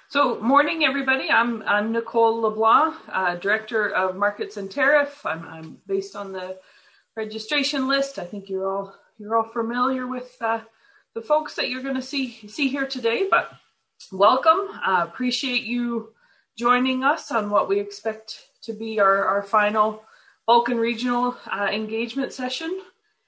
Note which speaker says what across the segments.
Speaker 1: So, morning, everybody. I'm Nicole LeBlanc, Director of Markets and Tariff. I'm based on the registration list. I think you're all familiar with the folks that you're going to see here today. But welcome. Appreciate you joining us on what we expect to be our final Vulcan Regional engagement session.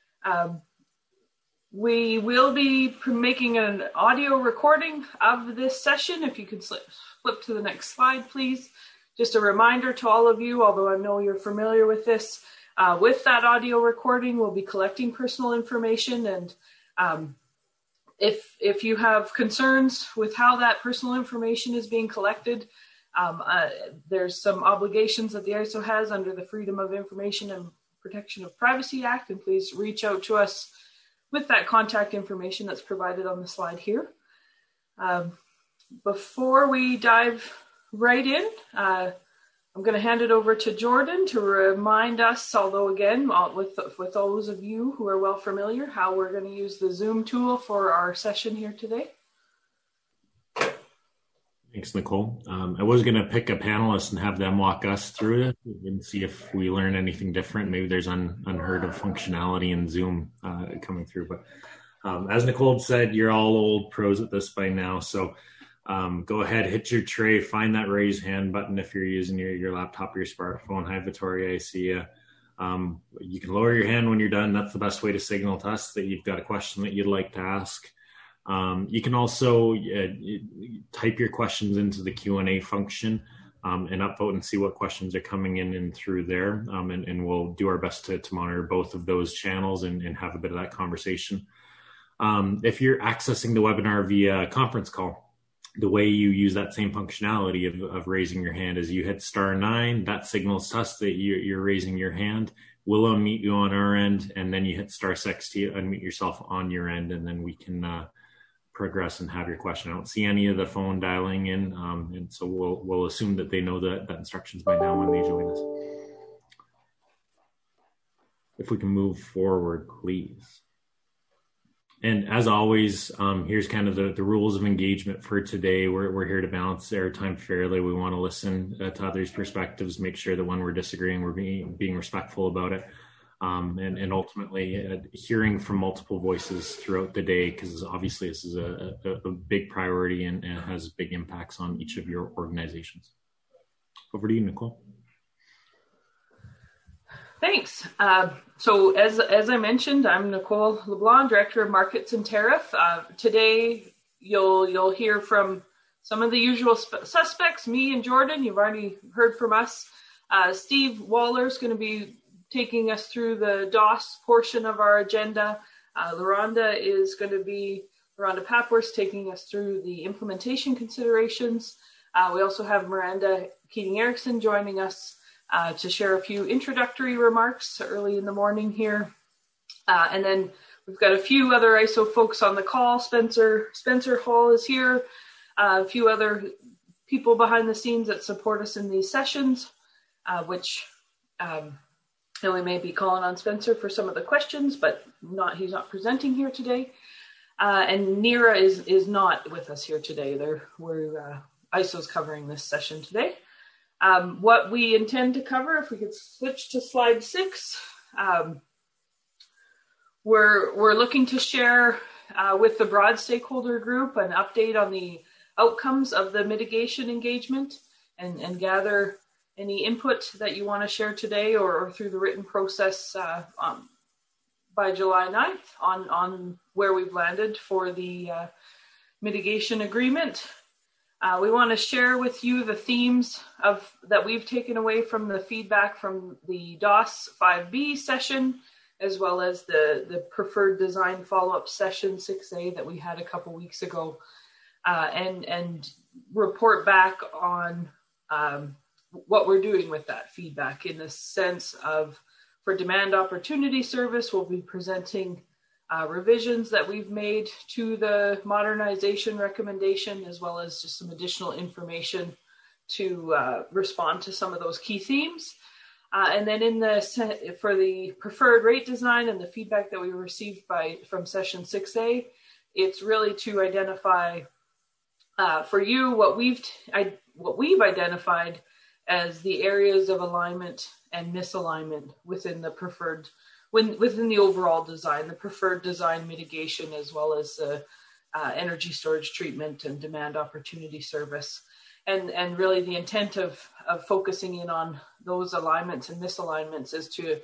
Speaker 1: We will be making an audio recording of this session. If you could flip to the next slide, please. Just a reminder to all of you, although I know you're familiar with this, with that audio recording, we'll be collecting personal information. And if you have concerns with how that personal information is being collected, there's some obligations that the ISO has under the Freedom of Information and Protection of Privacy Act, and please reach out to us with that contact information that's provided on the slide here. Before we dive right in, I'm going to hand it over to Jordan to remind us, although again, with those of you who are well familiar, how we're going to use the Zoom tool for our session here today.
Speaker 2: Thanks, Nicole. I was going to pick a panelist and have them walk us through it and see if we learn anything different. Maybe there's unheard of functionality in Zoom coming through. But as Nicole said, you're all old pros at this by now. So go ahead, hit your tray, find that raise hand button if you're using your laptop or your smartphone. Hi, Vittoria, I see you. You can lower your hand when you're done. That's the best way to signal to us that you've got a question that you'd like to ask. You can also type your questions into the Q&A function and upvote and see what questions are coming in and through there. And we'll do our best to monitor both of those channels and have a bit of that conversation. If you're accessing the webinar via conference call, the way you use that same functionality of raising your hand is you hit *9. That signals to us that you're raising your hand. We'll unmute you on our end, and then you hit *6 to unmute yourself on your end, and then we can progress and have your question. I don't see any of the phone dialing in, and so we'll assume that they know that instructions by now when they join us. If we can move forward, please. And as always, here's kind of the rules of engagement for today. We're here to balance our time fairly. We want to listen to others' perspectives, make sure that when we're disagreeing, we're being respectful about it. And ultimately hearing from multiple voices throughout the day, because obviously this is a big priority and has big impacts on each of your organizations. Over to you, Nicole.
Speaker 1: Thanks. So as I mentioned, I'm Nicole LeBlanc, Director of Markets and Tariff. Today, you'll hear from some of the usual suspects, me and Jordan. You've already heard from us. Steve Waller is going to be taking us through the DOS portion of our agenda. Loranda Papworth taking us through the implementation considerations. We also have Miranda Keating-Erickson joining us to share a few introductory remarks early in the morning here. And then we've got a few other ISO folks on the call. Spencer Hall is here. A few other people behind the scenes that support us in these sessions, which we may be calling on Spencer for some of the questions, but he's not presenting here today. And Nira is not with us here today. ISO's covering this session today. What we intend to cover, if we could switch to slide 6, we're looking to share with the broad stakeholder group an update on the outcomes of the mitigation engagement and gather any input that you want to share today or through the written process by July 9th on where we've landed for the mitigation agreement. We want to share with you the themes that we've taken away from the feedback from the DOS 5B session, as well as the preferred design follow-up session 6A that we had a couple weeks ago, and report back on what we're doing with that feedback in the sense of, for demand opportunity service, we'll be presenting revisions that we've made to the modernization recommendation, as well as just some additional information to respond to some of those key themes. And then for the preferred rate design and the feedback that we received from session 6A, it's really to identify For you, what we've identified as the areas of alignment and misalignment within the overall design, the preferred design mitigation, as well as the energy storage treatment and demand opportunity service. And really the intent of focusing in on those alignments and misalignments is to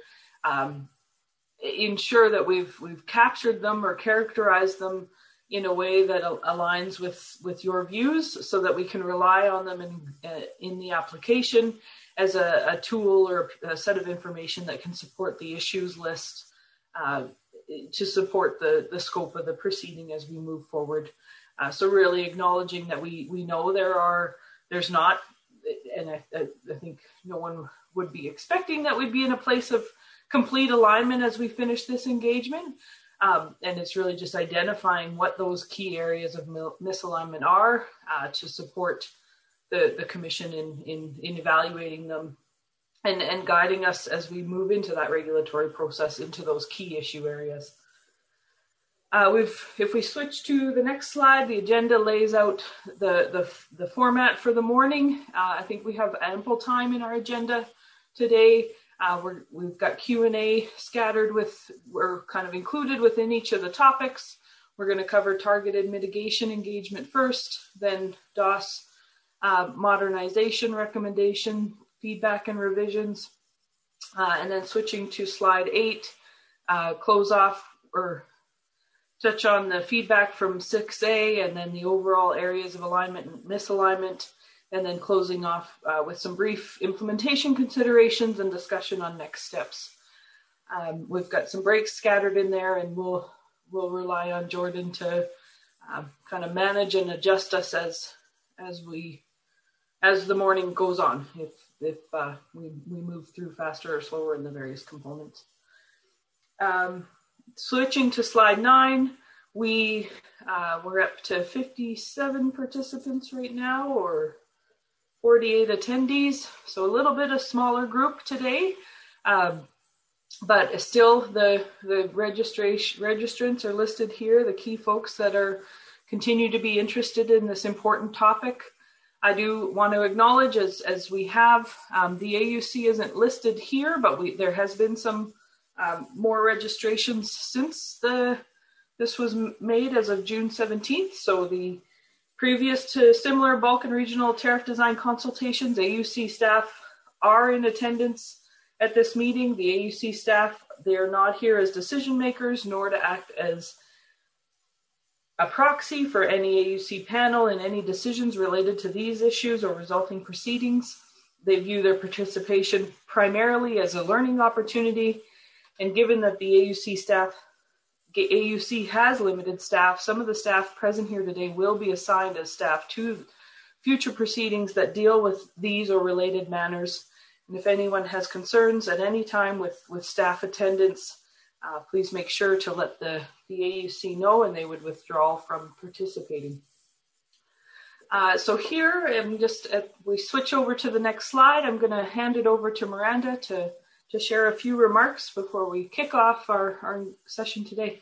Speaker 1: ensure that we've captured them or characterized them in a way that aligns with your views, so that we can rely on them in the application as a tool or a set of information that can support the issues list to support the scope of the proceeding as we move forward. So really acknowledging that we know there's not, and I think no one would be expecting that we'd be in a place of complete alignment as we finish this engagement. And it's really just identifying what those key areas of misalignment are to support the commission in evaluating them and guiding us as we move into that regulatory process into those key issue areas. If we switch to the next slide, the agenda lays out the format for the morning. I think we have ample time in our agenda today. We've got Q&A scattered we're kind of included within each of the topics. We're going to cover targeted mitigation engagement first, then DOS modernization recommendation, feedback and revisions, and then switching to slide 8, close off or touch on the feedback from 6A and then the overall areas of alignment and misalignment, and then closing off with some brief implementation considerations and discussion on next steps. We've got some breaks scattered in there, and we'll rely on Jordan to kind of manage and adjust us as the morning goes on, if we move through faster or slower in the various components. Switching to slide 9, we're up to 57 participants right now, or 48 attendees, so a little bit of smaller group today, but still the registrants are listed here, the key folks that continue to be interested in this important topic. I do want to acknowledge, as we have, the AUC isn't listed here, but there has been some more registrations since this was made as of June 17th, so the previous to similar Balkan Regional Tariff Design consultations, AUC staff are in attendance at this meeting. The AUC staff, they are not here as decision makers, nor to act as a proxy for any AUC panel in any decisions related to these issues or resulting proceedings. They view their participation primarily as a learning opportunity, and given that the AUC has limited staff, some of the staff present here today will be assigned as staff to future proceedings that deal with these or related matters. And if anyone has concerns at any time with staff attendance, please make sure to let the AUC know, and they would withdraw from participating. So here, and we switch over to the next slide, I'm going to hand it over to Miranda to share a few remarks before we kick off our session today.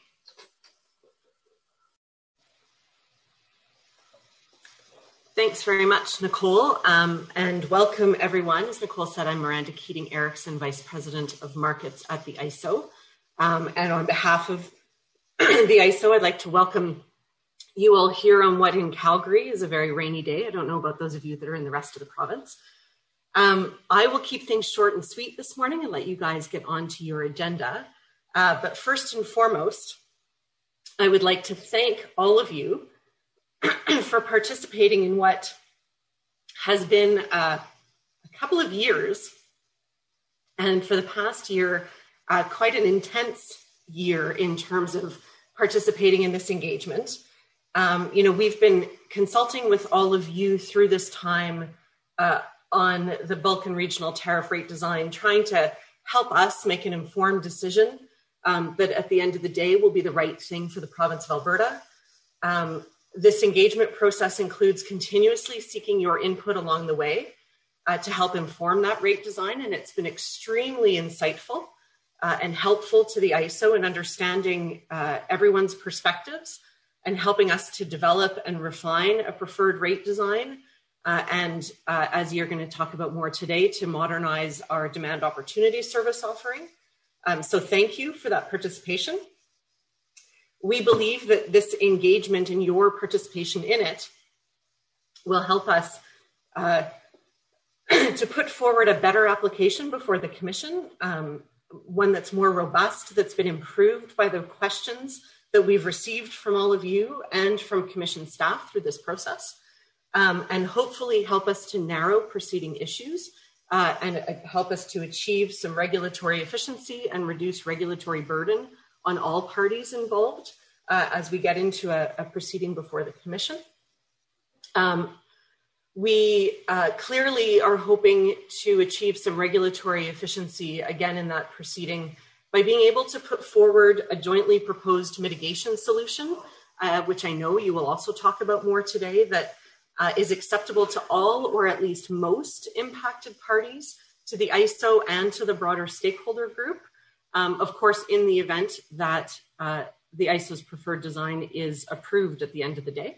Speaker 3: Thanks very much, Nicole, and welcome everyone. As Nicole said, I'm Miranda Keating-Erickson, Vice President of Markets at the ISO. And on behalf of the ISO, I'd like to welcome you all here on what in Calgary is a very rainy day. I don't know about those of you that are in the rest of the province. I will keep things short and sweet this morning and let you guys get on to your agenda. But first and foremost, I would like to thank all of you for participating in what has been a couple of years, and for the past year, quite an intense year in terms of participating in this engagement. We've been consulting with all of you through this time on the Balkan Regional Tariff Rate Design, trying to help us make an informed decision that at the end of the day will be the right thing for the province of Alberta. This engagement process includes continuously seeking your input along the way to help inform that rate design, and it's been extremely insightful and helpful to the ISO in understanding everyone's perspectives and helping us to develop and refine a preferred rate design. As you're going to talk about more today, to modernize our demand opportunity service offering. So thank you for that participation. We believe that this engagement and your participation in it will help us to put forward a better application before the Commission, one that's more robust, that's been improved by the questions that we've received from all of you and from Commission staff through this process, and hopefully help us to narrow proceeding issues and help us to achieve some regulatory efficiency and reduce regulatory burden on all parties involved as we get into a proceeding before the Commission. We clearly are hoping to achieve some regulatory efficiency again in that proceeding by being able to put forward a jointly proposed mitigation solution, which I know you will also talk about more today, that is acceptable to all or at least most impacted parties, to the ISO and to the broader stakeholder group. Of course, in the event that the ISO's preferred design is approved at the end of the day.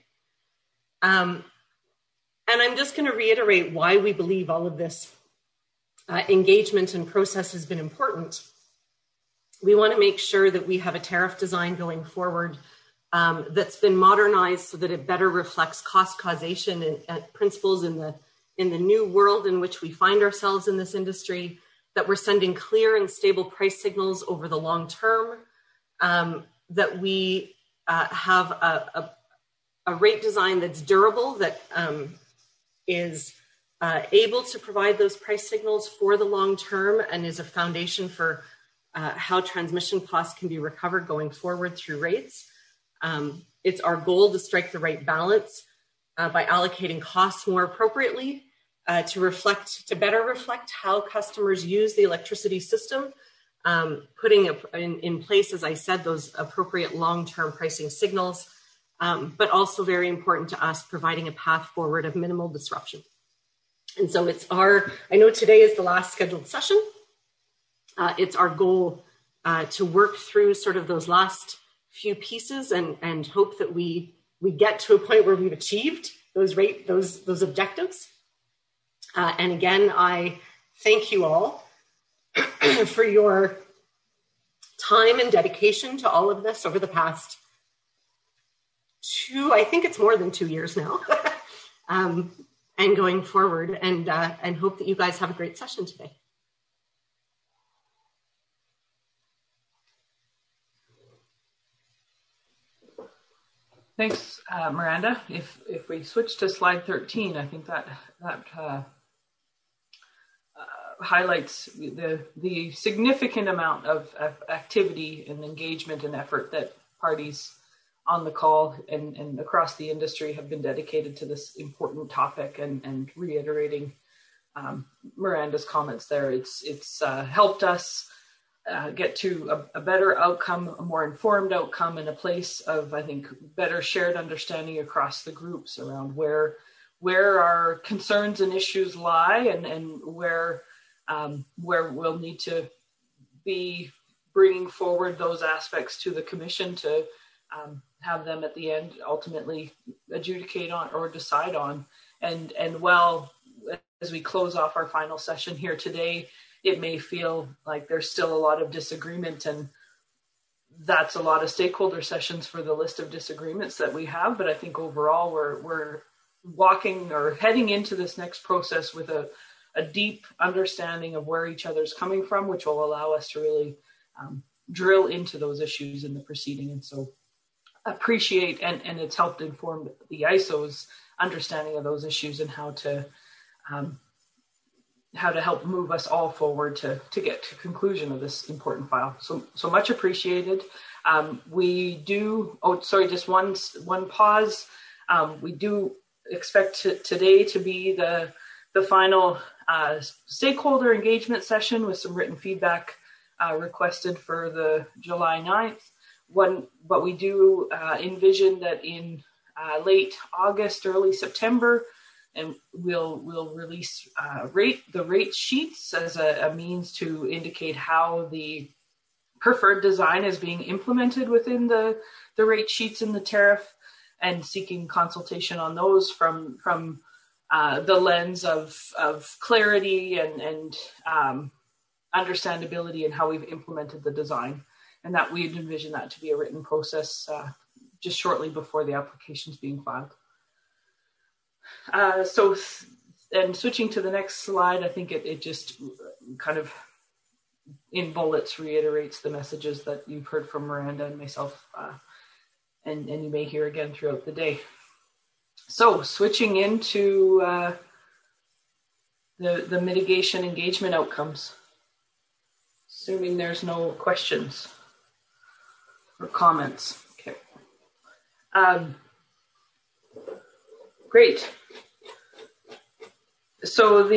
Speaker 3: And I'm just going to reiterate why we believe all of this engagement and process has been important. We want to make sure that we have a tariff design going forward that's been modernized so that it better reflects cost causation and principles in the new world in which we find ourselves in this industry, that we're sending clear and stable price signals over the long term, that we have a rate design that's durable, that is able to provide those price signals for the long term and is a foundation for how transmission costs can be recovered going forward through rates. It's our goal to strike the right balance by allocating costs more appropriately to better reflect how customers use the electricity system, putting in place, as I said, those appropriate long-term pricing signals, but also very important to us, providing a path forward of minimal disruption. And so I know today is the last scheduled session. It's our goal to work through sort of those last few pieces and hope that we get to a point where we've achieved those objectives. And again, I thank you all for your time and dedication to all of this over the past I think it's more than 2 years now, and going forward, and hope that you guys have a great session today.
Speaker 1: Thanks, Miranda. If we switch to slide 13, I think that highlights the significant amount of activity and engagement and effort that parties on the call and across the industry have been dedicated to this important topic, and reiterating Miranda's comments there. It's helped us get to a better outcome, a more informed outcome, and a place of, I think, better shared understanding across the groups around where our concerns and issues lie, and where we'll need to be bringing forward those aspects to the Commission to have them at the end ultimately adjudicate on or decide on. And while, as we close off our final session here today, it may feel like there's still a lot of disagreement, and that's a lot of stakeholder sessions for the list of disagreements that we have. But I think overall we're walking or heading into this next process with a deep understanding of where each other's coming from, which will allow us to really drill into those issues in the proceeding. And so appreciate, and it's helped inform the ISO's understanding of those issues and how to help move us all forward to get to conclusion of this important file. So much appreciated. We do, just one pause. We do expect today to be the final stakeholder engagement session with some written feedback requested for the July 9th. But we do envision that in late August, early September, and we'll release the rate sheets as a means to indicate how the preferred design is being implemented within the rate sheets in the tariff. and seeking consultation on those from the lens of clarity and understandability and how we've implemented the design, and that we'd envision that to be a written process just shortly before the application's being filed. And switching to the next slide, I think it just kind of in bullets reiterates the messages that you've heard from Miranda and myself, and you may hear again throughout the day. So switching into the mitigation engagement outcomes, assuming there's no questions or comments. Okay. Great. So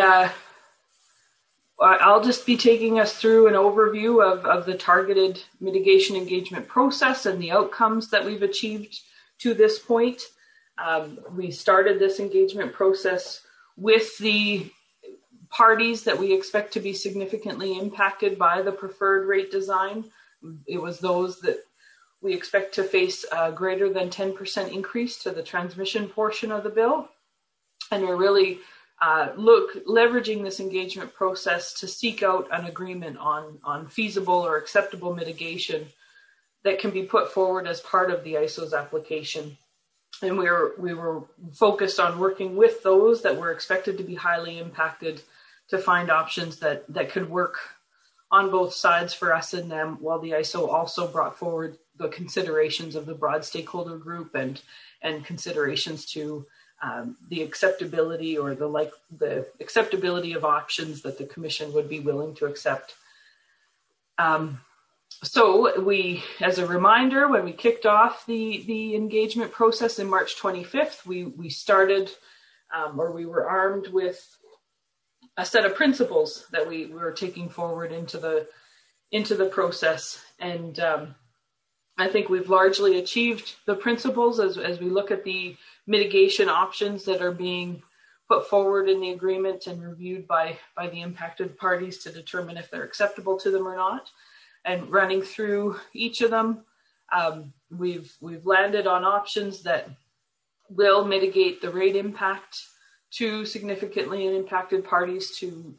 Speaker 1: I'll just be taking us through an overview of the targeted mitigation engagement process and the outcomes that we've achieved to this point. We started this engagement process with the parties that we expect to be significantly impacted by the preferred rate design. It was those that we expect to face a greater than 10% increase to the transmission portion of the bill. And we're really leveraging this engagement process to seek out an agreement on feasible or acceptable mitigation that can be put forward as part of the ISO's application. And we were focused on working with those that were expected to be highly impacted to find options that could work on both sides for us and them, while the ISO also brought forward the considerations of the broad stakeholder group and considerations to the acceptability or the acceptability of options that the Commission would be willing to accept. So we, as a reminder, when we kicked off the engagement process in March 25th, we started, or we were armed with a set of principles that we were taking forward into the process. And I think we've largely achieved the principles as we look at the mitigation options that are being put forward in the agreement and reviewed by the impacted parties to determine if they're acceptable to them or not. And running through each of them, we've landed on options that will mitigate the rate impact to significantly impacted parties to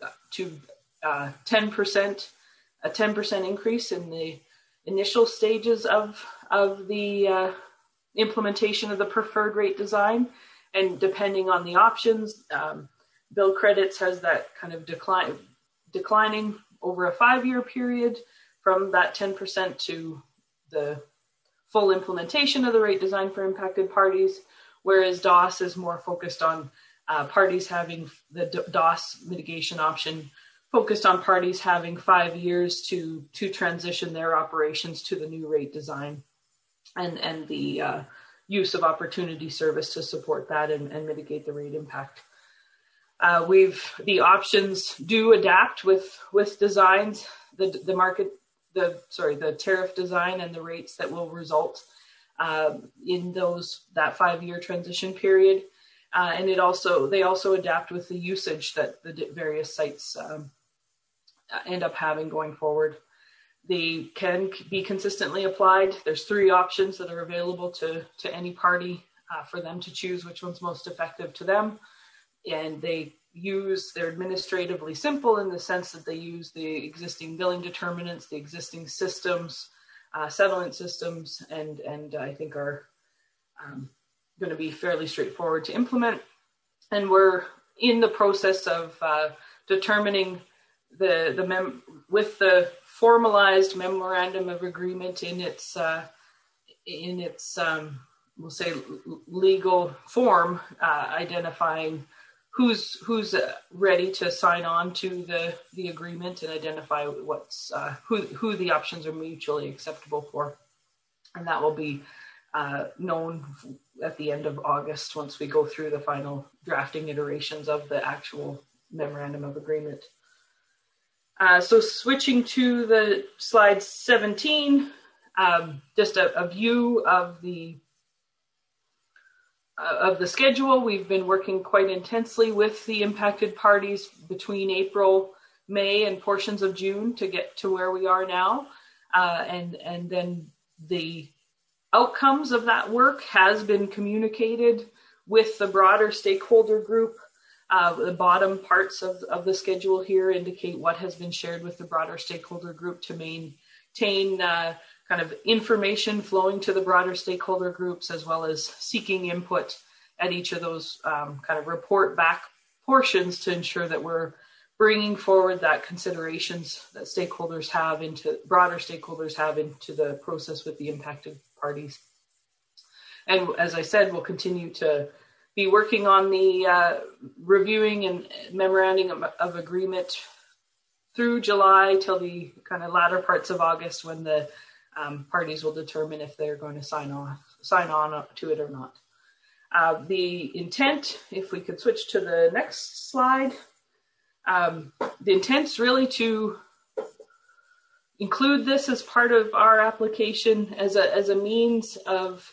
Speaker 1: 10%, a 10% increase in the initial stages of the implementation of the preferred rate design. And depending on the options, bill credits has that kind of declining over a 5-year period from that 10% to the full implementation of the rate design for impacted parties, whereas DOS is more focused on parties having the DOS mitigation option focused on parties having 5 years to transition their operations to the new rate design, and the use of opportunity service to support that and mitigate the rate impact. The options do adapt with designs, the tariff design and the rates that will result in that 5-year transition period. And they also adapt with the usage that the various sites end up having going forward. They can be consistently applied. There's 3 options that are available to any party for them to choose which one's most effective to them. And they're administratively simple in the sense that they use the existing billing determinants, the existing systems, settlement systems, and I think are going to be fairly straightforward to implement. And we're in the process of determining with the formalized memorandum of agreement in its we'll say legal form, identifying who's ready to sign on to the agreement and identify who the options are mutually acceptable for. And that will be known at the end of August once we go through the final drafting iterations of the actual memorandum of agreement. So switching to the slide 17, just a view of the schedule. We've been working quite intensely with the impacted parties between April, May, and portions of June to get to where we are now. And then the outcomes of that work has been communicated with the broader stakeholder group. The bottom parts of the schedule here indicate what has been shared with the broader stakeholder group to maintain kind of information flowing to the broader stakeholder groups, as well as seeking input at each of those kind of report back portions to ensure that we're bringing forward that considerations that broader stakeholders have into the process with the impacted parties. And as I said, we'll continue to be working on the reviewing and memorandum of agreement through July till the kind of latter parts of August, when the parties will determine if they're going to sign on to it or not. The intent, if we could switch to the next slide, the intent's really to include this as part of our application as a means of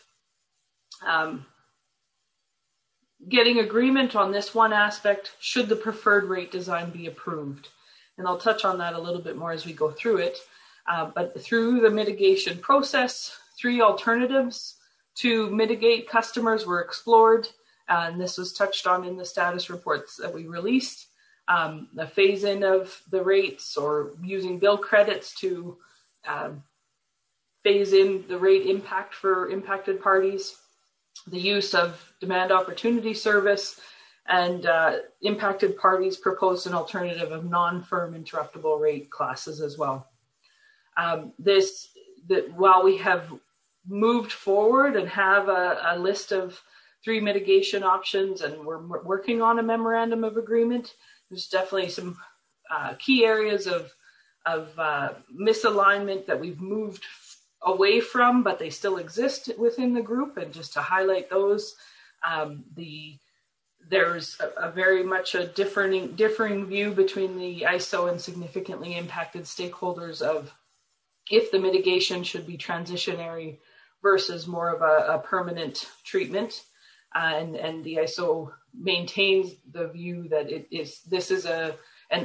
Speaker 1: getting agreement on this one aspect should the preferred rate design be approved. And I'll touch on that a little bit more as we go through it. But through the mitigation process, 3 alternatives to mitigate customers were explored. And this was touched on in the status reports that we released. The phase-in of the rates, or using bill credits to phase in the rate impact for impacted parties, the use of demand opportunity service, and impacted parties proposed an alternative of non-firm interruptible rate classes as well. While we have moved forward and have a list of 3 mitigation options, and we're working on a memorandum of agreement, there's definitely some key areas of misalignment that we've moved away from, but they still exist within the group. And just to highlight those, there's a very much a differing view between the ISO and significantly impacted stakeholders of if the mitigation should be transitionary versus more of a permanent treatment. And the ISO maintains the view that this is a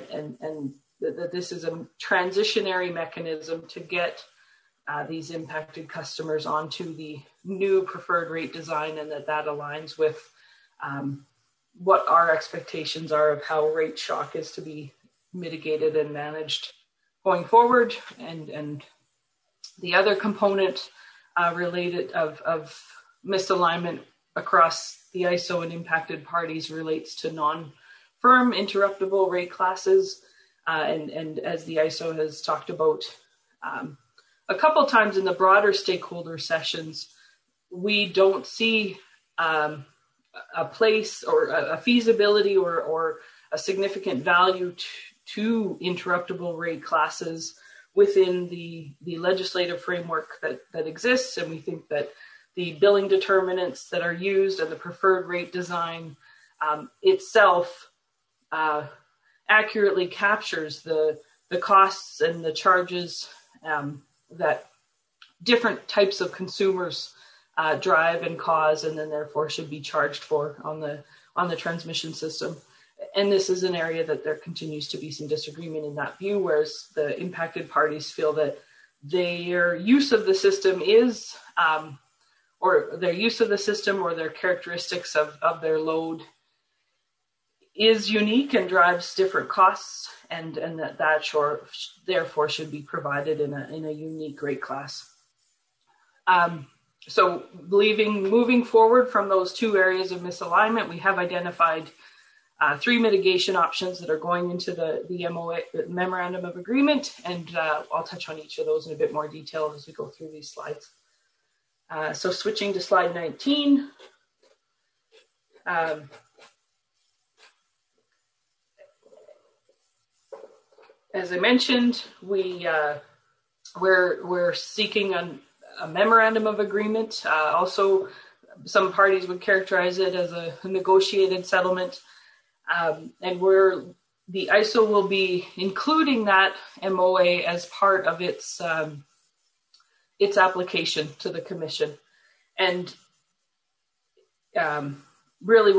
Speaker 1: transitionary mechanism to get these impacted customers onto the new preferred rate design, and that aligns with what our expectations are of how rate shock is to be mitigated and managed going forward. And the other component related of misalignment across the ISO and impacted parties relates to non-firm interruptible rate classes. And as the ISO has talked about a couple times in the broader stakeholder sessions, we don't see a place or a feasibility or a significant value to interruptible rate classes within the legislative framework that exists. And we think that the billing determinants that are used and the preferred rate design itself accurately captures the costs and the charges that different types of consumers drive and cause, and then therefore should be charged for on the transmission system. And this is an area that there continues to be some disagreement in that view, whereas the impacted parties feel that their use of the system is, or their characteristics of their load is unique and drives different costs, and that therefore should be provided in a unique rate class. So moving forward from those 2 areas of misalignment, we have identified 3 mitigation options that are going into the MOA, the Memorandum of Agreement, and I'll touch on each of those in a bit more detail as we go through these slides. So switching to slide 19. As I mentioned, we're seeking a memorandum of agreement. Also, some parties would characterize it as a negotiated settlement. And the ISO will be including that MOA as part of its application to the Commission. And really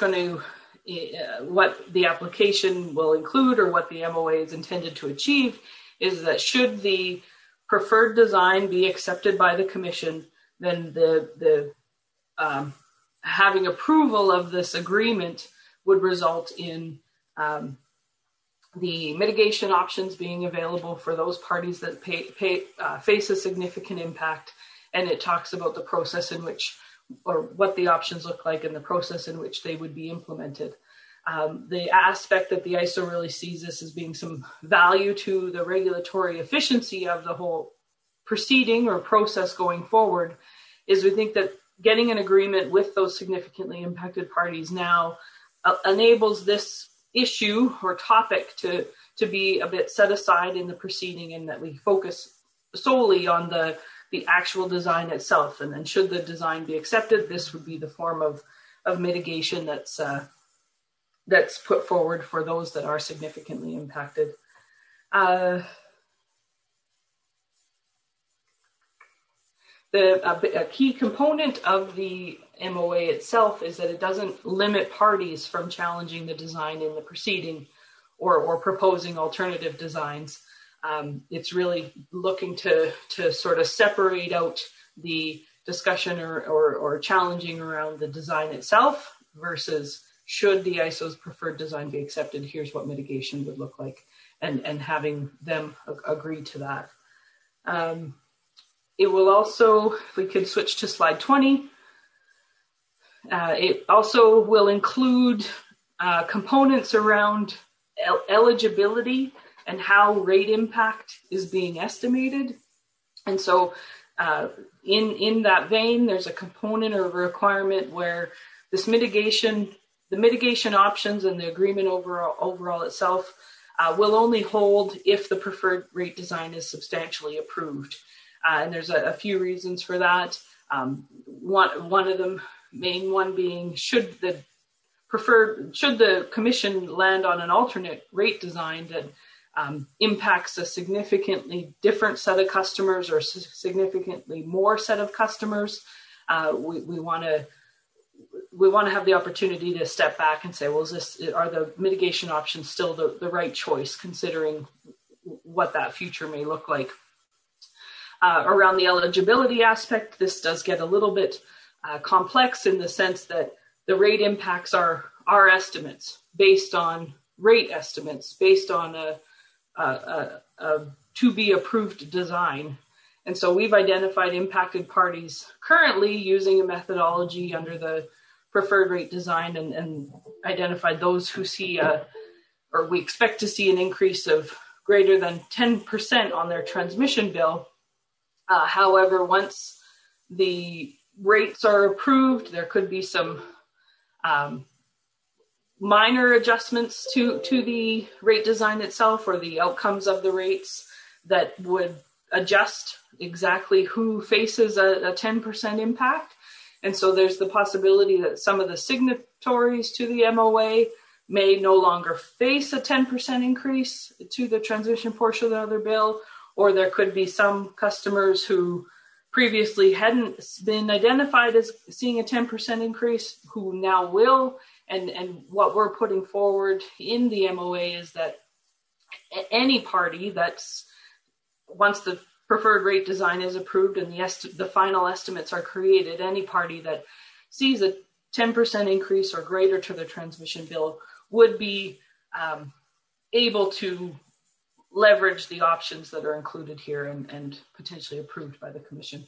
Speaker 1: what the application will include, or what the MOA is intended to achieve, is that should the preferred design be accepted by the Commission, then the having approval of this agreement would result in the mitigation options being available for those parties that face a significant impact. And it talks about the process in which, or what the options look like and the process in which they would be implemented. The aspect that the ISO really sees this as being some value to the regulatory efficiency of the whole proceeding or process going forward is we think that getting an agreement with those significantly impacted parties now enables this issue or topic to be a bit set aside in the proceeding, and that we focus solely on the actual design itself. And then should the design be accepted, this would be the form of mitigation that's put forward for those that are significantly impacted. A key component of the MOA itself is that it doesn't limit parties from challenging the design in the proceeding or proposing alternative designs. It's really looking to sort of separate out the discussion or challenging around the design itself versus should the ISO's preferred design be accepted, here's what mitigation would look like, and having them agree to that. It will also, if we could switch to slide 20, it also will include components around eligibility and how rate impact is being estimated. And so in that vein, there's a component or a requirement where this the mitigation options and the agreement overall itself will only hold if the preferred rate design is substantially approved. And there's a few reasons for that. One of them, main one being, should the commission land on an alternate rate design that impacts a significantly different set of customers or significantly more set of customers, we want to have the opportunity to step back and say, well, are the mitigation options still the right choice, considering what that future may look like? Around the eligibility aspect, this does get a little bit complex in the sense that the rate impacts are our estimates based on rate estimates, based on a to-be approved design. And so we've identified impacted parties currently using a methodology under the preferred rate design and identified those who see or we expect to see an increase of greater than 10% on their transmission bill. However, once the rates are approved, there could be some minor adjustments to the rate design itself or the outcomes of the rates that would adjust exactly who faces a 10% impact. And so there's the possibility that some of the signatories to the MOA may no longer face a 10% increase to the transmission portion of their bill, or there could be some customers who previously hadn't been identified as seeing a 10% increase who now will. And what we're putting forward in the MOA is that any party that's, once the preferred rate design is approved and the final estimates are created, any party that sees a 10% increase or greater to the transmission bill would be able to leverage the options that are included here and potentially approved by the Commission.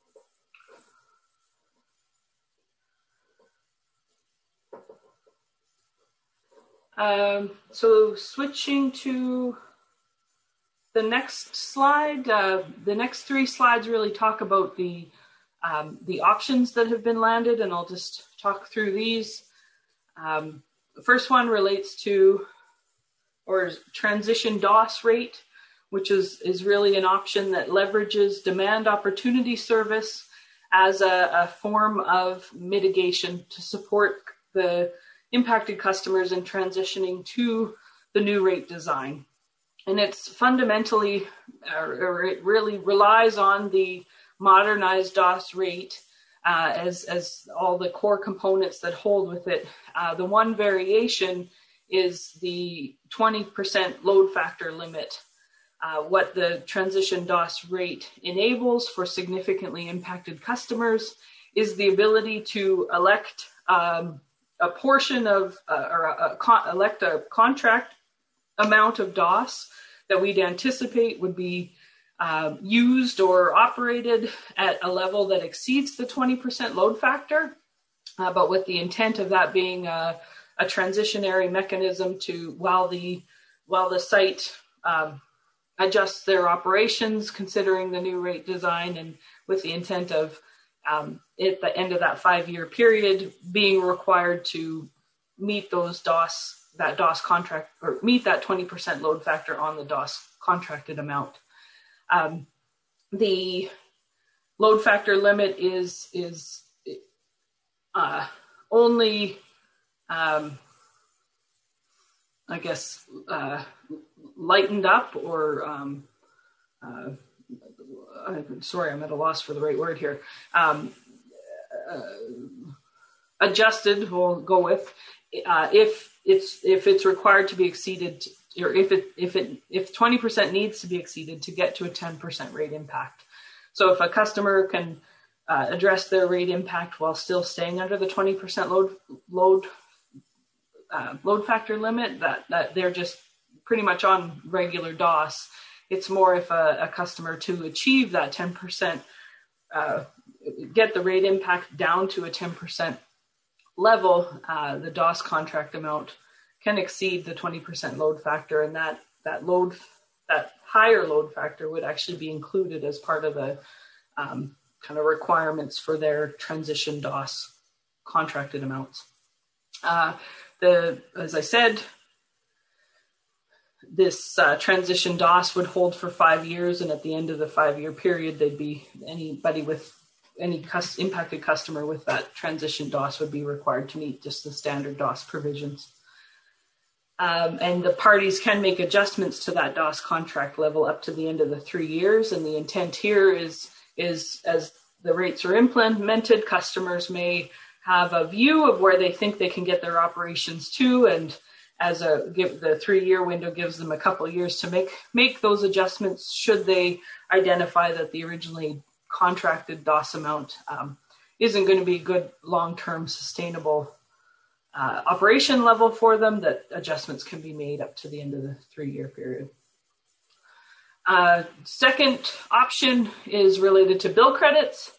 Speaker 1: So switching to the next slide, the next three slides really talk about the options that have been landed, and I'll just talk through these. The first one relates to transition DOS rate, which is really an option that leverages demand opportunity service as a form of mitigation to support the impacted customers in transitioning to the new rate design. And it's fundamentally, or it really relies on the modernized DOS rate as all the core components that hold with it. The one variation is the 20% load factor limit. What the transition DOS rate enables for significantly impacted customers is the ability to elect a portion of, elect a contract amount of DOS that we'd anticipate would be used or operated at a level that exceeds the 20% load factor, but with the intent of that being a transitionary mechanism to while the site adjusts their operations, considering the new rate design, and with the intent of at the end of that 5-year period being required to meet that DOS contract, or meet that 20% load factor on the DOS contracted amount. The load factor limit is only, lightened up, or sorry, I'm at a loss for the right word here. Adjusted, we'll go with, if it's required to be exceeded, or if 20% needs to be exceeded to get to a 10% rate impact. So if a customer can address their rate impact while still staying under the 20% load factor limit, that they're just pretty much on regular DOS. It's more if a customer to achieve that 10%, get the rate impact down to a 10% level, the DOS contract amount can exceed the 20% load factor, and that higher load factor would actually be included as part of the kind of requirements for their transition DOS contracted amounts. As I said, this transition DOS would hold for 5 years, and at the end of the 5-year period, they'd be anybody with any impacted customer with that transition DOS would be required to meet just the standard DOS provisions. And the parties can make adjustments to that DOS contract level up to the end of the 3 years. And the intent here is as the rates are implemented, customers may have a view of where they think they can get their operations to, and as the 3-year window gives them a couple of years to make those adjustments should they identify that the originally contracted DOS amount isn't going to be good long-term sustainable operation level for them, that adjustments can be made up to the end of the 3-year period. Second option is related to bill credits.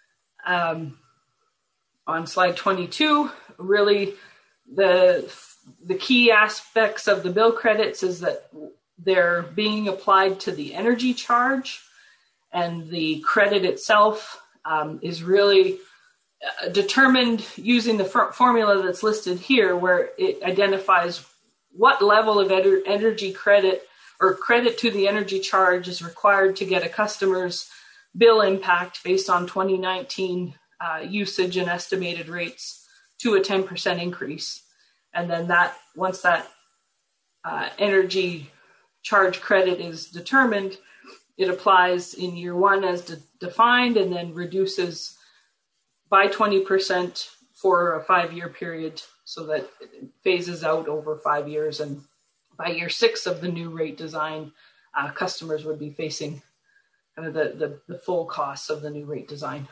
Speaker 1: On slide 22, really the key aspects of the bill credits is that they're being applied to the energy charge, and the credit itself is really determined using the formula that's listed here, where it identifies what level of energy credit or credit to the energy charge is required to get a customer's bill impact based on 2019 usage and estimated rates to a 10% increase. And then once that energy charge credit is determined, it applies in year 1 as defined, and then reduces by 20% for a 5-year period, so that it phases out over 5 years. And by year 6 of the new rate design, customers would be facing kind of the full costs of the new rate design.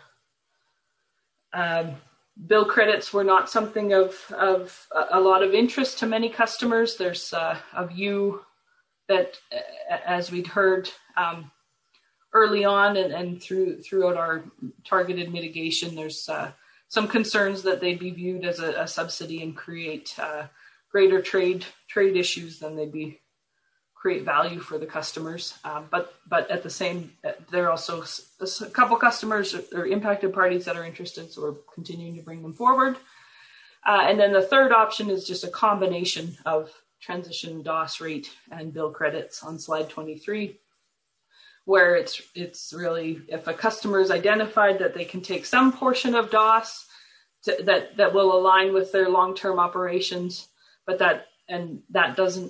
Speaker 1: Bill credits were not something of a lot of interest to many customers. There's a view that, as we'd heard early on and throughout our targeted mitigation, there's some concerns that they'd be viewed as a subsidy and create greater trade issues than they'd create value for the customers. But at the same, there are also a couple customers or impacted parties that are interested, so we're continuing to bring them forward. And then the third option is just a combination of transition DOS rate and bill credits on slide 23, where it's really, if a customer is identified that they can take some portion of DOS that will align with their long-term operations, but that doesn't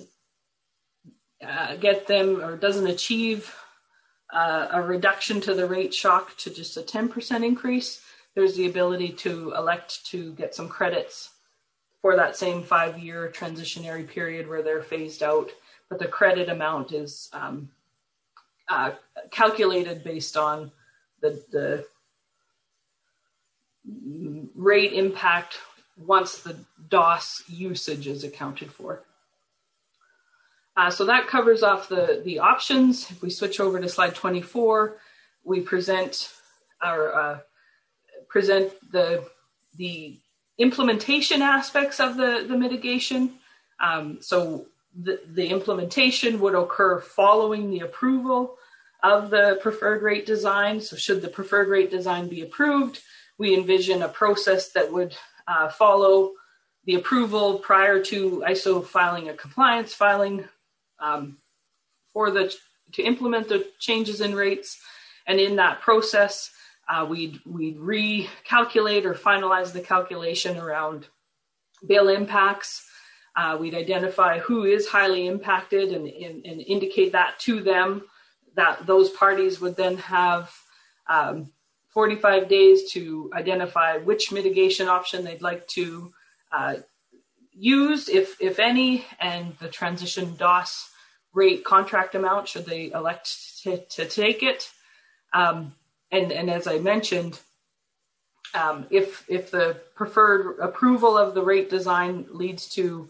Speaker 1: get them, or doesn't achieve a reduction to the rate shock to just a 10% increase, there's the ability to elect to get some credits for that same 5-year transitionary period where they're phased out, but the credit amount is calculated based on the rate impact once the DOS usage is accounted for. So that covers off the options. If we switch over to slide 24, we present the implementation aspects of the mitigation. So the implementation would occur following the approval of the preferred rate design. So should the preferred rate design be approved, we envision a process that would follow the approval prior to ISO filing a compliance filing to implement the changes in rates. And in that process, we'd recalculate or finalize the calculation around bill impacts. We'd identify who is highly impacted and indicate that to them. That those parties would then have 45 days to identify which mitigation option they'd like to use, if any, and the transition DOS rate contract amount should they elect to take it. And as I mentioned, if the preferred approval of the rate design leads to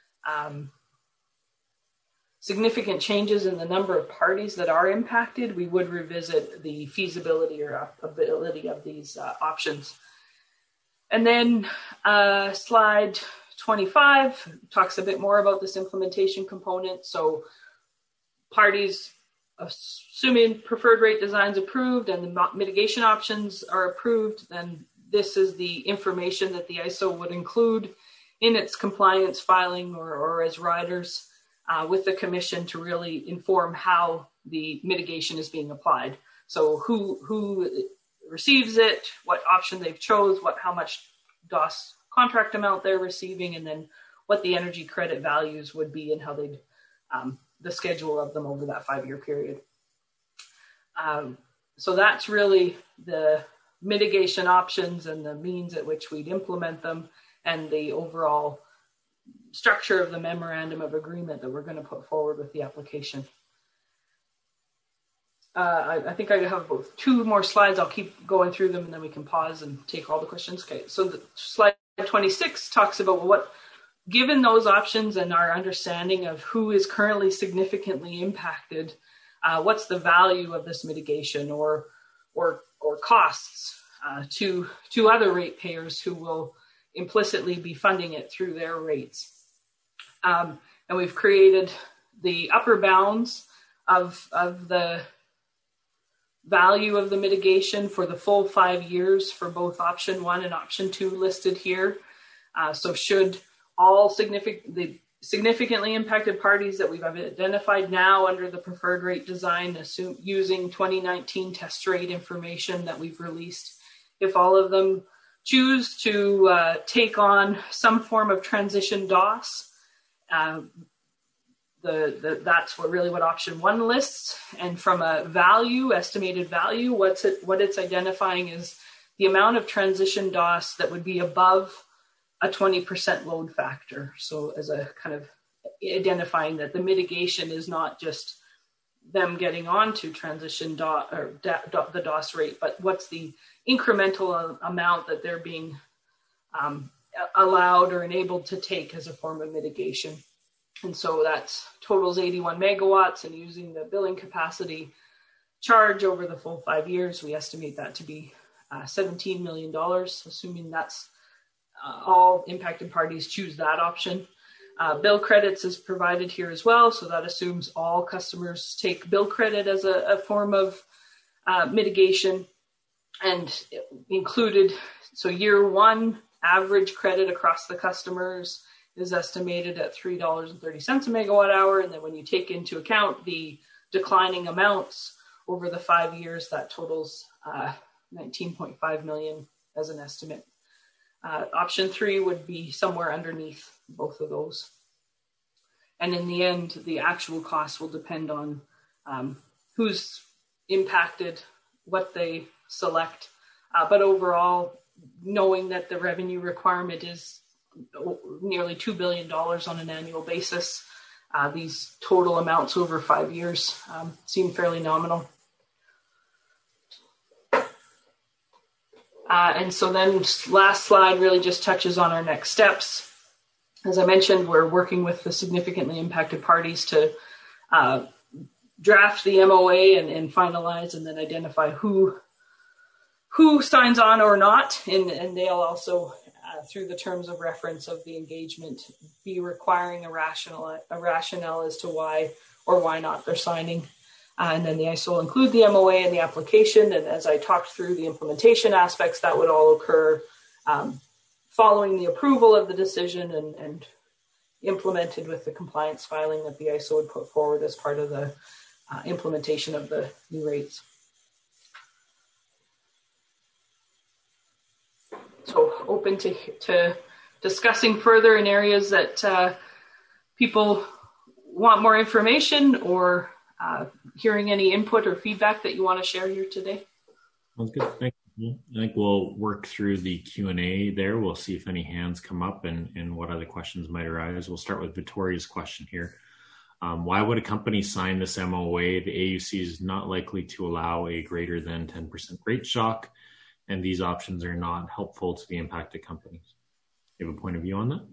Speaker 1: significant changes in the number of parties that are impacted, we would revisit the feasibility or ability of these options. And then slide 25 talks a bit more about this implementation component. So parties, assuming preferred rate design is approved and the mitigation options are approved, then this is the information that the ISO would include in its compliance filing or as riders with the commission to really inform how the mitigation is being applied. So who receives it, what option they've chose, how much DOS contract amount they're receiving, and then what the energy credit values would be and how they'd the schedule of them over that 5-year period. So that's really the mitigation options and the means at which we'd implement them and the overall structure of the memorandum of agreement that we're going to put forward with the application. I think I have 2 more slides. I'll keep going through them and then we can pause and take all the questions. Okay, so the slide 26 talks about given those options and our understanding of who is currently significantly impacted, what's the value of this mitigation or costs to other ratepayers who will implicitly be funding it through their rates. And we've created the upper bounds of the value of the mitigation for the full 5 years for both option 1 and option 2 listed here. So should all significantly impacted parties that we've identified now under the preferred rate design, using 2019 test rate information that we've released, if all of them choose to take on some form of transition DOS, that's what option 1 lists. And from a estimated value, what it's identifying is the amount of transition DOS that would be above a 20% load factor. So as a kind of identifying that the mitigation is not just them getting onto transition DOS or the DOS rate, but what's the incremental amount that they're being allowed or enabled to take as a form of mitigation. And so that totals 81 megawatts, and using the billing capacity charge over the full 5 years, we estimate that to be $17 million, assuming that's all impacted parties choose that option. Bill credits is provided here as well, so that assumes all customers take bill credit as a form of mitigation, and included. So year 1 average credit across the customers is estimated at $3.30 a megawatt hour, and then when you take into account the declining amounts over the 5 years, that totals $19.5 million as an estimate. Option 3 would be somewhere underneath both of those. And in the end, the actual cost will depend on who's impacted, what they select. But overall, knowing that the revenue requirement is nearly $2 billion on an annual basis, these total amounts over 5 years seem fairly nominal. And so then last slide really just touches on our next steps. As I mentioned, we're working with the significantly impacted parties to draft the MOA and finalize and then identify who signs on or not. And they'll also, through the terms of reference of the engagement, be requiring a rationale as to why or why not they're signing. And then the ISO will include the MOA in the application. And as I talked through the implementation aspects, that would all occur following the approval of the decision and implemented with the compliance filing that the ISO would put forward as part of the implementation of the new rates. So open to discussing further in areas that people want more information or hearing any input or feedback that you want to share here today.
Speaker 2: Sounds good. Thank you. I think we'll work through the Q&A there. We'll see if any hands come up and what other questions might arise. We'll start with Victoria's question here. Why would a company sign this MOA? The AUC is not likely to allow a greater than 10% rate shock, and these options are not helpful to the impacted companies. Do you have a point of view on that?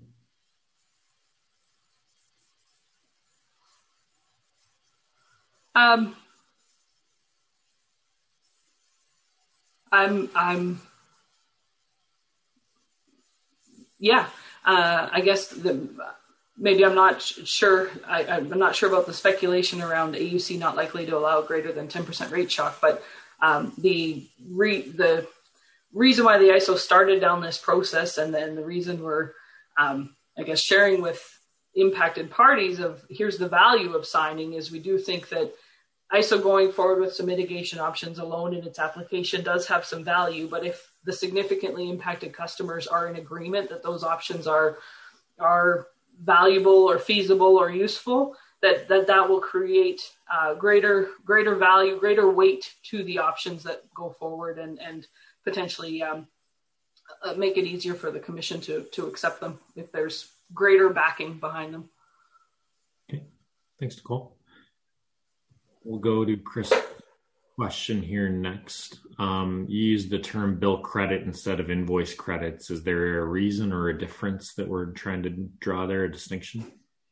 Speaker 2: I guess maybe I'm not sure. I'm not sure about the speculation around AUC not likely to allow greater than 10% rate shock, but the reason why the ISO started down this process, and then the reason we're, sharing with impacted parties of here's the value of signing is we do think that ISO going forward with some mitigation options alone in its application does have some value, but if the significantly impacted customers are in agreement that those options are valuable or feasible or useful, that will create greater value, greater weight to the options that go forward and potentially make it easier for the commission to accept them if there's greater backing behind them. Okay, thanks, Nicole. We'll go to Chris' question here next. You used the term bill credit instead of invoice credits. Is there a reason or a difference that we're trying to draw there, a distinction?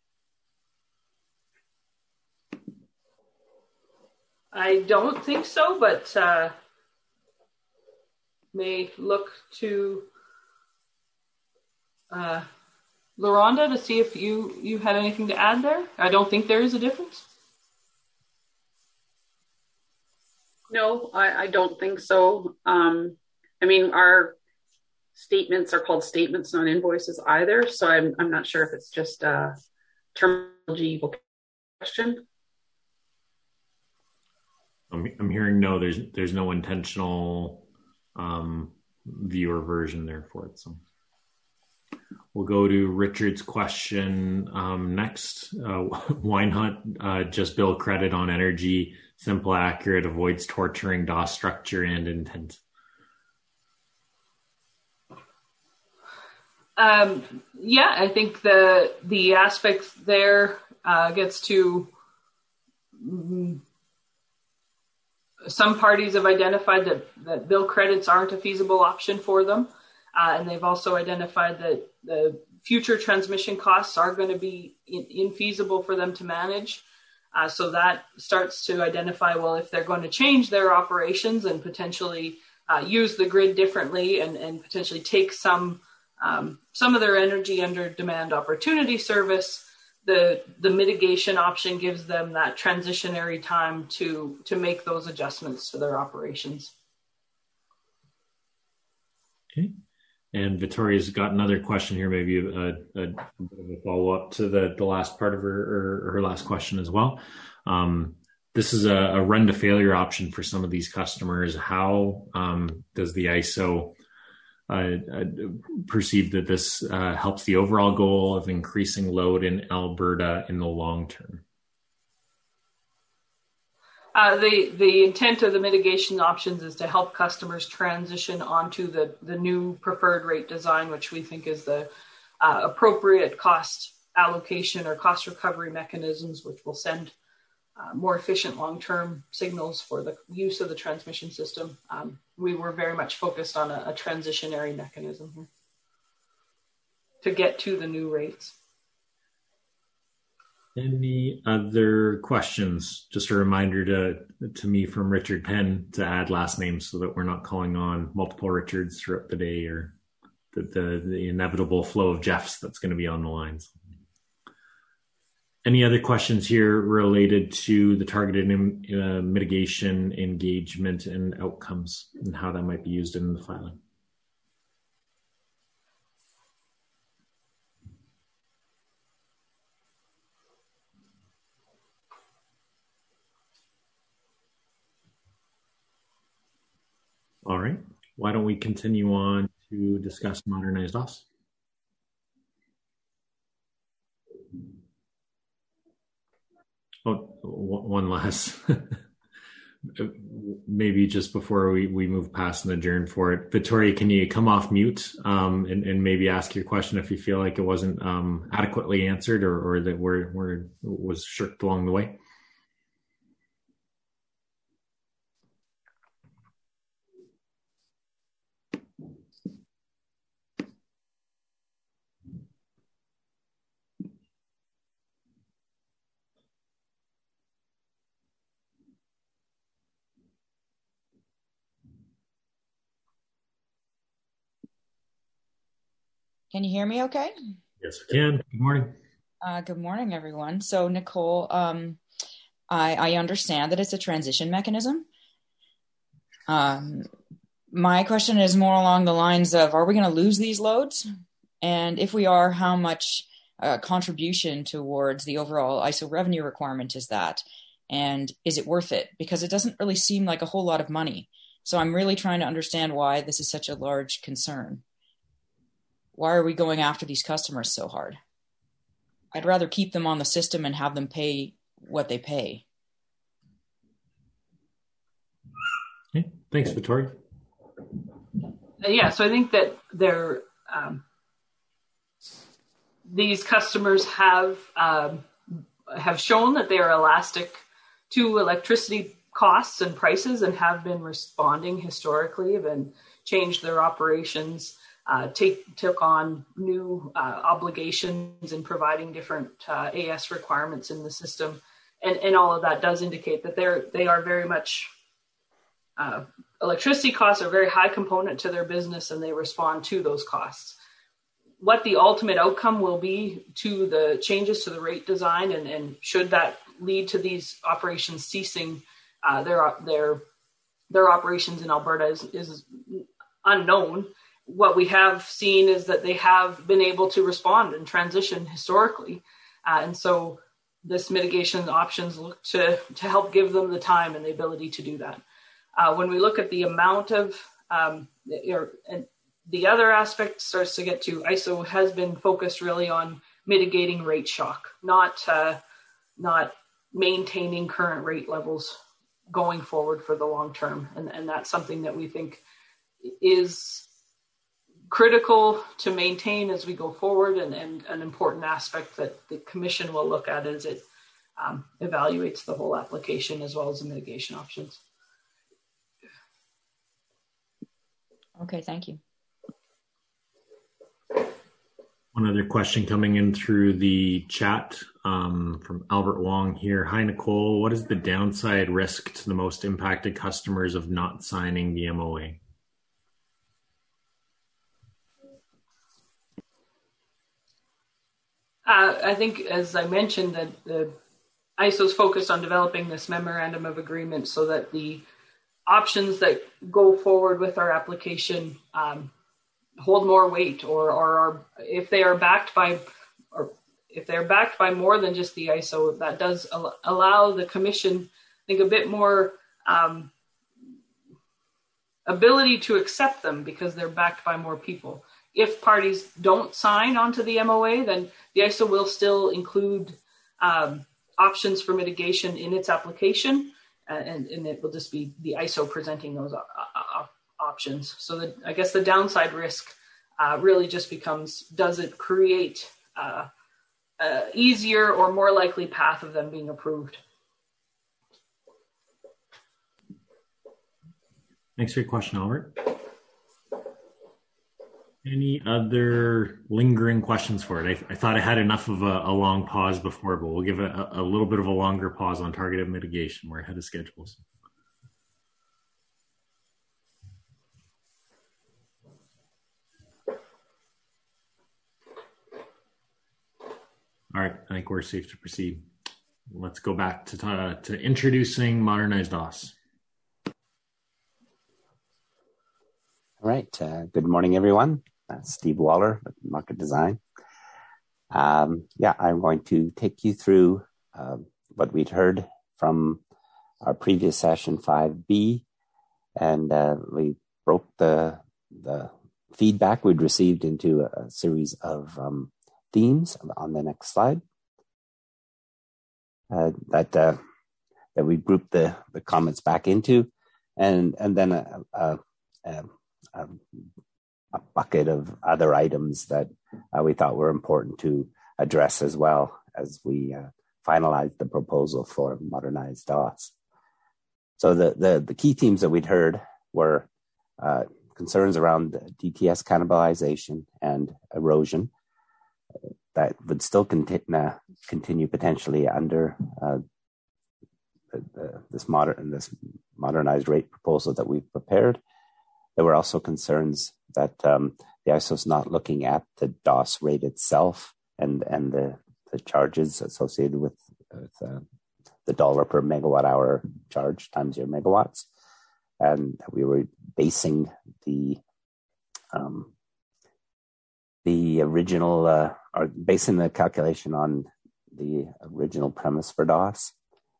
Speaker 1: I don't think so, but may look to LaRonda to see if you had anything to add there. I don't think there is a difference.
Speaker 4: No, I don't think so. Our statements are called statements, not invoices either. So I'm not sure if it's just a terminology question.
Speaker 2: I'm hearing no. There's no intentional view or version there for it. So we'll go to Richard's question next. Why not just bill credit on energy? Simple, accurate, avoids torturing DOS structure and intent.
Speaker 1: I think the aspect there gets to some parties have identified that bill credits aren't a feasible option for them. And they've also identified that the future transmission costs are going to be infeasible for them to manage. So that starts to identify, well, if they're going to change their operations and potentially use the grid differently and potentially take some of their energy under demand opportunity service, the mitigation option gives them that transitionary time to make those adjustments to their operations.
Speaker 2: Okay. And Victoria's got another question here, maybe a bit of a follow-up to the last part of her last question as well. This is a run to failure option for some of these customers. How does the ISO perceive that this helps the overall goal of increasing load in Alberta in the long term?
Speaker 1: The intent of the mitigation options is to help customers transition onto the new preferred rate design, which we think is the appropriate cost allocation or cost recovery mechanisms, which will send more efficient long-term signals for the use of the transmission system. We were very much focused on a transitionary mechanism here to get to the new rates.
Speaker 2: Any other questions? Just a reminder to me from Richard Penn to add last names so that we're not calling on multiple Richards throughout the day, or the inevitable flow of Jeffs that's going to be on the lines. Any other questions here related to the targeted mitigation, engagement, and outcomes, and how that might be used in the filing? All right. Why don't we continue on to discuss modernized OS? Oh, one last, maybe just before we move past and adjourn for it. Victoria, can you come off mute and maybe ask your question if you feel like it wasn't adequately answered or that was shirked along the way?
Speaker 5: Can you hear me okay?
Speaker 2: Yes, I can. Good morning.
Speaker 5: Good morning, everyone. So, Nicole, I understand that it's a transition mechanism. My question is more along the lines of, are we going to lose these loads? And if we are, how much contribution towards the overall ISO revenue requirement is that? And is it worth it? Because it doesn't really seem like a whole lot of money. So I'm really trying to understand why this is such a large concern. Why are we going after these customers so hard? I'd rather keep them on the system and have them pay what they pay.
Speaker 2: Okay. Thanks, Victoria.
Speaker 1: Yeah, so I think that these customers have shown that they are elastic to electricity costs and prices, and have been responding historically, have been changed their operations, took on new obligations in providing different AS requirements in the system, and all of that does indicate that they are very much electricity costs are a very high component to their business, and they respond to those costs. What the ultimate outcome will be to the changes to the rate design, and should that lead to these operations ceasing their operations in Alberta is unknown. What we have seen is that they have been able to respond and transition historically. And so this mitigation options look to help give them the time and the ability to do that. When we look at the amount of, and the other aspect starts to get to, ISO has been focused really on mitigating rate shock, not maintaining current rate levels going forward for the long term. And that's something that we think is critical to maintain as we go forward, and an important aspect that the Commission will look at as it evaluates the whole application as well as the mitigation options.
Speaker 5: Okay, thank you.
Speaker 2: One other question coming in through the chat from Albert Wong here. Hi, Nicole. What is the downside risk to the most impacted customers of not signing the MOA?
Speaker 1: I think, as I mentioned, that the ISO is focused on developing this memorandum of agreement so that the options that go forward with our application hold more weight, or are, if they are backed by more than just the ISO, that does allow the Commission, I think, a bit more ability to accept them because they're backed by more people. If parties don't sign onto the MOA, then the ISO will still include options for mitigation in its application, and it will just be the ISO presenting those options. So that, I guess, the downside risk really just becomes, does it create easier or more likely path of them being approved.
Speaker 2: Thanks for your question, Albert. Any other lingering questions for it? I thought I had enough of a long pause before, but we'll give a little bit of a longer pause on targeted mitigation. We're ahead of schedules. All right, I think we're safe to proceed. Let's go back to introducing modernized DOS.
Speaker 6: All right. Good morning, everyone. Steve Waller with Market Design. I'm going to take you through what we'd heard from our previous session 5B, and we broke the feedback we'd received into a series of themes on the next slide. That we grouped the comments back into, and then a bucket of other items that we thought were important to address as well as we finalized the proposal for modernized DOS. So the key themes that we'd heard were concerns around DTS cannibalization and erosion that would still continue potentially under this modernized rate proposal that we've prepared. There were also concerns that the ISO is not looking at the DOS rate itself and the charges associated with the dollar per megawatt hour charge times your megawatts, and we were basing the original or basing the calculation on the original premise for DOS.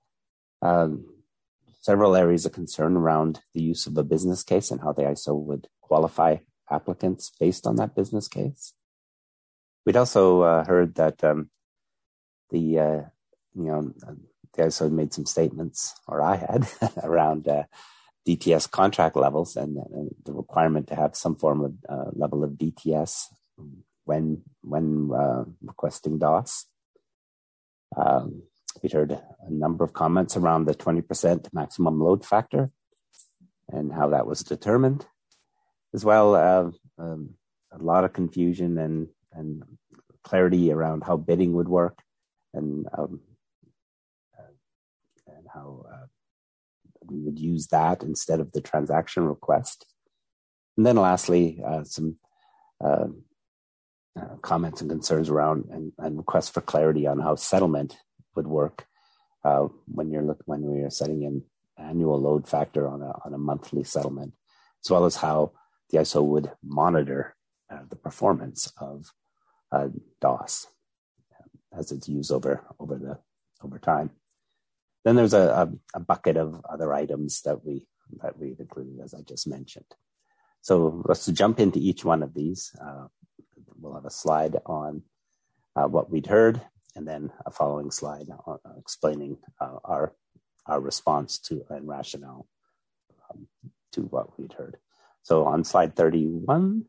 Speaker 6: Several areas of concern around the use of a business case and how the ISO would qualify applicants based on that business case. We'd also heard that the ISO had made some statements, or I had, around DTS contract levels and the requirement to have some form of level of DTS when requesting DOS. We heard a number of comments around the 20% maximum load factor and how that was determined, as well as a lot of confusion and clarity around how bidding would work and how we would use that instead of the transaction request. And then lastly, some comments and concerns around and requests for clarity on how settlement would work when we are setting an annual load factor on a monthly settlement, as well as how the ISO would monitor the performance of DOS as it's used over time. Then there's a bucket of other items that we've included, as I just mentioned. So let's jump into each one of these. We'll have a slide on what we'd heard, and then a following slide explaining our response to and rationale to what we'd heard. So on slide 31,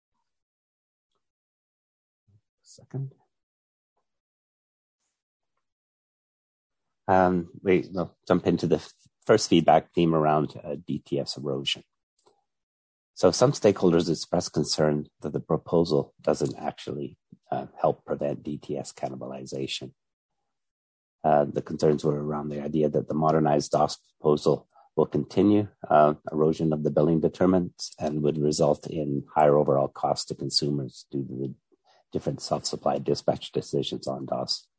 Speaker 6: we'll jump into the first feedback theme around DTS erosion. So some stakeholders expressed concern that the proposal doesn't actually help prevent DTS cannibalization. The concerns were around the idea that the modernized DOS proposal will continue erosion of the billing determinants and would result in higher overall costs to consumers due to the different self-supply dispatch decisions on DOS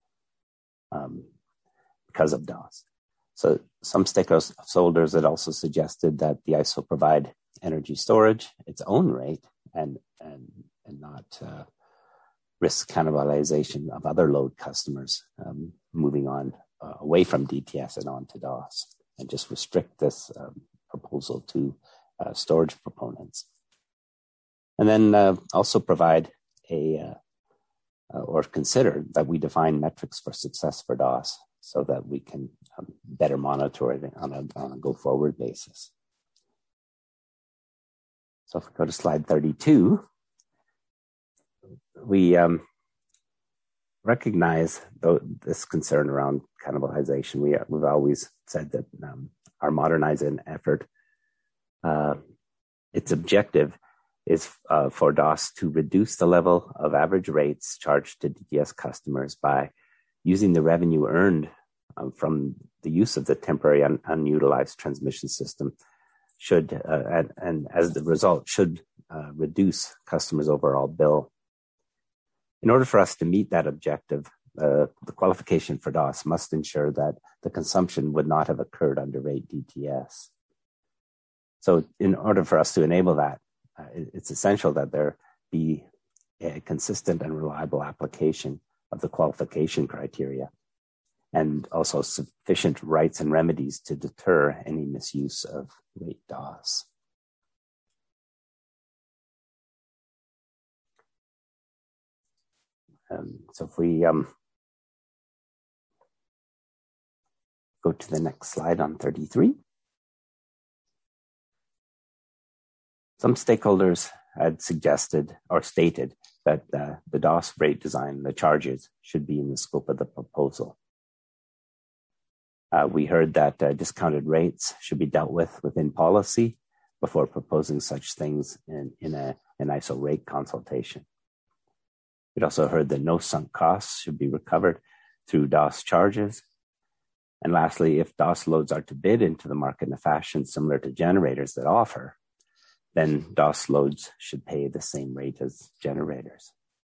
Speaker 6: because of DOS. So some stakeholders had also suggested that the ISO provide energy storage its own rate and not risk cannibalization of other load customers moving on away from DTS and on to DOS, and just restrict this proposal to storage proponents. And then also provide or consider that we define metrics for success for DOS so that we can better monitor it on a go-forward basis. So if we go to slide 32, we recognize this concern around cannibalization. We've always said that our modernizing effort, its objective is for DOS to reduce the level of average rates charged to DTS customers by using the revenue earned from the use of the temporary unutilized transmission system and as the result should reduce customers' overall bill. In order for us to meet that objective, the qualification for DOS must ensure that the consumption would not have occurred under rate DTS. So in order for us to enable that, it's essential that there be a consistent and reliable application of the qualification criteria, and also sufficient rights and remedies to deter any misuse of rate DOS. So if we go to the next slide on 33. Some stakeholders had suggested or stated that the DOS rate design, the charges, should be in the scope of the proposal. We heard that discounted rates should be dealt with within policy before proposing such things in an ISO rate consultation. We also heard that no sunk costs should be recovered through DOS charges. And lastly, if DOS loads are to bid into the market in a fashion similar to generators that offer, then DOS loads should pay the same rate as generators.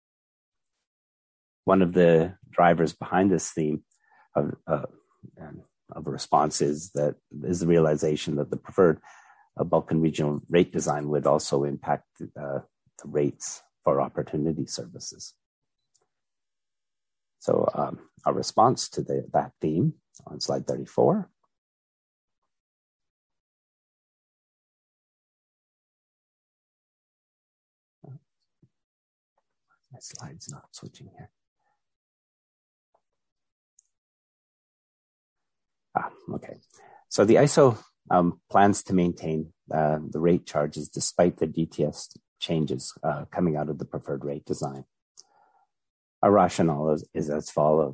Speaker 6: One of the drivers behind this theme of a response is the realization that the preferred bulk and regional rate design would also impact the rates for opportunity services. So our response to that theme on slide 34. My slide's not switching here. Okay. So the ISO plans to maintain the rate charges despite the DTS changes coming out of the preferred rate design. Our rationale is as follows.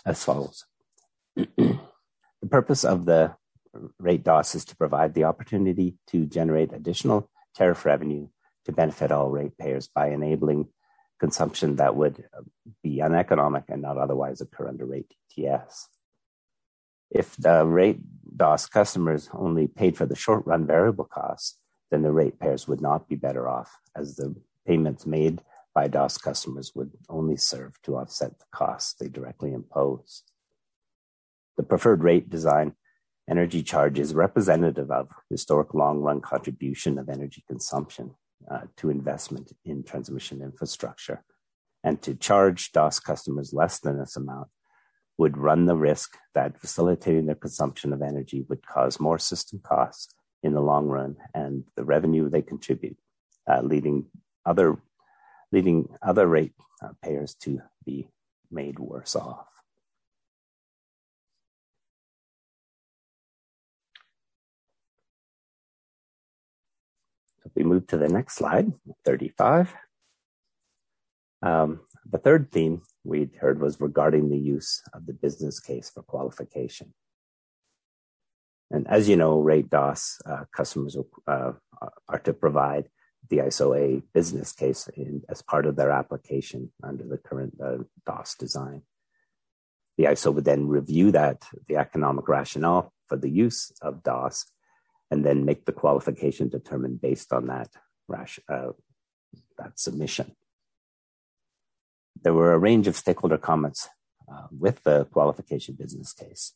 Speaker 6: The purpose of the rate DOS is to provide the opportunity to generate additional tariff revenue to benefit all ratepayers by enabling consumption that would be uneconomic and not otherwise occur under rate DTS. If the rate DOS customers only paid for the short-run variable costs, then the ratepayers would not be better off, as the payments made by DOS customers would only serve to offset the costs they directly impose. The preferred rate design energy charge is representative of historic long-run contribution of energy consumption to investment in transmission infrastructure, and to charge DOS customers less than this amount would run the risk that facilitating their consumption of energy would cause more system costs in the long run, and the revenue they contribute, leading other rate payers to be made worse off. If we move to the next slide, 35. The third theme we'd heard was regarding the use of the business case for qualification. And as you know, rate DOS customers are to provide the ISO-A business case as part of their application under the current DOS design. The ISO would then review the economic rationale for the use of DOS, and then make the qualification determined based on that submission. There were a range of stakeholder comments with the qualification business case.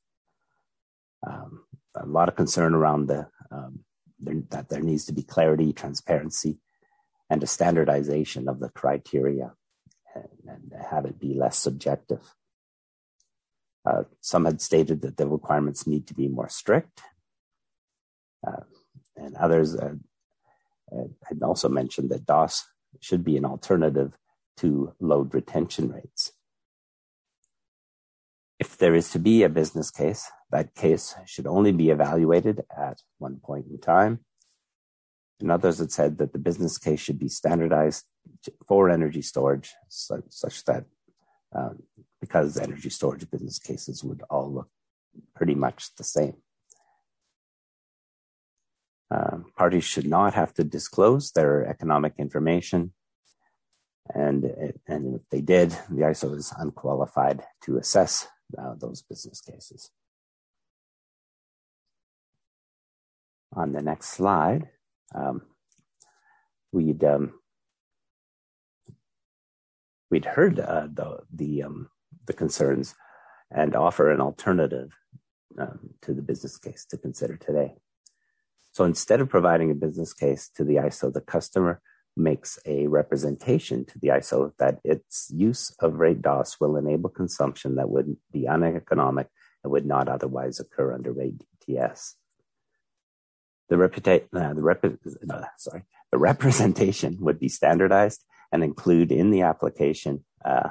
Speaker 6: A lot of concern around that there needs to be clarity, transparency, and a standardization of the criteria, and have it be less subjective. Some had stated that the requirements need to be more strict, and others had also mentioned that DOS should be an alternative to load retention rates. If there is to be a business case, that case should only be evaluated at one point in time. And others had said that the business case should be standardized for energy storage such that because energy storage business cases would all look pretty much the same. Parties should not have to disclose their economic information, and if they did, the ISO is unqualified to assess those business cases. On the next slide, we'd heard the concerns and offer an alternative to the business case to consider today. So instead of providing a business case to the ISO, the customer makes a representation to the ISO that its use of rate DOS will enable consumption that would be uneconomic and would not otherwise occur under rate DTS. The representation would be standardized and include in the application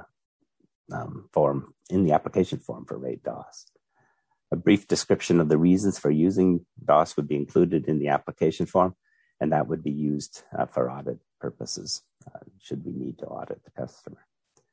Speaker 6: form for rate DOS. A brief description of the reasons for using DOS would be included in the application form, and that would be used for audit purposes should we need to audit the customer.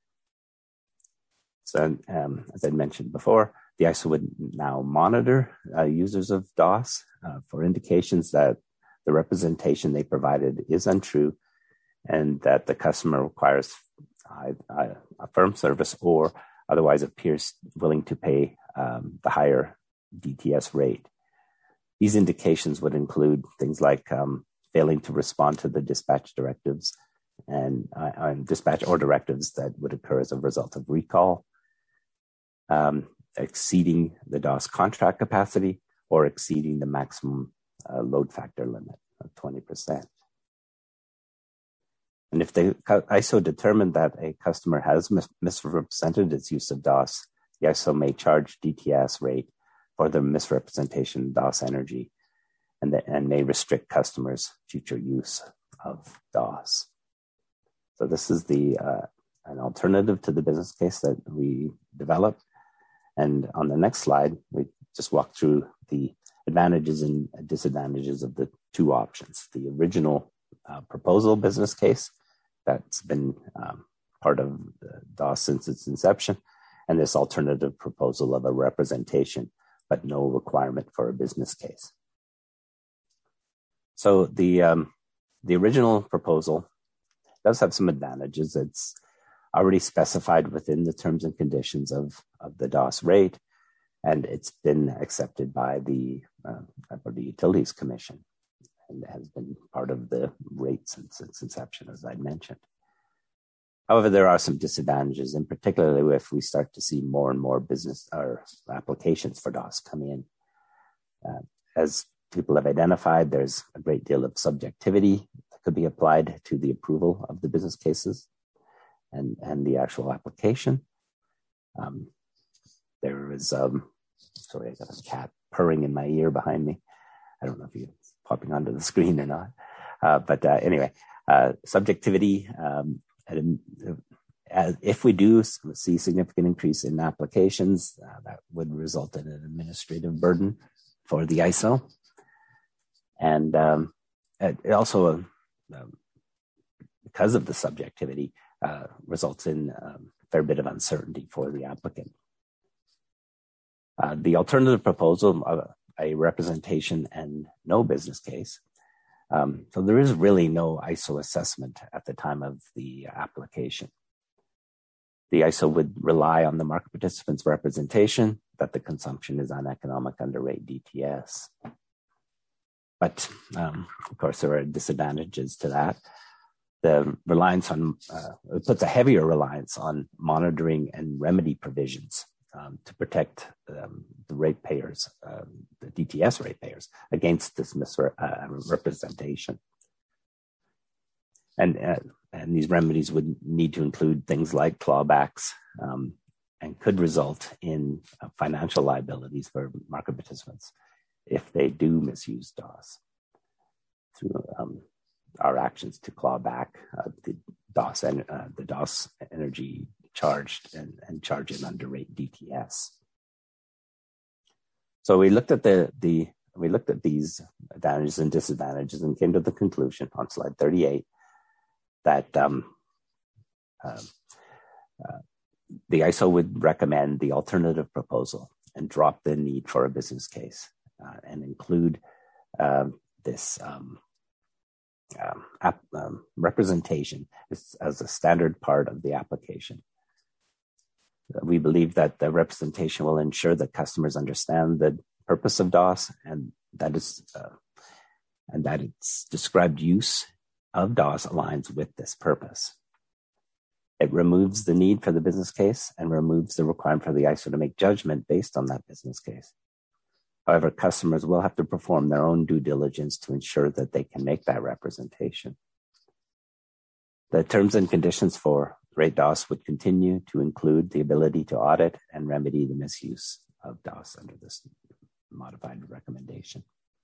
Speaker 6: So, as I mentioned before, the ISO would now monitor users of DOS for indications that the representation they provided is untrue and that the customer requires a firm service or otherwise appears willing to pay the higher DTS rate. These indications would include things like failing to respond to the dispatch directives and dispatch or directives that would occur as a result of recall, exceeding the DOS contract capacity, or exceeding the maximum load factor limit of 20%. And if the ISO determined that a customer has misrepresented its use of DOS, the ISO may charge DTS rate for the misrepresentation of DOS energy and may restrict customers' future use of DOS. So this is an alternative to the business case that we developed. And on the next slide, we just walk through the advantages and disadvantages of the two options. The original proposal business case that's been part of DOS since its inception, and this alternative proposal of a representation, but no requirement for a business case. So the original proposal does have some advantages. It's already specified within the terms and conditions of the DOS rate, and it's been accepted by the Utilities Commission and has been part of the rate since its inception, as I mentioned. However, there are some disadvantages, and particularly if we start to see more and more business or applications for DOS come in. As people have identified, there's a great deal of subjectivity that could be applied to the approval of the business cases and the actual application. There is, sorry, I got a cat purring in my ear behind me. I don't know if it's popping onto the screen or not. But anyway, subjectivity, if we do see significant increase in applications, that would result in an administrative burden for the ISO. And it also, because of the subjectivity, results in a fair bit of uncertainty for the applicant. The alternative proposal of a representation and no business case. So there is really no ISO assessment at the time of the application. The ISO would rely on the market participants' representation that the consumption is uneconomic under rate DTS. But of course, there are disadvantages to that. The reliance on, it puts a heavier reliance on monitoring and remedy provisions to protect the ratepayers, the DTS ratepayers, against this misrepresentation. And these remedies would need to include things like clawbacks and could result in financial liabilities for market participants if they do misuse DOS through our actions to claw back the DOS energy charged and charge it under rate DTS. So we looked at these advantages and disadvantages and came to the conclusion on slide 38 that the ISO would recommend the alternative proposal and drop the need for a business case and include this representation as a standard part of the application. We believe that the representation will ensure that customers understand the purpose of DOS and that its described use of DOS aligns with this purpose. It removes the need for the business case and removes the requirement for the ISO to make judgment based on that business case. However, customers will have to perform their own due diligence to ensure that they can make that representation. The terms and conditions for Rate DOS would continue to include the ability to audit and remedy the misuse of DOS under this modified recommendation.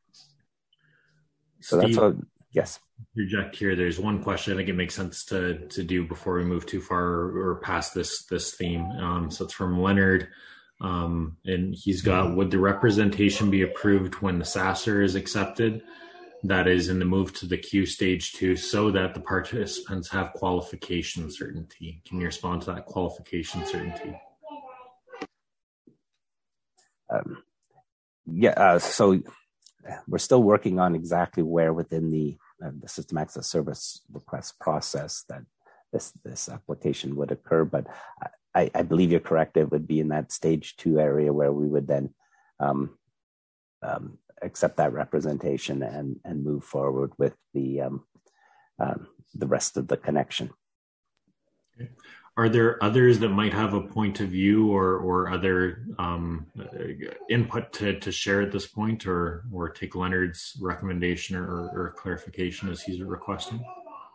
Speaker 6: So Steve, that's what, yes.
Speaker 2: Interject here. There's one question I think it makes sense to do before we move too far or past this theme. So it's from Leonard. And he's got, would the representation be approved when the SASR is accepted? That is in the move to the Q stage 2 so that the participants have qualification certainty. Can you respond to that qualification certainty?
Speaker 6: So we're still working on exactly where within the System Access Service request process that this application would occur, but I believe you're correct. It would be in that stage 2 area where we would then accept that representation and move forward with the rest of the connection.
Speaker 2: Okay. Are there others that might have a point of view or other input to share at this point, or take Leonard's recommendation or clarification as he's requesting?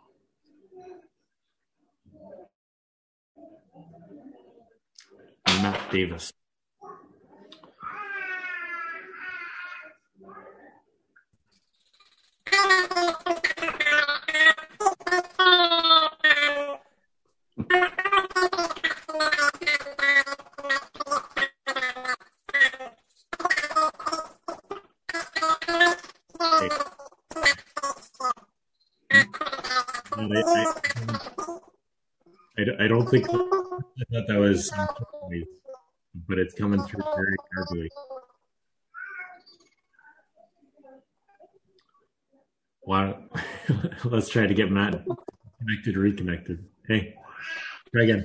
Speaker 2: Matt Davis. I don't think that was, but it's coming through very clearly. Wow. Let's try to get Matt reconnected. Hey, try again.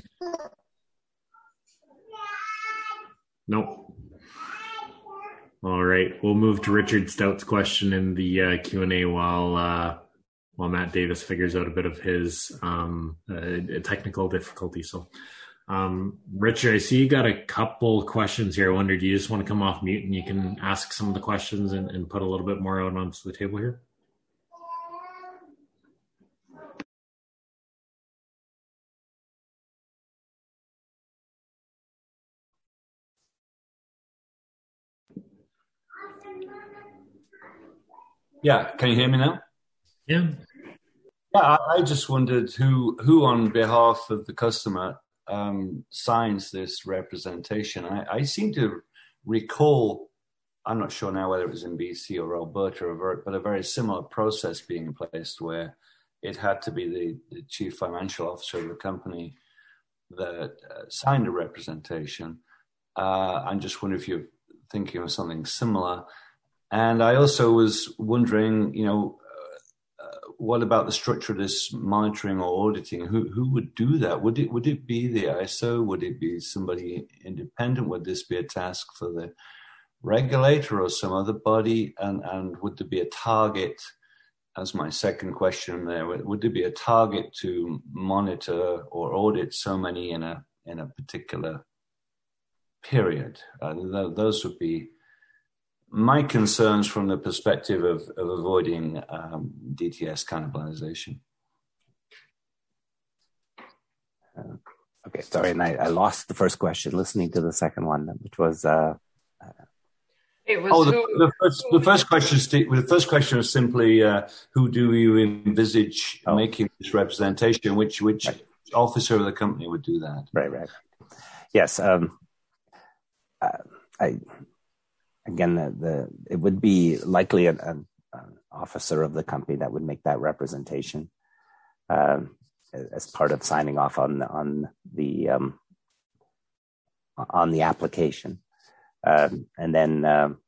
Speaker 2: Nope. All right. We'll move to Richard Stout's question in the Q&A while Matt Davis figures out a bit of his technical difficulty. So, Richard, I see you got a couple questions here. I wonder, do you just want to come off mute and you can ask some of the questions and put a little bit more out onto the table here?
Speaker 7: Yeah, can you hear me now?
Speaker 2: Yeah.
Speaker 7: Yeah, I just wondered who on behalf of the customer signs this representation. I seem to recall, I'm not sure now whether it was in BC or Alberta, but a very similar process being placed where it had to be the chief financial officer of the company that signed a representation. I'm just wondering if you're thinking of something similar. And I also was wondering, what about the structure of this monitoring or auditing? Who would do that? Would it be the ISO? Would it be somebody independent? Would this be a task for the regulator or some other body? And would there be a target, as my second question there, would there be a target to monitor or audit so many in a particular period? Those would be my concerns from the perspective of avoiding DTS cannibalization.
Speaker 6: Okay, sorry, and I lost the first question listening to the second one, which was. The first question. The first question was simply, who do you envisage making this representation? Which officer of the company would do that? Right. Yes. Again, it would be likely an officer of the company that would make that representation as part of signing off on the on the application, and then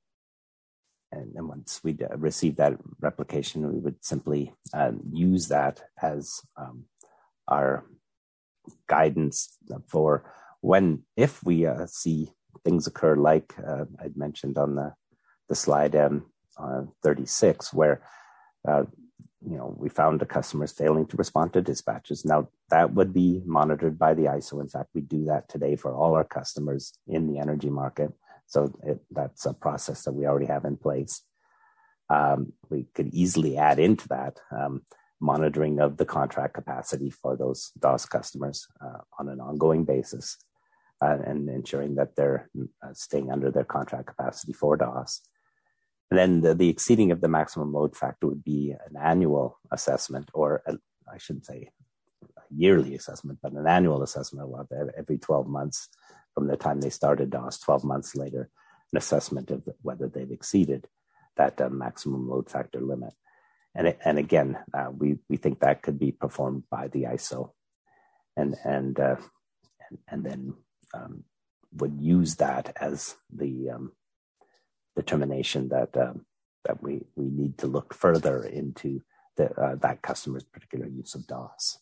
Speaker 6: once we receive that replication, we would simply use that as our guidance for if we see things occur like I'd mentioned on the slide 36, where we found the customers failing to respond to dispatches. Now that would be monitored by the ISO. In fact, we do that today for all our customers in the energy market. So that's a process that we already have in place. We could easily add into that monitoring of the contract capacity for those DOS customers on an ongoing basis, and ensuring that they're staying under their contract capacity for DOS. And then the exceeding of the maximum load factor would be an annual assessment, or I shouldn't say a yearly assessment, but an annual assessment of every 12 months from the time they started DOS, 12 months later, an assessment of whether they've exceeded that maximum load factor limit. And again, we think that could be performed by the ISO, and then would use that as the determination that we need to look further into that customer's particular use of DOS.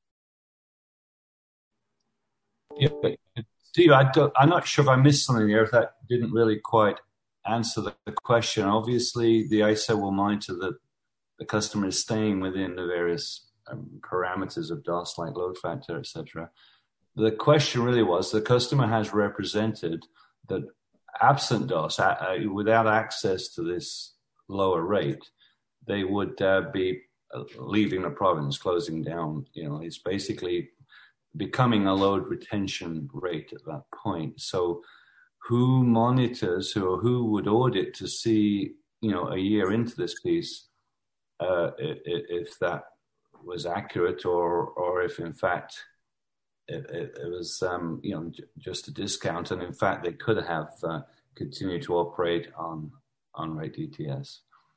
Speaker 7: Yeah, but Steve, I'm not sure if I missed something there. If that didn't really quite answer the question. Obviously, the ISO will monitor that the customer is staying within the various parameters of DOS, like load factor, etc. The question really was, the customer has represented that absent DOS, without access to this lower rate, they would be leaving the province, closing down. It's basically becoming a load retention rate at that point. So who monitors or who would audit to see, a year into this piece, if that was accurate, or if in fact it was, just a discount, and in fact they could have continued to operate on rate DTS.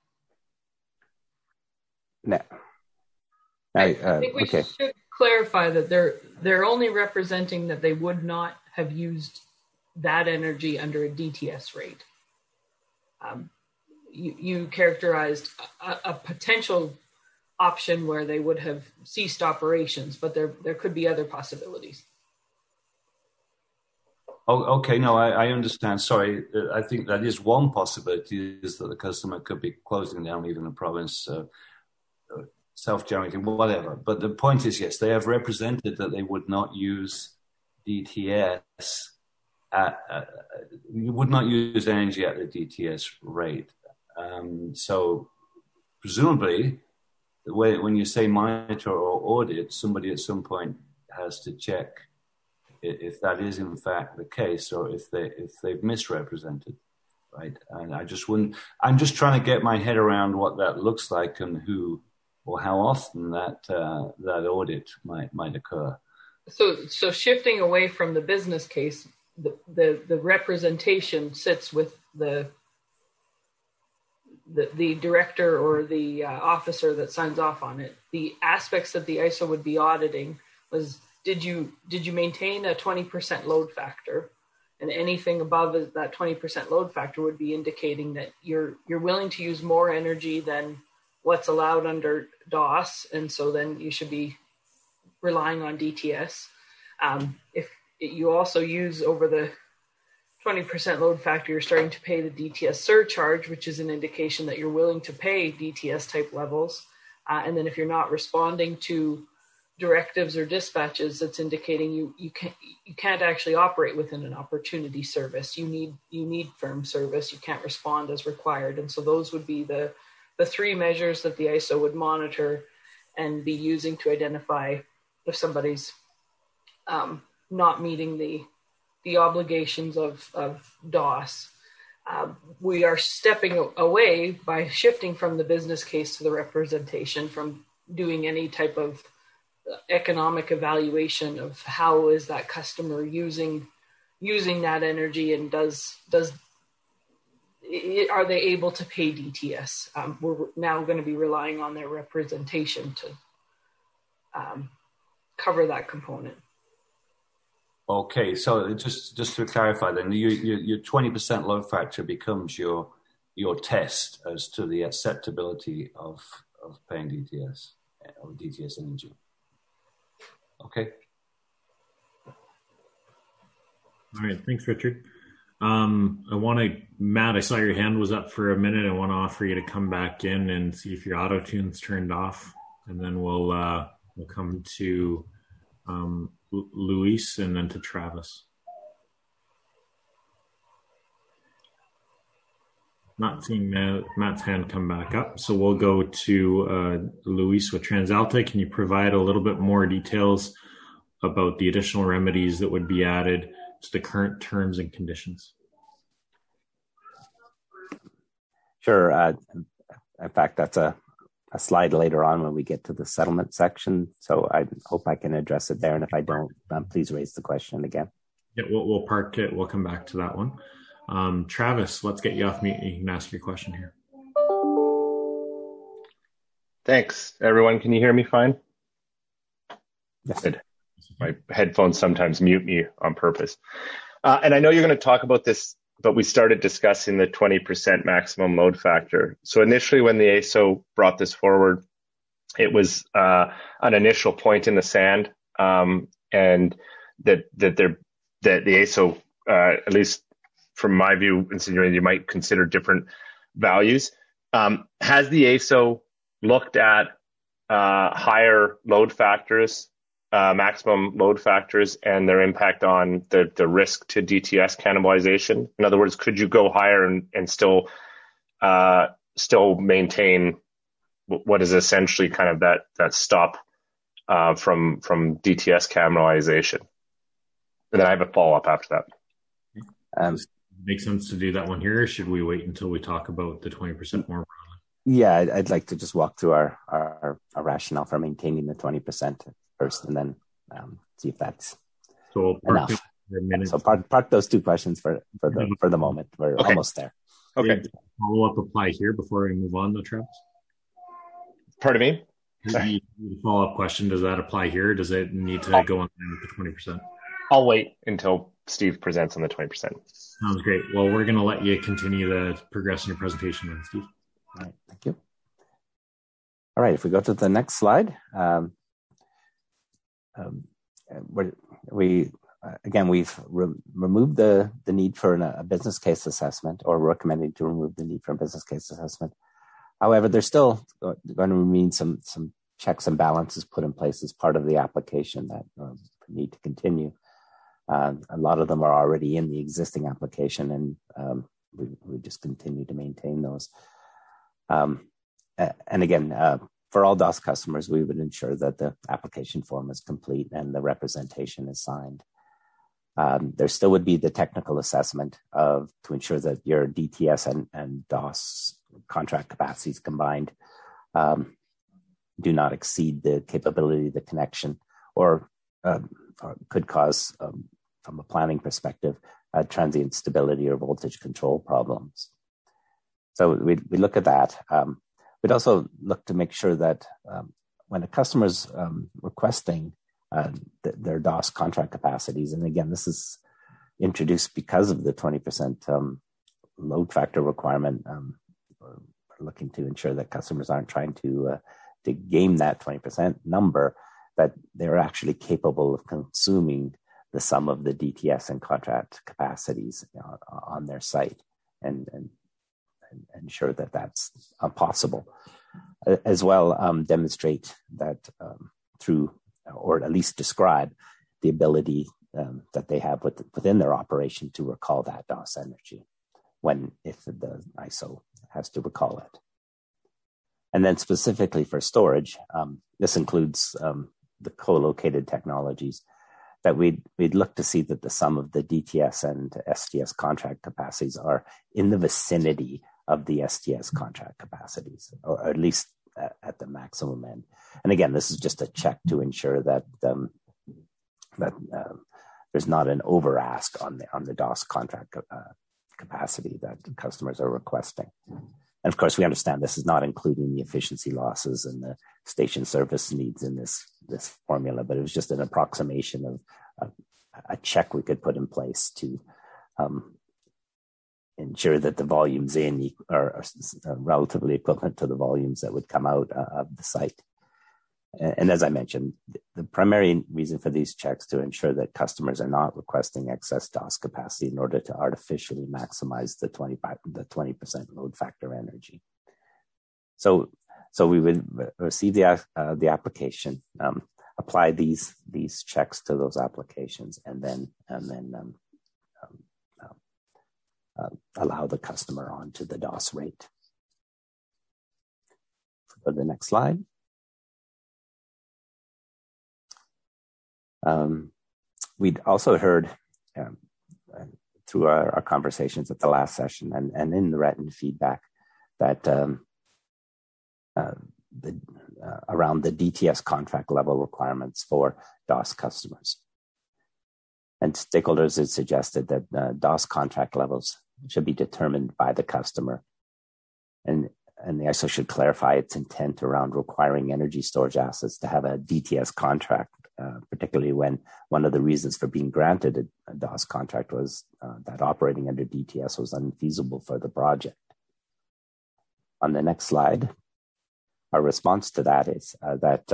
Speaker 6: No.
Speaker 1: I think we should clarify that they're only representing that they would not have used that energy under a DTS rate. You characterized a potential option where they would have ceased operations, but there could be other possibilities.
Speaker 7: Oh, okay. No, I understand. Sorry. I think that is one possibility, is that the customer could be closing down, leaving the province, self-generating, whatever. But the point is, yes, they have represented that they would not use DTS you would not use energy at the DTS rate. So presumably, when you say monitor or audit, somebody at some point has to check if that is in fact the case, or if they've misrepresented, right? And I'm just trying to get my head around what that looks like, and who or how often that audit might occur.
Speaker 1: So shifting away from the business case, the representation sits with the director or the officer that signs off on it. The aspects that the ISO would be auditing was, did you maintain a 20% load factor? And anything above that 20% load factor would be indicating that you're willing to use more energy than what's allowed under DOS, and so then you should be relying on DTS. If you also use over the 20% load factor, you're starting to pay the DTS surcharge, which is an indication that you're willing to pay DTS type levels. And then if you're not responding to directives or dispatches, that's indicating you can't actually operate within an opportunity service. You need firm service. You can't respond as required. And so those would be the three measures that the ISO would monitor and be using to identify if somebody's not meeting the obligations of DOS. We are stepping away by shifting from the business case to the representation, from doing any type of economic evaluation of how is that customer using that energy, and are they able to pay DTS? We're now going to be relying on their representation to cover that component.
Speaker 7: Okay, so just to clarify, then your 20% load factor becomes your test as to the acceptability of paying DTS or DTS energy. Okay.
Speaker 2: All right, thanks, Richard. Matt, I saw your hand was up for a minute. I want to offer you to come back in and see if your auto tune's turned off, and then we'll come to Luis and then to Travis. Not seeing Matt's hand come back up, so we'll go to Luis with TransAlta. Can you provide a little bit more details about the additional remedies that would be added to the current terms and conditions?
Speaker 6: Sure. In fact, that's a slide later on when we get to the settlement section. So I hope I can address it there. And if I don't, please raise the question again.
Speaker 2: Yeah, we'll park it. We'll come back to that one. Travis, let's get you off mute. You can ask your question here.
Speaker 8: Thanks, everyone. Can you hear me fine?
Speaker 6: Yes.
Speaker 8: Good. My headphones sometimes mute me on purpose. And I know you're going to talk about this, but we started discussing the 20% maximum load factor. So initially when the AESO brought this forward, it was an initial point in the sand, and that the AESO, at least from my view, insinuated you might consider different values. Has the AESO looked at higher load factors, maximum load factors, and their impact on the risk to DTS cannibalization? In other words, could you go higher and still maintain what is essentially kind of that stop from DTS cannibalization? And then I have a follow-up after that.
Speaker 2: Makes sense to do that one here, or should we wait until we talk about the 20% more broadly?
Speaker 6: Yeah, I'd like to just walk through our rationale for maintaining the 20% first, and then see if that's enough. So park those two questions for the moment. We're almost there.
Speaker 8: Okay.
Speaker 2: Follow-up apply here before we move on, though, Travis?
Speaker 8: Pardon me?
Speaker 2: The follow-up question, does that apply here? Does it need to go on with the 20%?
Speaker 8: I'll wait until Steve presents on the 20%.
Speaker 2: Sounds great. Well, we're going to let you continue to progress in your presentation then, Steve.
Speaker 6: All right, thank you. All right, if we go to the next slide, we've removed the need for a business case assessment, or recommending to remove the need for a business case assessment. However, there's still going to remain some checks and balances put in place as part of the application that need to continue. A lot of them are already in the existing application, and we just continue to maintain those. And again, for all DOS customers, we would ensure that the application form is complete and the representation is signed. There still would be the technical assessment to ensure that your DTS and DOS contract capacities combined do not exceed the capability of the connection, or could cause, from a planning perspective, transient stability or voltage control problems. So we look at that. We'd also look to make sure that when a customer's requesting their DOS contract capacities, and again, this is introduced because of the 20% load factor requirement, we're looking to ensure that customers aren't trying to game that 20% number, that they're actually capable of consuming the sum of the DTS and contract capacities on their site, and ensure that that's possible. As well, demonstrate that through, or at least describe the ability that they have within their operation to recall that DOS energy if the ISO has to recall it. And then specifically for storage, this includes the co-located technologies, that we'd look to see that the sum of the DTS and STS contract capacities are in the vicinity of the STS contract capacities, or at least at the maximum end. And again, this is just a check to ensure that there's not an over ask on the DOS contract capacity that customers are requesting. And of course, we understand this is not including the efficiency losses and the station service needs in this formula, but it was just an approximation of a check we could put in place to ensure that the volumes in are relatively equivalent to the volumes that would come out of the site. And as I mentioned, the primary reason for these checks to ensure that customers are not requesting excess DOS capacity in order to artificially maximize the 20% load factor energy. So we would receive the application, apply these checks to those applications, and then allow the customer onto the DOS rate. Go to the next slide. We'd also heard through our conversations at the last session and in the written feedback that around the DTS contract level requirements for DOS customers. And stakeholders had suggested that DOS contract levels should be determined by the customer. And the ISO should clarify its intent around requiring energy storage assets to have a DTS contract, particularly when one of the reasons for being granted a DOS contract was that operating under DTS was unfeasible for the project. On the next slide, our response to that is that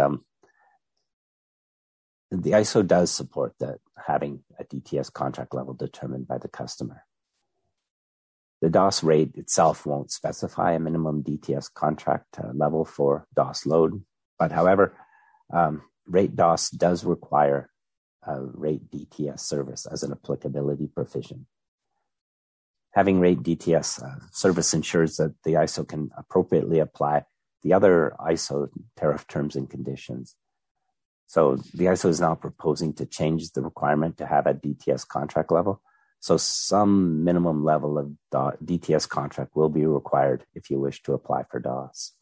Speaker 6: the ISO does support having a DTS contract level determined by the customer. The DOS rate itself won't specify a minimum DTS contract level for DOS load, but however, rate DOS does require rate DTS service as an applicability provision. Having rate DTS service ensures that the ISO can appropriately apply the other ISO tariff terms and conditions. So the ISO is now proposing to change the requirement to have a DTS contract level. So some minimum level of DTS contract will be required if you wish to apply for DOS.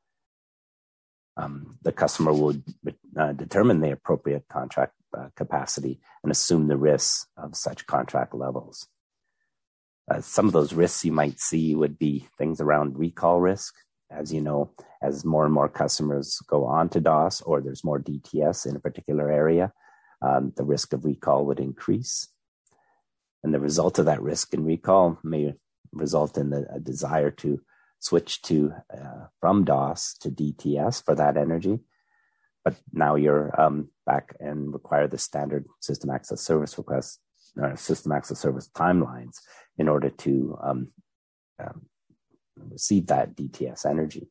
Speaker 6: The customer will determine the appropriate contract capacity and assume the risks of such contract levels. Some of those risks you might see would be things around recall risk. As you know, as more and more customers go on to DOS or there's more DTS in a particular area, the risk of recall would increase. And the result of that risk and recall may result in a desire to switch from DOS to DTS for that energy. But now you're back and require the standard system access service requests, system access service timelines in order to receive that DTS energy.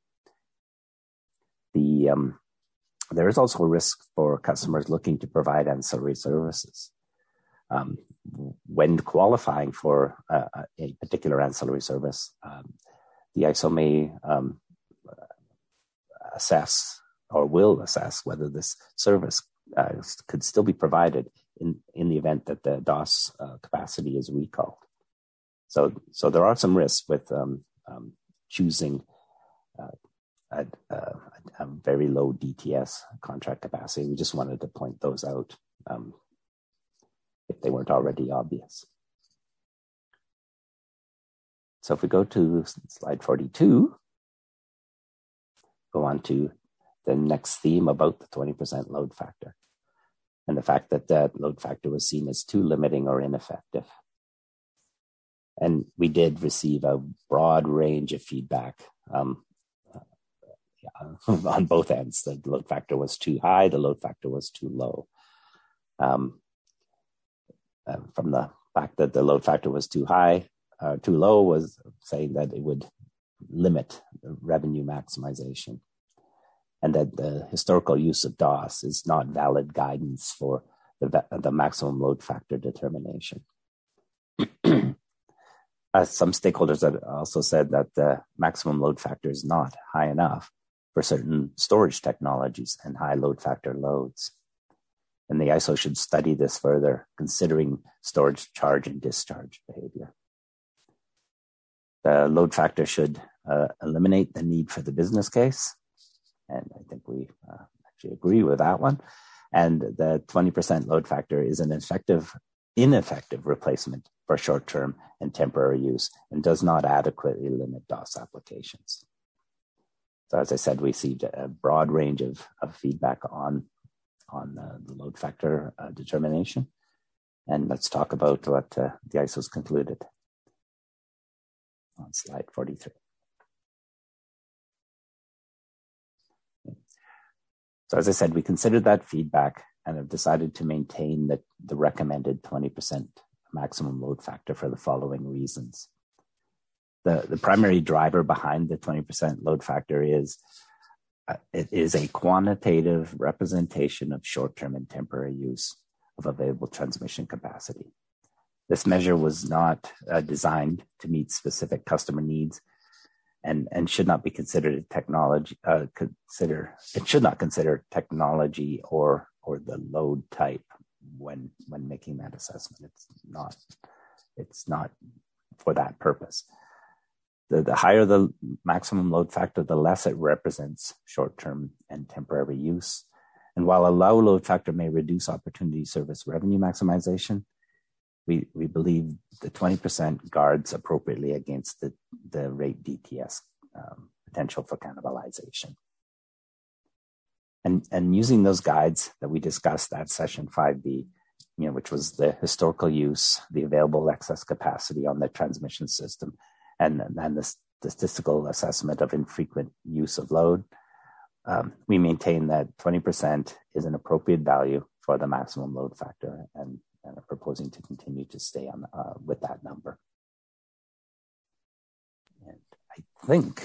Speaker 6: There is also a risk for customers looking to provide ancillary services. When qualifying for a particular ancillary service, the ISO may assess or will assess whether this service could still be provided in the event that the DOS capacity is recalled. So there are some risks with choosing a very low DTS contract capacity. We just wanted to point those out if they weren't already obvious. So if we go to slide 42, go on to the next theme about the 20% load factor and the fact that that load factor was seen as too limiting or ineffective. And we did receive a broad range of feedback on both ends. The load factor was too high, the load factor was too low. From the fact that the load factor was too high, too low was saying that it would limit revenue maximization and that the historical use of DOS is not valid guidance for the maximum load factor determination. Some stakeholders have also said that the maximum load factor is not high enough for certain storage technologies and high load factor loads. And the ISO should study this further, considering storage charge and discharge behavior. The load factor should eliminate the need for the business case. And I think we actually agree with that one. And the 20% load factor is an ineffective replacement for short-term and temporary use and does not adequately limit DOS applications. So as I said, we received a broad range of feedback on the load factor determination. And let's talk about what the ISO's concluded on slide 43. So as I said, we considered that feedback and have decided to maintain the recommended 20% maximum load factor for the following reasons. The primary driver behind the 20% load factor is it is a quantitative representation of short-term and temporary use of available transmission capacity. This measure was not designed to meet specific customer needs and should not be considered technology. It should not consider technology or the load type when making that assessment. It's not for that purpose. The higher the maximum load factor, the less it represents short-term and temporary use. And while a low load factor may reduce opportunity service revenue maximization, we believe the 20% guards appropriately against the rate DTS potential for cannibalization. And using those guides that we discussed at session 5B, which was the historical use, the available excess capacity on the transmission system, and the statistical assessment of infrequent use of load, we maintain that 20% is an appropriate value for the maximum load factor and are proposing to continue to stay on with that number. And I think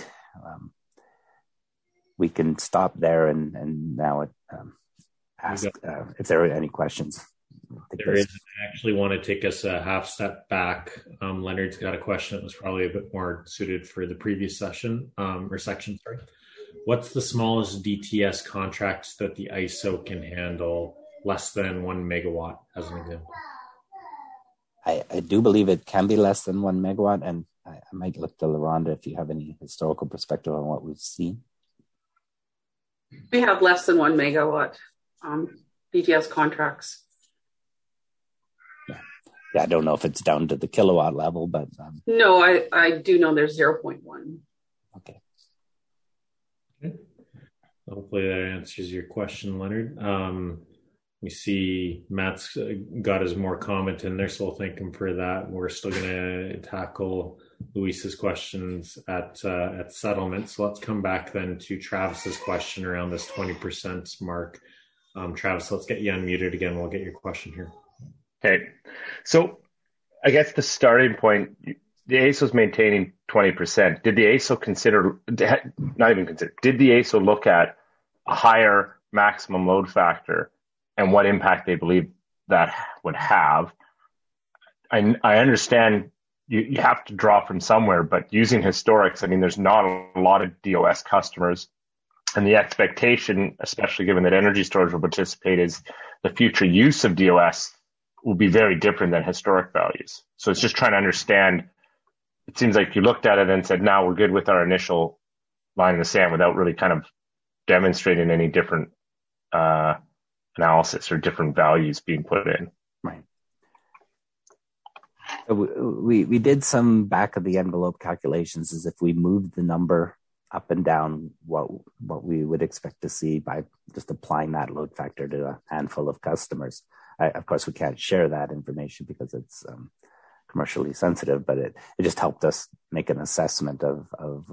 Speaker 6: we can stop there and now ask if there are any questions.
Speaker 2: There is. I actually want to take us a half step back. Leonard's got a question that was probably a bit more suited for the previous session or section. Sorry. What's the smallest DTS contracts that the ISO can handle less than 1 megawatt, as an example?
Speaker 6: I do believe it can be less than 1 megawatt, and I might look to LaRonda if you have any historical perspective on what we've seen.
Speaker 4: We have less than 1 megawatt DTS contracts.
Speaker 6: Yeah, I don't know if it's down to the kilowatt level, but...
Speaker 4: No, I do know there's 0.1.
Speaker 6: Okay.
Speaker 2: Hopefully that answers your question, Leonard. We see Matt's got his more comment in there, so we'll thank him for that. We're still going to tackle Luis's questions at settlement. So let's come back then to Travis's question around this 20% mark. Travis, let's get you unmuted again. We'll get your question here.
Speaker 8: Okay. So I guess the starting point, the AESO is maintaining 20%. Did the AESO did the AESO look at a higher maximum load factor and what impact they believe that would have? I understand you have to draw from somewhere, but using historics, I mean, there's not a lot of DOS customers. And the expectation, especially given that energy storage will participate, is the future use of DOS will be very different than historic values. So it's just trying to understand. It seems like you looked at it and said, "Now we're good with our initial line in the sand," without really kind of demonstrating any different analysis or different values being put in.
Speaker 6: Right. We did some back of the envelope calculations as if we moved the number up and down what we would expect to see by just applying that load factor to a handful of customers. Of course, we can't share that information because it's commercially sensitive, but it just helped us make an assessment of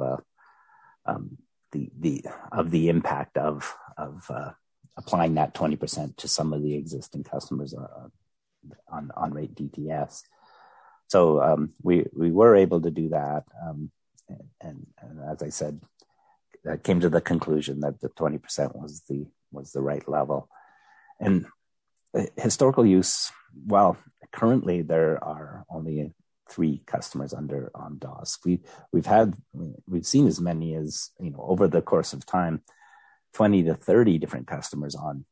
Speaker 6: the impact of applying that 20% to some of the existing customers on rate DTS. So we were able to do that, and as I said, that came to the conclusion that the 20% was the right level. And historical use, well, currently there are only 3 customers on DOS. We've seen as many as, over the course of time, 20 to 30 different customers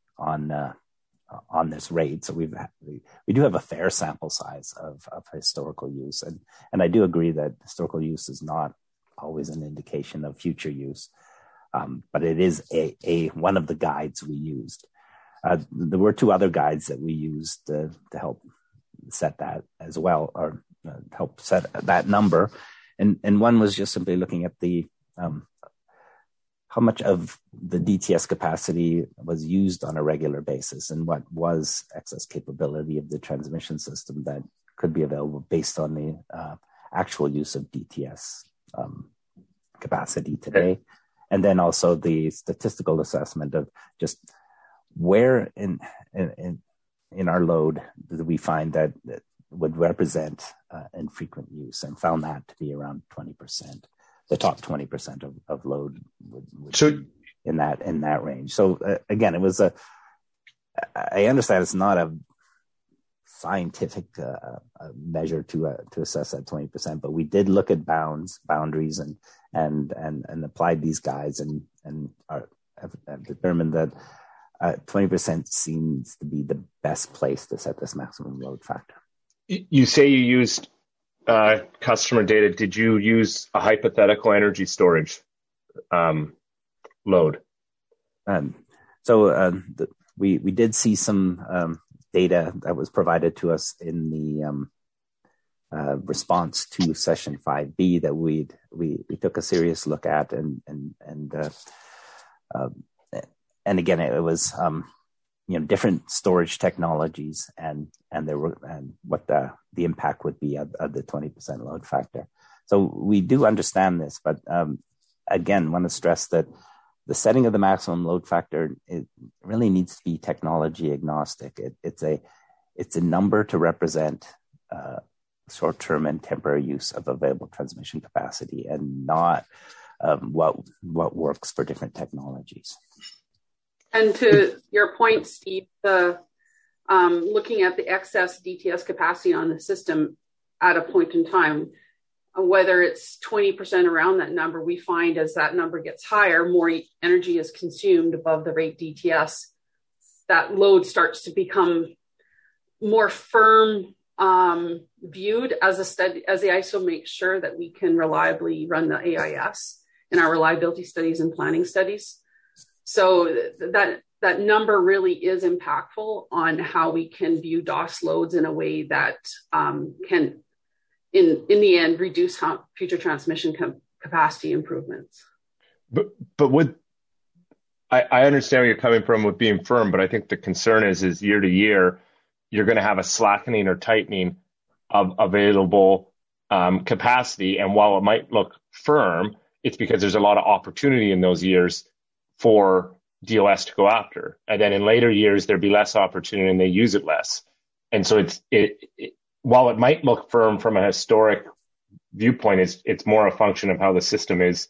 Speaker 6: on this rate. So we do have a fair sample size of historical use, and I do agree that historical use is not always an indication of future use, but it is a one of the guides we used. There were 2 other guides that we used to help set that as well, or help set that number, and one was just simply looking at the much of the DTS capacity was used on a regular basis, and what was excess capability of the transmission system that could be available based on the actual use of DTS capacity today. And then also the statistical assessment of just where in our load do we find that would represent infrequent use, and found that to be around 20%. The top 20% of load would be in that range. So again, it was I understand it's not a scientific measure to assess that 20%, but we did look at boundaries, and applied these guides, and have determined that 20% seems to be the best place to set this maximum load factor.
Speaker 8: You say you used customer data. Did you use a hypothetical energy storage load?
Speaker 6: We did see some data that was provided to us in the response to session 5B that we took a serious look at, and again, it was different storage technologies and what the impact would be of the 20% load factor. So we do understand this, but again, want to stress that the setting of the maximum load factor, it really needs to be technology agnostic. It's a number to represent short-term and temporary use of available transmission capacity, and not what works for different technologies.
Speaker 4: And to your point, Steve, the looking at the excess DTS capacity on the system at a point in time, whether it's 20% around that number, we find as that number gets higher, more energy is consumed above the rate DTS. That load starts to become more firm viewed as a study, as the ISO makes sure that we can reliably run the AIS in our reliability studies and planning studies. So that number really is impactful on how we can view DOS loads in a way that can, in the end, reduce future transmission capacity improvements.
Speaker 8: But I understand where you're coming from with being firm, but I think the concern is year to year, you're going to have a slackening or tightening of available capacity. And while it might look firm, it's because there's a lot of opportunity in those years for DOS to go after. And then in later years, there'd be less opportunity and they use it less. And so while it might look firm from a historic viewpoint, it's more a function of how the system is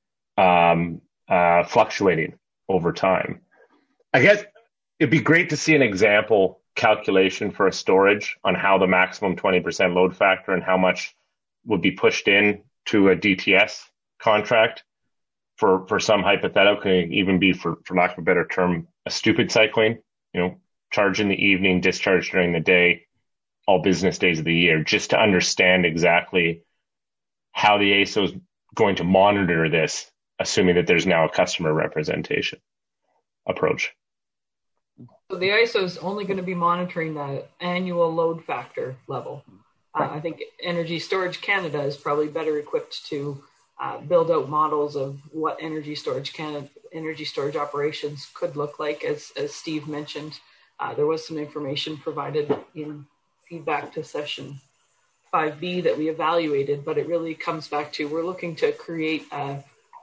Speaker 8: fluctuating over time. I guess it'd be great to see an example calculation for a storage on how the maximum 20% load factor and how much would be pushed in to a DTS contract for some hypothetical, can even be, for lack of a better term, a stupid cycling, charge in the evening, discharge during the day, all business days of the year, just to understand exactly how the AESO is going to monitor this, assuming that there's now a customer representation approach.
Speaker 1: So the ISO is only going to be monitoring the annual load factor level. I think Energy Storage Canada is probably better equipped to build out models of what energy storage operations could look like. As Steve mentioned, there was some information provided in feedback to session 5B that we evaluated, but it really comes back to, we're looking to create a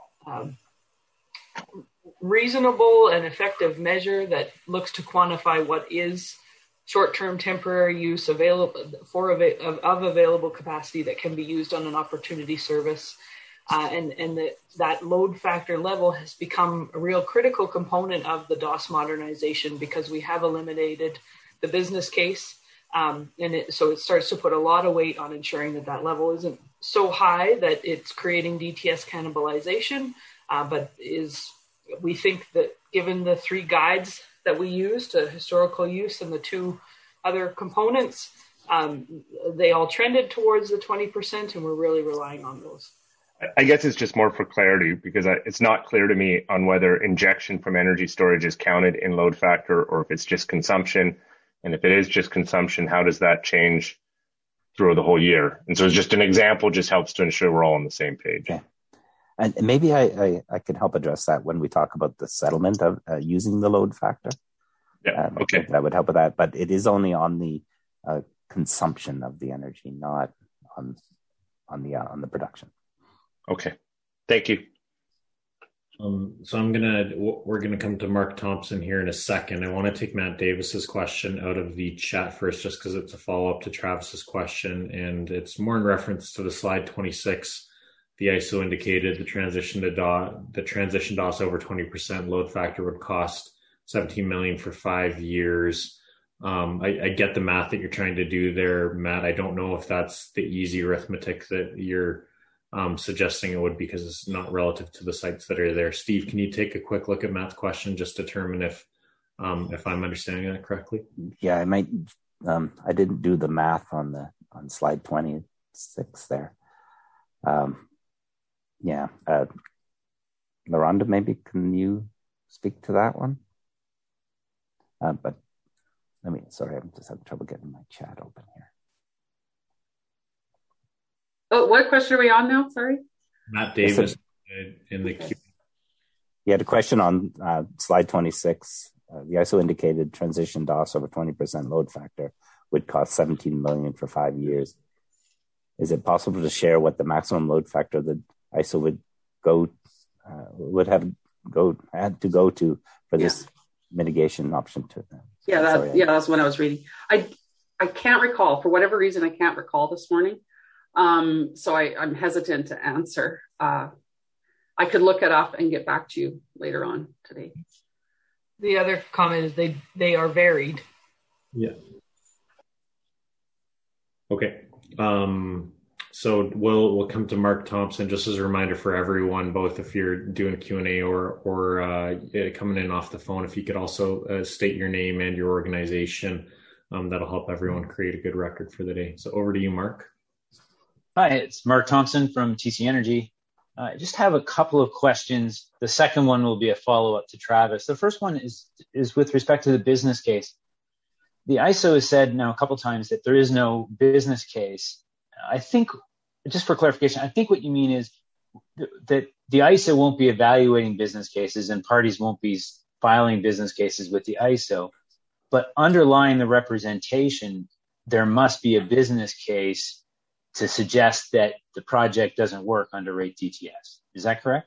Speaker 1: reasonable and effective measure that looks to quantify what is short-term temporary use of available capacity that can be used on an opportunity service. And that load factor level has become a real critical component of the DOS modernization, because we have eliminated the business case. So it starts to put a lot of weight on ensuring that level isn't so high that it's creating DTS cannibalization, but we think that given the three guides that we used, historical use and the two other components, they all trended towards the 20%, and we're really relying on those.
Speaker 8: I guess it's just more for clarity, because it's not clear to me on whether injection from energy storage is counted in load factor or if it's just consumption. And if it is just consumption, how does that change through the whole year? And so it's just an example, just helps to ensure we're all on the same page.
Speaker 6: Okay. And maybe I can help address that when we talk about the settlement of using the load factor.
Speaker 8: Yeah, okay.
Speaker 6: That would help with that, but it is only on the consumption of the energy, not on the production.
Speaker 8: Okay, thank you.
Speaker 2: So we're gonna come to Mark Thompson here in a second. I want to take Matt Davis's question out of the chat first, just because it's a follow-up to Travis's question, and it's more in reference to the slide 26. The ISO indicated the transition DOS over 20% load factor would cost $17 million for 5 years. I get the math that you're trying to do there, Matt. I don't know if that's the easy arithmetic that you're suggesting it would, because it's not relative to the sites that are there. Steve, can you take a quick look at Matt's question, just determine if I'm understanding that correctly?
Speaker 6: Yeah, I might. I didn't do the math on slide 26 there. Laronda, maybe can you speak to that one? But sorry, I'm just having trouble getting my chat open here.
Speaker 4: Oh, what question are we on now? Sorry.
Speaker 2: Matt Davis in the queue.
Speaker 6: He had a question on slide 26. The ISO indicated transition DOS over 20% load factor would cost $17 million for 5 years. Is it possible to share what the maximum load factor the ISO would had to go to for this mitigation option to them?
Speaker 4: That's what I was reading. I can't recall, for whatever reason. I can't recall this morning. So I'm hesitant to answer. I could look it up and get back to you later on today.
Speaker 1: The other comment is they are varied.
Speaker 2: Yeah. Okay. So we'll come to Mark Thompson. Just as a reminder for everyone, both if you're doing Q&A or coming in off the phone, if you could also state your name and your organization, that'll help everyone create a good record for the day. So over to you, Mark.
Speaker 9: Hi, it's Mark Thompson from TC Energy. I just have a couple of questions. The second one will be a follow-up to Travis. The first one is with respect to the business case. The ISO has said now a couple times that there is no business case. I think, just for clarification, I think what you mean is that the ISO won't be evaluating business cases and parties won't be filing business cases with the ISO. But underlying the representation, there must be a business case to suggest that the project doesn't work under rate DTS. Is that correct?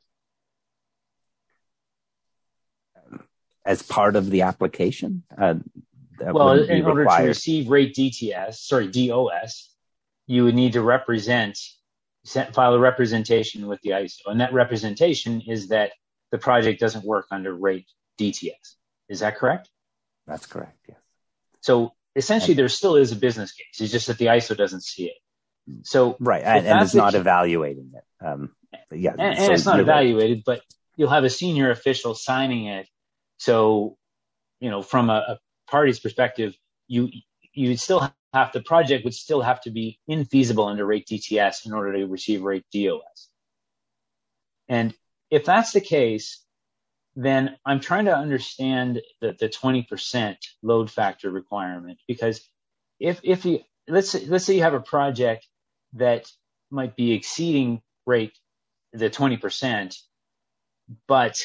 Speaker 6: As part of the application?
Speaker 9: In order to receive rate DOS, you would need to file a representation with the ISO. And that representation is that the project doesn't work under rate DTS. Is that correct?
Speaker 6: That's correct, yes.
Speaker 9: So essentially there still is a business case. It's just that the ISO doesn't see it. So
Speaker 6: right, and it's not evaluating it. And
Speaker 9: it's not evaluated, but you'll have a senior official signing it. So, from a party's perspective, you still have, the project would still have to be infeasible under rate DTS in order to receive rate DOS. And if that's the case, then I'm trying to understand the 20% load factor requirement, because if you let's say you have a project that might be exceeding the 20%, but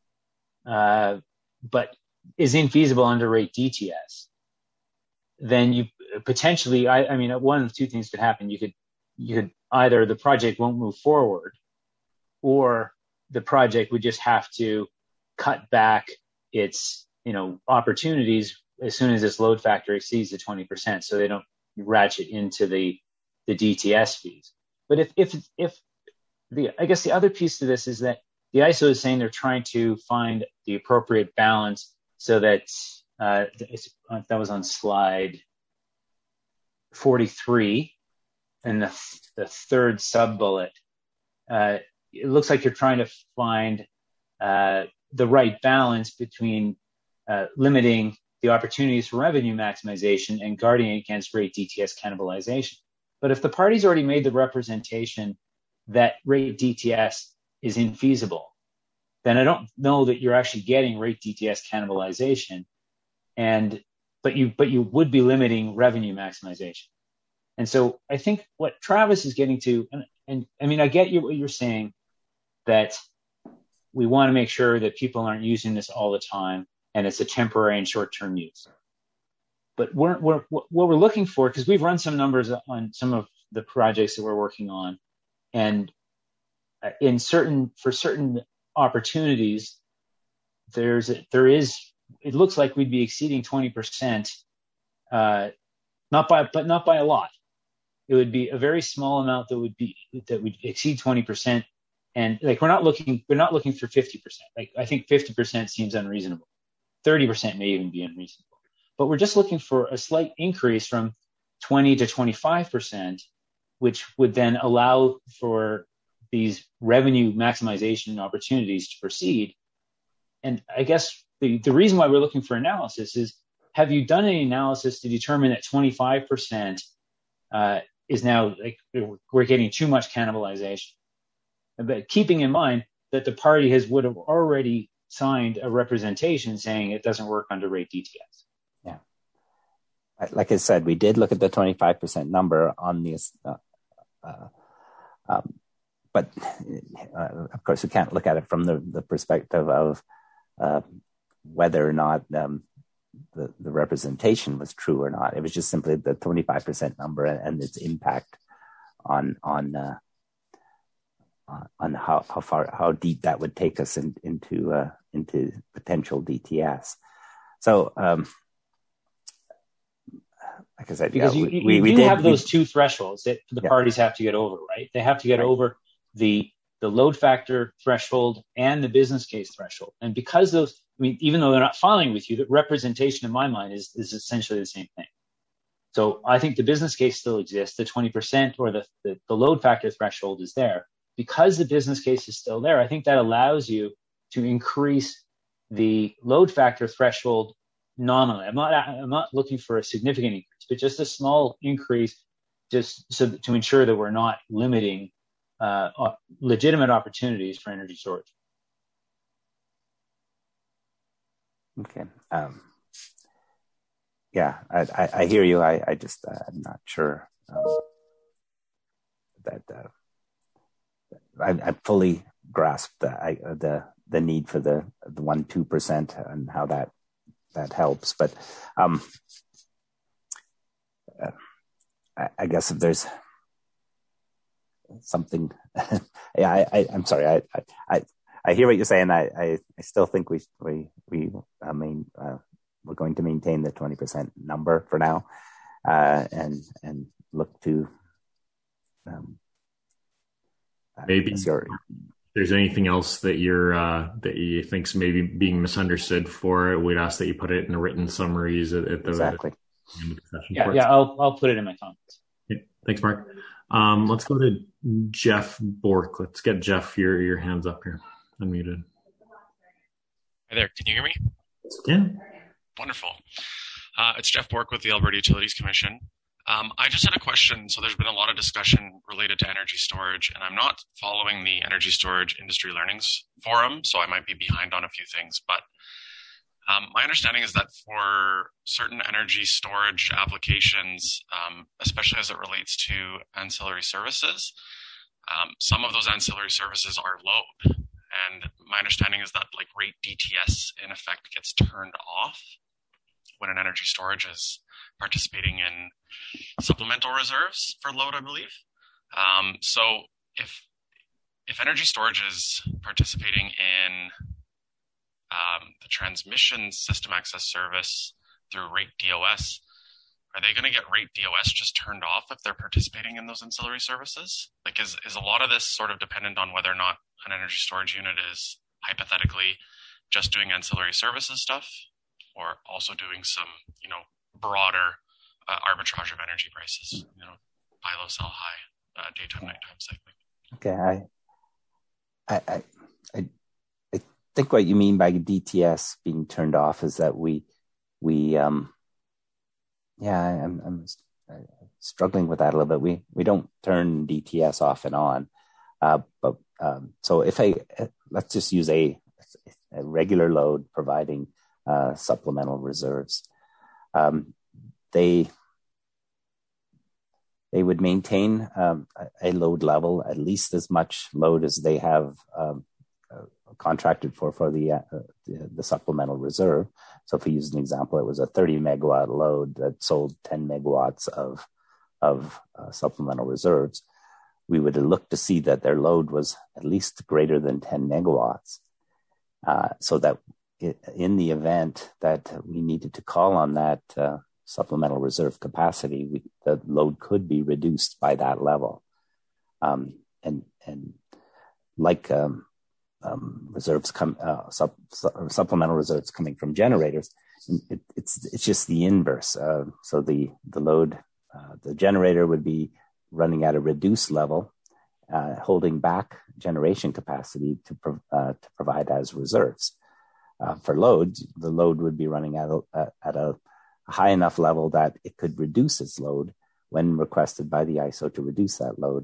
Speaker 9: is infeasible under rate DTS, then you potentially, one of two things could happen. You could either the project won't move forward, or the project would just have to cut back its opportunities as soon as its load factor exceeds the 20%, so they don't ratchet into the DTS fees. But I guess the other piece to this is that the ISO is saying they're trying to find the appropriate balance so that that was on slide 43 and the third sub bullet. It looks like you're trying to find the right balance between limiting the opportunities for revenue maximization and guarding against rate DTS cannibalization. But if the party's already made the representation that rate DTS is infeasible, then I don't know that you're actually getting rate DTS cannibalization, but you would be limiting revenue maximization. And so I think what Travis is getting to, and I mean, I get what you're saying, that we want to make sure that people aren't using this all the time and it's a temporary and short-term use. But what we're looking for, because we've run some numbers on some of the projects that we're working on, and for certain opportunities, it looks like we'd be exceeding 20%, not by a lot. It would be a very small amount that would exceed 20%. And like, we're not looking for 50%. Like, I think 50% seems unreasonable. 30% may even be unreasonable. But we're just looking for a slight increase from 20 to 25%, which would then allow for these revenue maximization opportunities to proceed. And I guess the reason why we're looking for analysis is, have you done any analysis to determine that 25% is now, like, we're getting too much cannibalization? But keeping in mind that the party would have already signed a representation saying it doesn't work under rate DTS.
Speaker 6: Yeah. Like I said, we did look at the 25% number on this, but of course we can't look at it from the perspective of whether or not the representation was true or not. It was just simply the 25% number and its impact on how deep that would take us into potential DTS. So, like I said,
Speaker 9: because we have those two thresholds that the parties have to get over, right? They have to get over the load factor threshold and the business case threshold. And because those, I mean, even though they're not filing with you, the representation in my mind is essentially the same thing. So I think the business case still exists. The 20% or the load factor threshold is there. Because the business case is still there, I think that allows you to increase the load factor threshold nominally. I'm not looking for a significant increase, but just a small increase, just so to ensure that we're not limiting legitimate opportunities for energy storage.
Speaker 6: Okay. Yeah, I hear you. I just I'm not sure that I fully grasp the need for the 1-2% and how that helps. But I guess if there's something, I'm sorry. I hear what you're saying. I still think we're going to maintain the 20% number for now, and look to
Speaker 2: maybe if there's anything else that that you think's maybe being misunderstood for it, we'd ask that you put it in the written summaries at the
Speaker 6: exactly.
Speaker 2: end of the session.
Speaker 9: Yeah, I'll put it in my comments.
Speaker 2: Okay. Thanks, Mark. Let's go to Jeff Bork. Let's get Jeff, your hands up here, unmuted.
Speaker 10: Hi there. Can you hear me?
Speaker 2: Yeah.
Speaker 10: Wonderful. It's Jeff Bork with the Alberta Utilities Commission. I just had a question. So there's been a lot of discussion related to energy storage, and I'm not following the Energy Storage Industry Learnings Forum, so I might be behind on a few things. But my understanding is that for certain energy storage applications, especially as it relates to ancillary services, some of those ancillary services are load. And my understanding is that, like, rate DTS in effect gets turned off when an energy storage is participating in supplemental reserves for load, I believe. So if energy storage is participating in the transmission system access service through rate DOS, are they going to get rate DOS just turned off if they're participating in those ancillary services? Like, is a lot of this sort of dependent on whether or not an energy storage unit is hypothetically just doing ancillary services stuff, or also doing some, broader arbitrage of energy prices, buy low, sell high, daytime, nighttime cycling?
Speaker 6: Okay, I think what you mean by DTS being turned off is that I'm struggling with that a little bit. We don't turn DTS off and on, but so if let's just use a regular load providing supplemental reserves, They would maintain a load level, at least as much load as they have contracted for the supplemental reserve. So if we use an example, it was a 30 megawatt load that sold 10 megawatts of supplemental reserves. We would look to see that their load was at least greater than 10 megawatts, so that in the event that we needed to call on that supplemental reserve capacity, the load could be reduced by that level. And like reserves supplemental reserves coming from generators, it's just the inverse. So the load, the generator would be running at a reduced level, holding back generation capacity to provide as reserves. For load, the load would be running at a high enough level that it could reduce its load when requested by the ISO to reduce that load,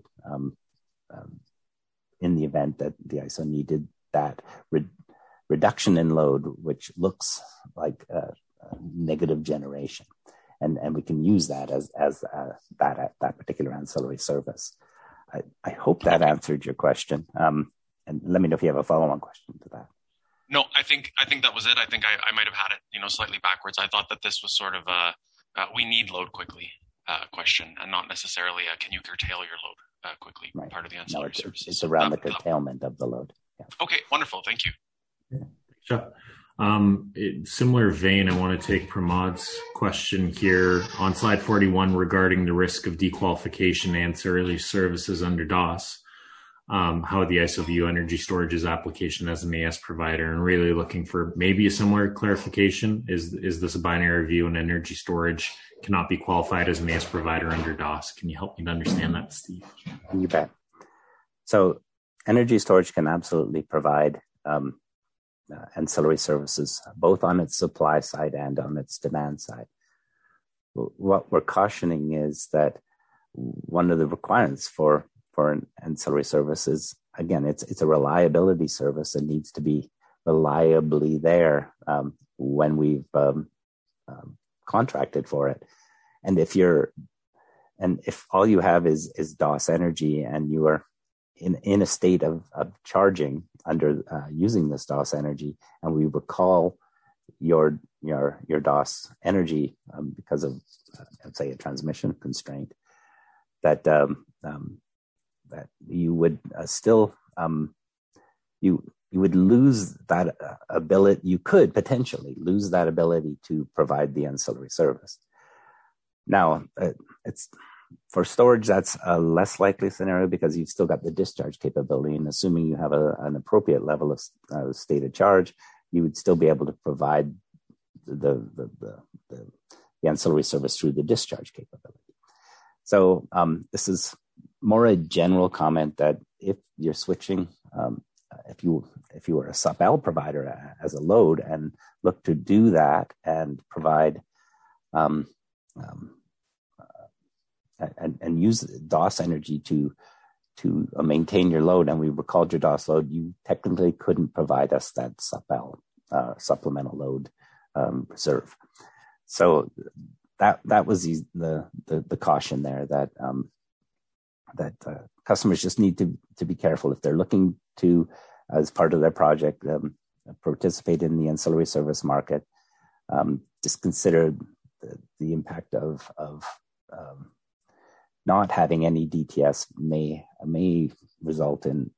Speaker 6: in the event that the ISO needed that reduction in load, which looks like negative generation. And we can use that as that particular ancillary service. I hope that answered your question. And let me know if you have a follow-on question to that.
Speaker 10: No, I think that was it. I think I might have had it, slightly backwards. I thought that this was sort of a we need load quickly question, and not necessarily a can you curtail your load quickly, right. Part of the ancillary services.
Speaker 6: It's around the curtailment of the load. Yeah.
Speaker 10: Okay, wonderful. Thank you.
Speaker 2: Yeah. Sure. Similar vein, I want to take Pramod's question here on slide 41 regarding the risk of dequalification ancillary services under DOS. How the ISO view energy storage's application as an AS provider, and really looking for maybe a similar clarification. Is this a binary view, and energy storage cannot be qualified as an AS provider under DOS? Can you help me to understand that, Steve?
Speaker 6: You bet. So energy storage can absolutely provide ancillary services, both on its supply side and on its demand side. What we're cautioning is that one of the requirements for an ancillary service is, again, it's a reliability service that needs to be reliably there when we've contracted for it. And if all you have is DOS energy, and you are in a state of charging under using this DOS energy, and we recall your DOS energy because of let's say a transmission constraint, that you would still you would lose that ability. You could potentially lose that ability to provide the ancillary service. Now, it's for storage, that's a less likely scenario because you've still got the discharge capability, and assuming you have an appropriate level of state of charge, you would still be able to provide the ancillary service through the discharge capability. So this is more a general comment that if you're switching, if you were a sub-L provider as a load and look to do that and provide and use DOS energy to maintain your load, and we recalled your DOS load, you technically couldn't provide us that sub-L supplemental load reserve. So that was the caution there, that customers just need to be careful if they're looking to, as part of their project, participate in the ancillary service market. Just consider the impact of not having any DTS may result in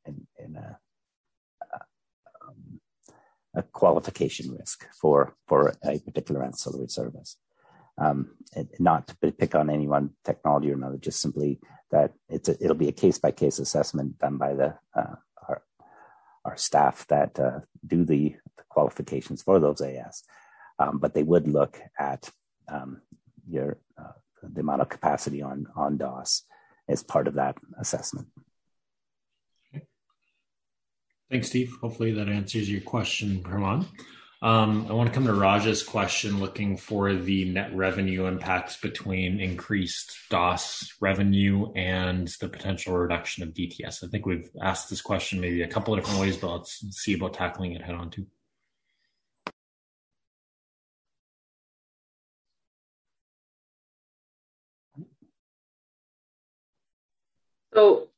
Speaker 6: a qualification risk for a particular ancillary service. Not to pick on any one technology or another, just simply that it'll be a case-by-case assessment done by our staff that do the qualifications for those AS. But they would look at the amount of capacity on DOS as part of that assessment.
Speaker 2: Okay. Thanks, Steve. Hopefully that answers your question, Herman. I want to come to Raja's question, looking for the net revenue impacts between increased DOS revenue and the potential reduction of DTS. I think we've asked this question maybe a couple of different ways, but let's see about tackling it head on too.
Speaker 4: So,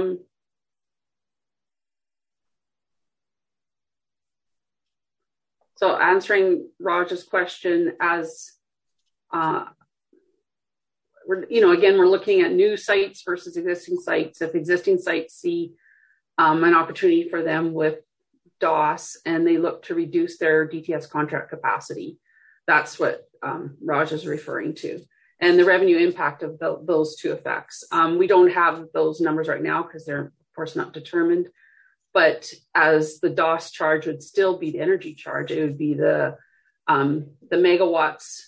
Speaker 4: so answering Raj's question, as we're looking at new sites versus existing sites. If existing sites see an opportunity for them with DOS and they look to reduce their DTS contract capacity, that's what Raj is referring to. And the revenue impact of those two effects. We don't have those numbers right now because they're, of course, not determined. But as the DOS charge would still be the energy charge, it would be the megawatts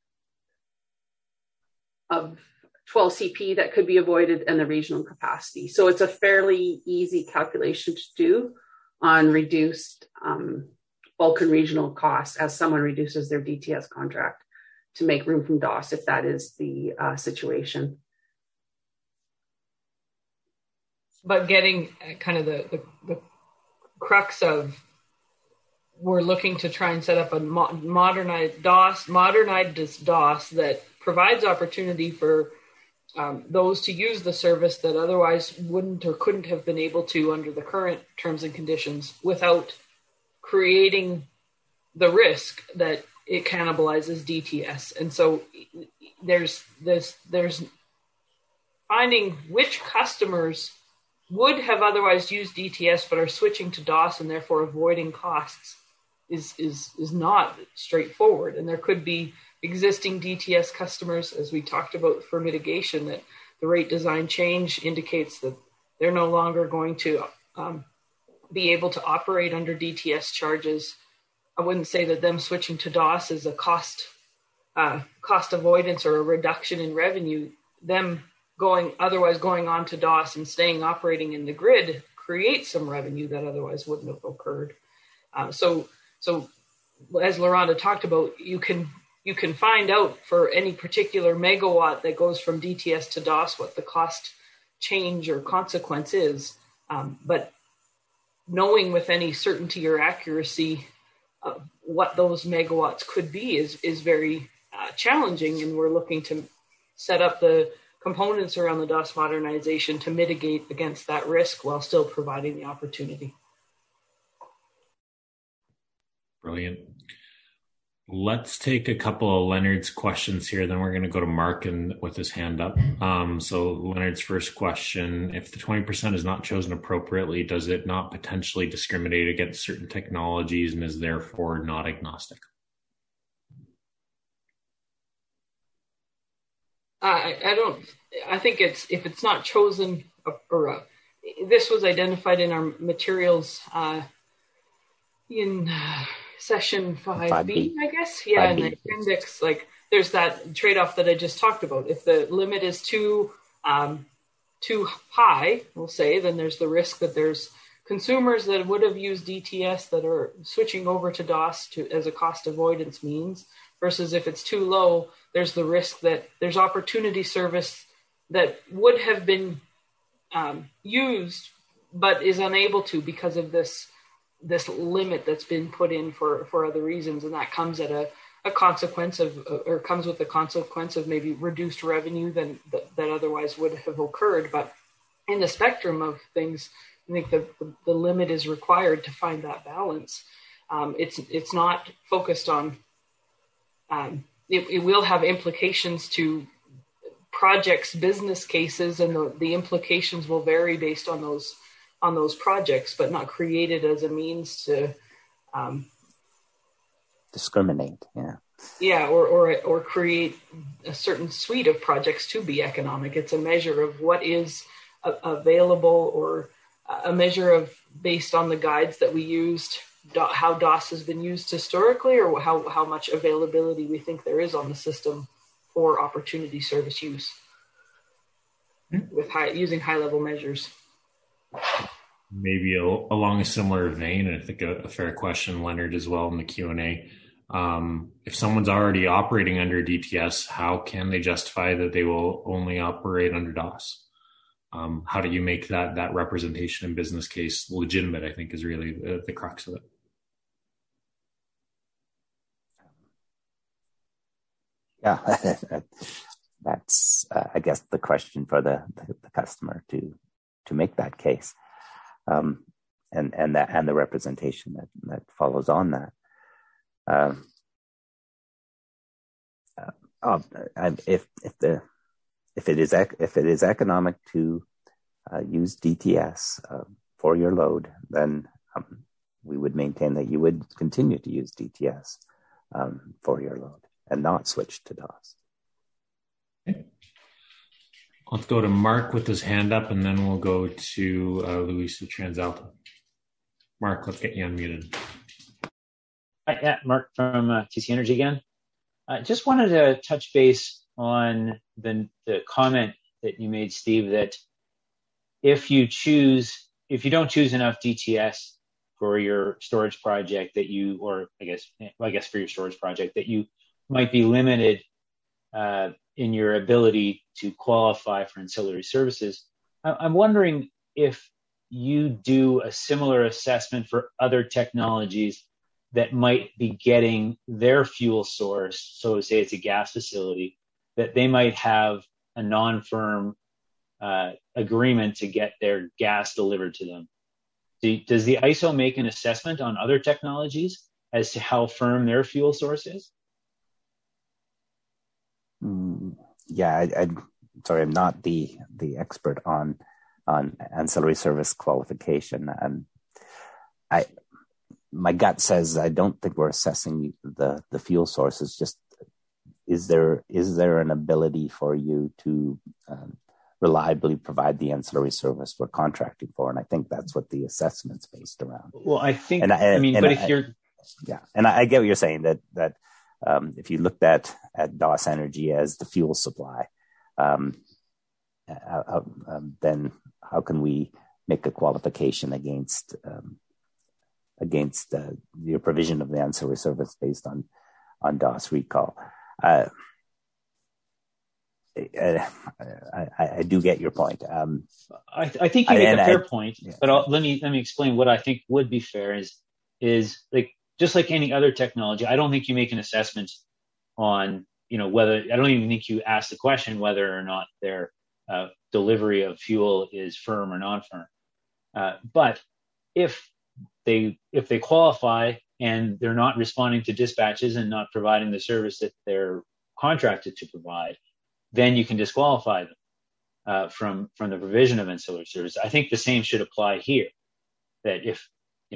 Speaker 4: of 12 CP that could be avoided and the regional capacity. So it's a fairly easy calculation to do on reduced bulk and regional costs as someone reduces their DTS contract to make room from DOS, if that is the situation.
Speaker 1: But getting kind of the crux of, we're looking to try and set up a modernized DOS that provides opportunity for those to use the service that otherwise wouldn't or couldn't have been able to under the current terms and conditions, without creating the risk that it cannibalizes DTS. And so there's finding which customers would have otherwise used DTS but are switching to DOS and therefore avoiding costs is not straightforward. And there could be existing DTS customers, as we talked about for mitigation, that the rate design change indicates that they're no longer going to be able to operate under DTS charges. I wouldn't say that them switching to DOS is a cost avoidance or a reduction in revenue. Them going on to DOS and staying operating in the grid creates some revenue that otherwise wouldn't have occurred. So as Lauranda talked about, you can find out for any particular megawatt that goes from DTS to DOS what the cost change or consequence is. But knowing with any certainty or accuracy what those megawatts could be is very challenging, and we're looking to set up the components around the DOS modernization to mitigate against that risk while still providing the opportunity.
Speaker 2: Brilliant. Let's take a couple of Leonard's questions here, then we're going to go to Mark with his hand up. So Leonard's first question: if the 20% is not chosen appropriately, does it not potentially discriminate against certain technologies and is therefore not agnostic?
Speaker 1: I think if it's not chosen, this was identified in our materials in session 5B, I guess. Yeah, in the appendix, like there's that trade-off that I just talked about. If the limit is too high, we'll say, then there's the risk that there's consumers that would have used DTS that are switching over to DOS as a cost avoidance means, versus if it's too low, there's the risk that there's opportunity service that would have been used but is unable to because of this limit that's been put in for other reasons, and that comes at a consequence of, or comes with the consequence of maybe reduced revenue than that otherwise would have occurred. But in the spectrum of things, I think the limit is required to find that balance. It's not focused on. It will have implications to projects' business cases, and the implications will vary based on those projects, but not created as a means to discriminate. Or create a certain suite of projects to be economic. It's a measure of what is available, or a measure of based on the guides that we used, how DOS has been used historically, or how much availability we think there is on the system for opportunity service use with using high-level measures.
Speaker 2: Maybe along a similar vein, and I think a fair question, Leonard, as well in the Q&A. If someone's already operating under DTS, how can they justify that they will only operate under DOS? How do you make that representation and business case legitimate, I think, is really the crux of it.
Speaker 6: Yeah, that's, I guess, the question for the customer to make that case, and the representation that follows on that. If it is economic to use DTS for your load, then we would maintain that you would continue to use DTS for your load and not switch to DOS.
Speaker 2: Okay. Let's go to Mark with his hand up, and then we'll go to Luis with TransAlta. Mark, let's get you unmuted.
Speaker 9: Hi, yeah, Mark from TC Energy again. I just wanted to touch base on the comment that you made, Steve, that if you don't choose enough DTS for your storage project, that you, or I guess for your storage project, that you might be limited in your ability to qualify for ancillary services. I'm wondering if you do a similar assessment for other technologies that might be getting their fuel source, so say it's a gas facility, that they might have a non-firm agreement to get their gas delivered to them. Does the ISO make an assessment on other technologies as to how firm their fuel source is?
Speaker 6: Yeah, sorry, I'm not the expert on ancillary service qualification. My gut says I don't think we're assessing the fuel sources. Just is there an ability for you to reliably provide the ancillary service we're contracting for? And I think that's what the assessment's based around.
Speaker 9: Well, I think, and
Speaker 6: I get what you're saying, that if you looked at DOS Energy as the fuel supply, then how can we make a qualification against your provision of the ancillary service based on DOS recall? I do get your point.
Speaker 9: I think you make a fair point, but let me explain what I think would be fair is like, just like any other technology, I don't think you make an assessment on, whether, I don't even think you ask the question whether or not their delivery of fuel is firm or non-firm. But if they qualify and they're not responding to dispatches and not providing the service that they're contracted to provide, then you can disqualify them from the provision of ancillary service. I think the same should apply here. That if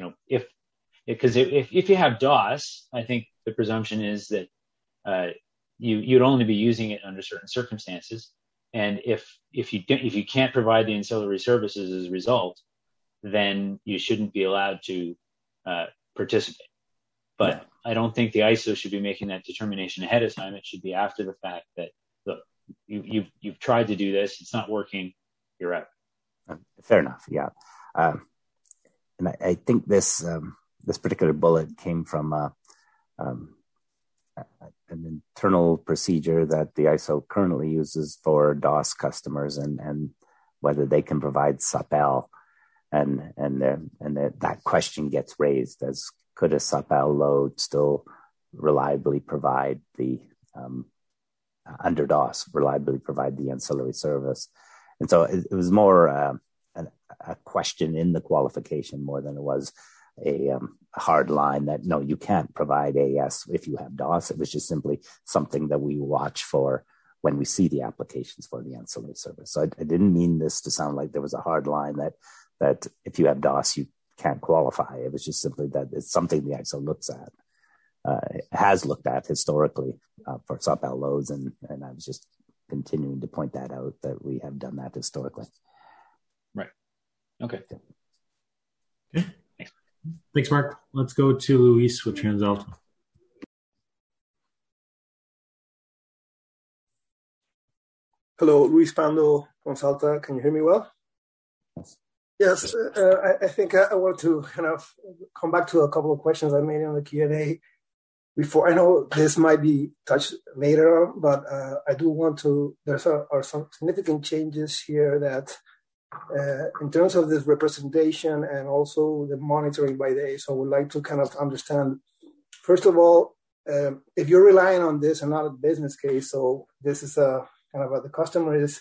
Speaker 9: you have DOS, I think the presumption is that you'd only be using it under certain circumstances, and if you can't provide the ancillary services as a result, then you shouldn't be allowed to participate. But I don't think the ISO should be making that determination ahead of time. It should be after the fact that, look, you've tried to do this, it's not working, you're out.
Speaker 6: Fair enough, yeah. And I think this particular bullet came from an internal procedure that the ISO currently uses for DOS customers, and whether they can provide SUPL, and that question gets raised as, could a SUPL load still reliably provide the under DOS reliably provide the ancillary service? And so it was more a question in the qualification more than it was a hard line that, no, you can't provide AS if you have DOS. It was just simply something that we watch for when we see the applications for the ancillary service. So I didn't mean this to sound like there was a hard line that if you have DOS, you can't qualify. It was just simply that it's something the ISO looks at, has looked at historically for SUPL loads, and I was just continuing to point that out, that we have done that historically.
Speaker 9: Right. Okay.
Speaker 2: Thanks, Mark. Let's go to Luis with TransAlta.
Speaker 11: Hello, Luis Pando, TransAlta. Can you hear me well? Yes. I think I want to kind of come back to a couple of questions I made in the Q&A before. I know this might be touched later on, but I do want to, there are some significant changes here that in terms of this representation and also the monitoring by the ISO, I would like to kind of understand, first of all, if you're relying on this and not a business case, so this is the customer is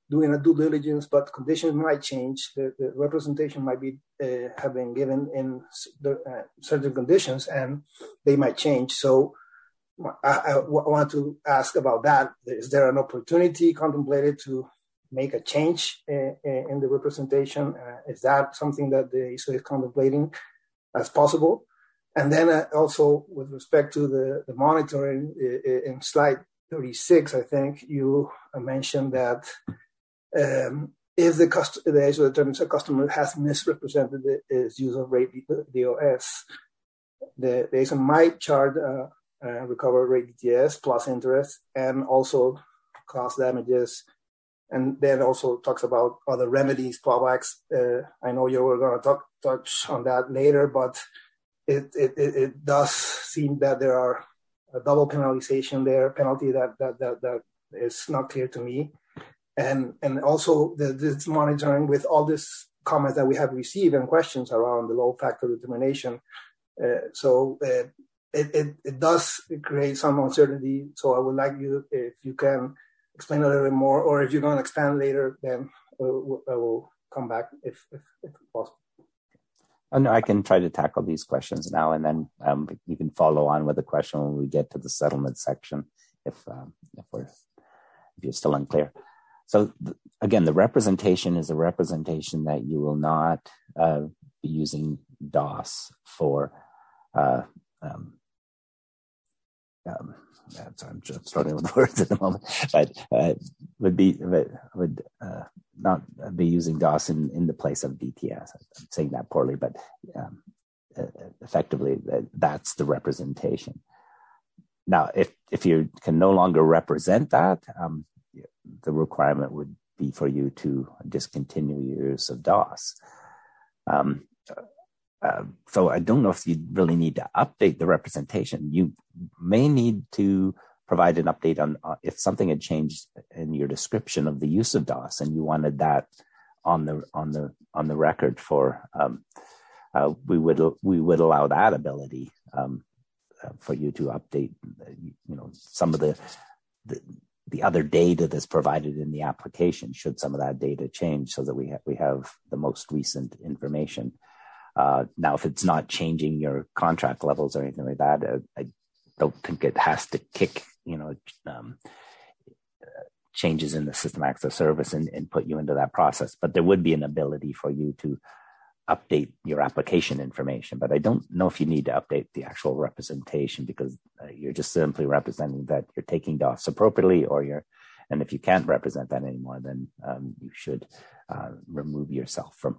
Speaker 11: doing a due diligence, but conditions might change. The representation might be have been given in certain conditions, and they might change. So I want to ask about that. Is there an opportunity contemplated to make a change in the representation? Is that something that the ISO is contemplating as possible? And then also with respect to the monitoring, in slide 36, I think you mentioned that if the ISO determines a customer has misrepresented its use of rate DOS, the ISO might charge recover rate DTS plus interest and also cost damages. And then also talks about other remedies, clawbacks. I know you were going to touch on that later, but it does seem that there are a double penalty that is not clear to me. And also this monitoring with all this comments that we have received and questions around the load factor determination. So it does create some uncertainty. So I would like you, if you can explain a little bit more, or if you're going to expand later, then I will come back if possible.
Speaker 6: Oh, no, I can try to tackle these questions now, and then you can follow on with a question when we get to the settlement section, if you're still unclear. So again, the representation is a representation that you will not be using DOS for. So I'm just struggling with words at the moment, but would not be using DOS in the place of DTS. I'm saying that poorly, but effectively that's the representation. Now, if you can no longer represent that, the requirement would be for you to discontinue your use of DOS. So I don't know if you really need to update the representation. You may need to provide an update on if something had changed in your description of the use of DOS, and you wanted that on the record for. We would allow that ability for you to update. Some of the other data that's provided in the application. Should some of that data change, so that we have the most recent information. Now, if it's not changing your contract levels or anything like that, I don't think it has to kick, changes in the system access service and put you into that process. But there would be an ability for you to update your application information. But I don't know if you need to update the actual representation, because you're just simply representing that you're taking DOS appropriately, and if you can't represent that anymore, then you should remove yourself from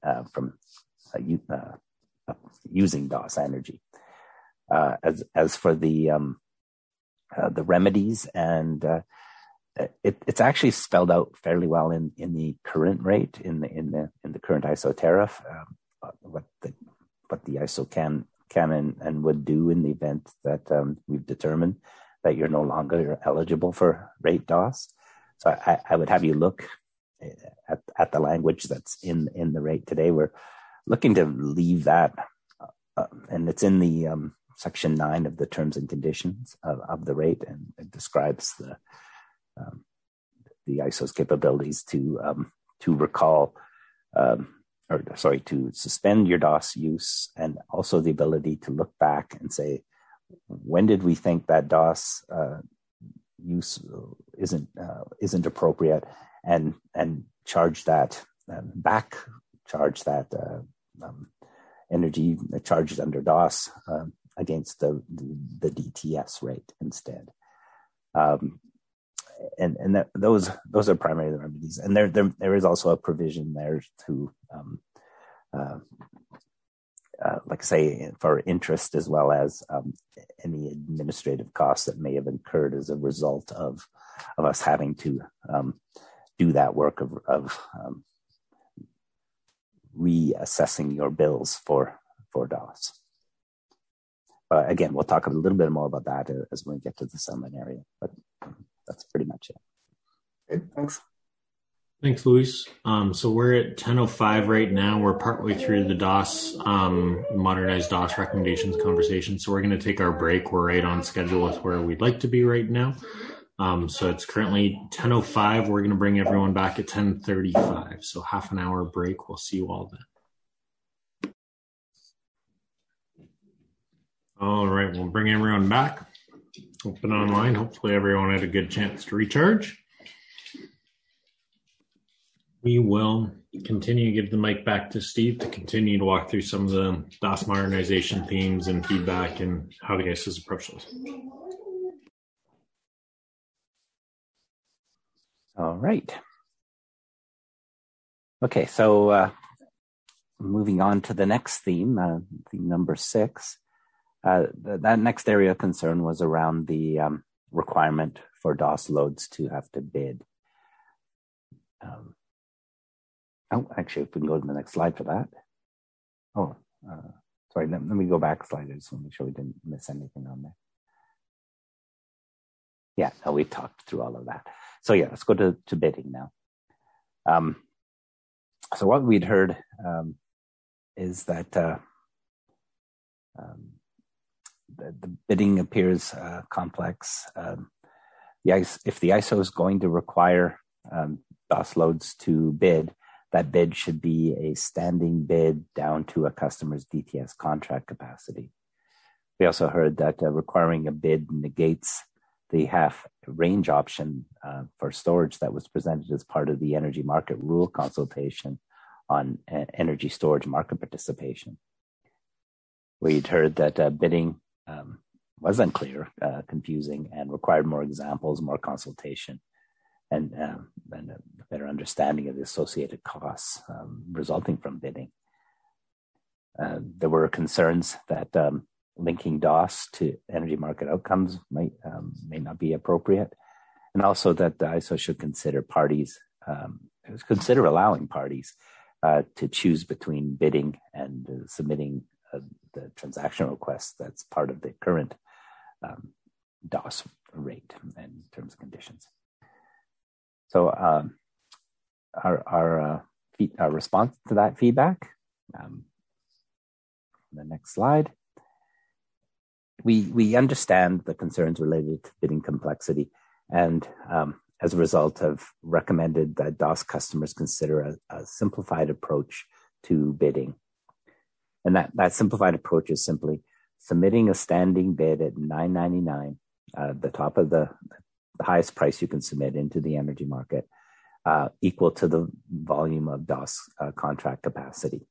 Speaker 6: using DOS energy. As for the remedies, and it's actually spelled out fairly well in the current rate in the current ISO tariff, what the ISO can and would do in the event that we've determined that you're no longer eligible for rate DOS. So I would have you look at the language that's in the rate today. We're looking to leave that, and it's in the section 9 of the terms and conditions of the rate, and it describes the ISO's capabilities to recall, to suspend your DOS use, and also the ability to look back and say, when did we think that DOS use isn't appropriate, and charge that charge that energy charged under DOS against the DTS rate instead. And those are primarily the remedies. And there is also a provision there to, like I say, for interest, as well as any administrative costs that may have incurred as a result of us having to do that work of reassessing your bills for DOS. Again, we'll talk a little bit more about that as we get to the settlement area, but that's pretty much it.
Speaker 11: Okay, thanks.
Speaker 2: Thanks, Luis. So we're at 10:05 right now. We're partway through the DOS, modernized DOS recommendations conversation. So we're going to take our break. We're right on schedule with where we'd like to be right now. So it's currently 10:05. We're going to bring everyone back at 10:35. So half an hour break. We'll see you all then. All right, we'll bring everyone back. Open online. Hopefully everyone had a good chance to recharge. We will continue to give the mic back to Steve to continue to walk through some of the DOS modernization themes and feedback and how the guys has approached those.
Speaker 6: All right. Okay, so moving on to the next theme, theme number 6. That next area of concern was around the requirement for DOS loads to have to bid. Actually, if we can go to the next slide for that. Sorry, let me go back a slide. I just want to make sure we didn't miss anything on there. Yeah, no, we talked through all of that. So yeah, let's go to bidding now. So what we'd heard is that the bidding appears complex. If the ISO is going to require DOS loads to bid, that bid should be a standing bid down to a customer's DTS contract capacity. We also heard that requiring a bid negates the half range option for storage that was presented as part of the energy market rule consultation on energy storage market participation. We'd heard that bidding was unclear, confusing, and required more examples, more consultation, and a better understanding of the associated costs resulting from bidding. There were concerns that linking DOS to energy market outcomes may not be appropriate, and also that the ISO should consider allowing parties to choose between bidding and submitting the transaction request that's part of the current DOS rate and terms and conditions. So our response to that feedback, the next slide. We understand the concerns related to bidding complexity, and as a result have recommended that DOS customers consider a simplified approach to bidding. And that simplified approach is simply submitting a standing bid at $9.99, the top of the highest price you can submit into the energy market, equal to the volume of DOS contract capacity.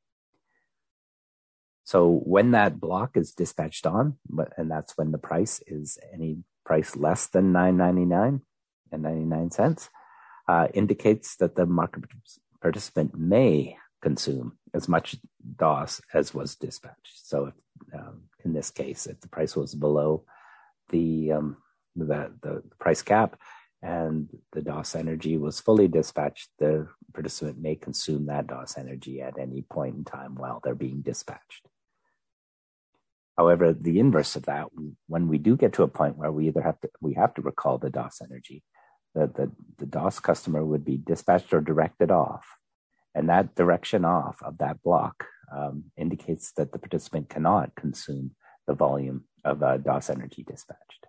Speaker 6: So when that block is dispatched on, and that's when the price is any price less than $9.99 and 99 cents, indicates that the market participant may consume as much DOS as was dispatched. So in this case, if the price was below the price cap and the DOS energy was fully dispatched, the participant may consume that DOS energy at any point in time while they're being dispatched. However, the inverse of that, when we do get to a point where we have to recall the DOS energy, the DOS customer would be dispatched or directed off. And that direction off of that block indicates that the participant cannot consume the volume of DOS energy dispatched.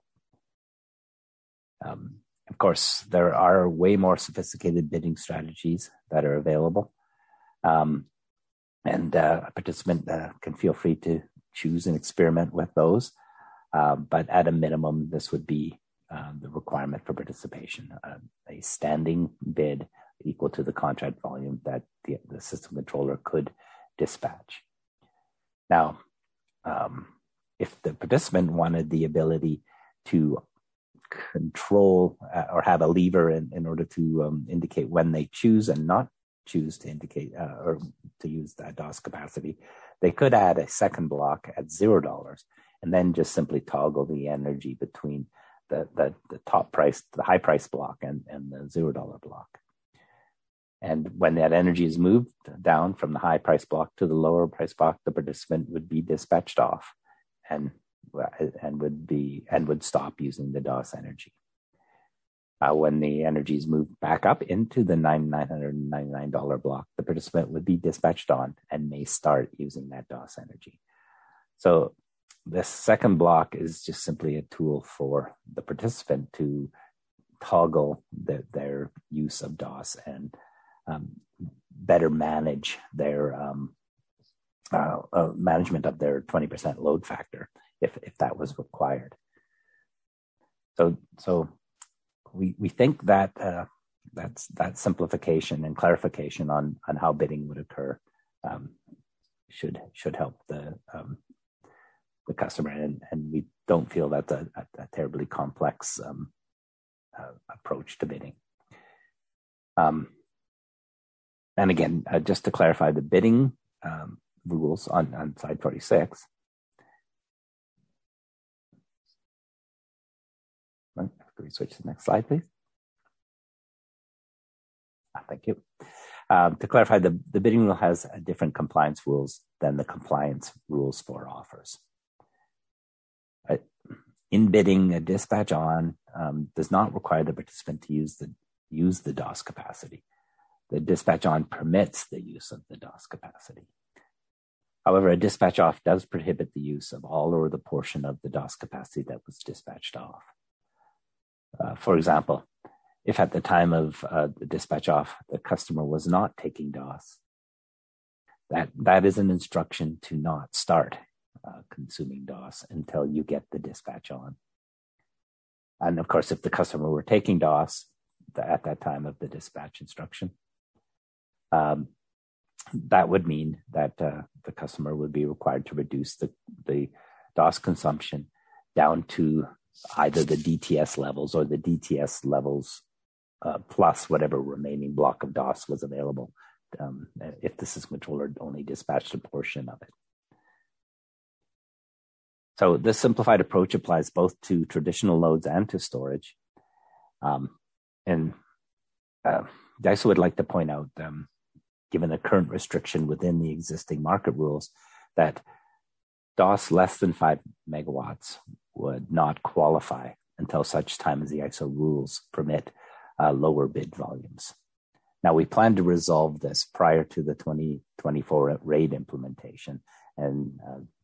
Speaker 6: Of course, there are way more sophisticated bidding strategies that are available. And a participant can feel free to choose and experiment with those. But at a minimum, this would be the requirement for participation, a standing bid equal to the contract volume that the system controller could dispatch. Now, if the participant wanted the ability to control or have a lever in order to indicate when they choose and not choose to indicate or to use that DOS capacity, they could add a second block at $0 and then just simply toggle the energy between the top price, the high price block and the $0 block. And when that energy is moved down from the high price block to the lower price block, the participant would be dispatched off and would stop using the DOS energy. When the energy is moved back up into the $999 block, the participant would be dispatched on and may start using that DOS energy. So this second block is just simply a tool for the participant to toggle their use of DOS and better manage their management of their 20% load factor if that was required. So we think that that simplification and clarification on how bidding would occur should help the customer, and we don't feel that's a terribly complex approach to bidding. And again, just to clarify, the bidding rules on slide 46. Can we switch to the next slide, please? Thank you. To clarify, the bidding rule has different compliance rules than the compliance rules for offers. In bidding, a dispatch on does not require the participant to use the DOS capacity. The dispatch on permits the use of the DOS capacity. However, a dispatch off does prohibit the use of all or the portion of the DOS capacity that was dispatched off. For example, if at the time of the dispatch off, the customer was not taking DOS, that is an instruction to not start consuming DOS until you get the dispatch on. And of course, if the customer were taking DOS at that time of the dispatch instruction, that would mean that the customer would be required to reduce the DOS consumption down to either the DTS levels or the DTS levels plus whatever remaining block of DOS was available if the system controller only dispatched a portion of it. So this simplified approach applies both to traditional loads and to storage. And I also would like to point out, given the current restriction within the existing market rules, that DOS less than 5 megawatts would not qualify until such time as the ISO rules permit lower bid volumes. Now, we plan to resolve this prior to the 2024 RAID implementation, and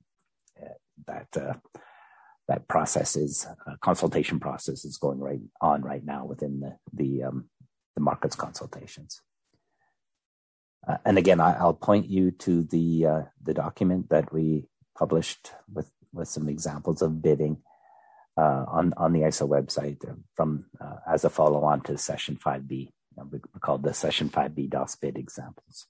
Speaker 6: that process is consultation process is going right now within the markets consultations. And again, I'll point you to the document that we published with some examples of bidding on the ISO website from as a follow-on to session 5B. We called the session 5B DOS bid examples.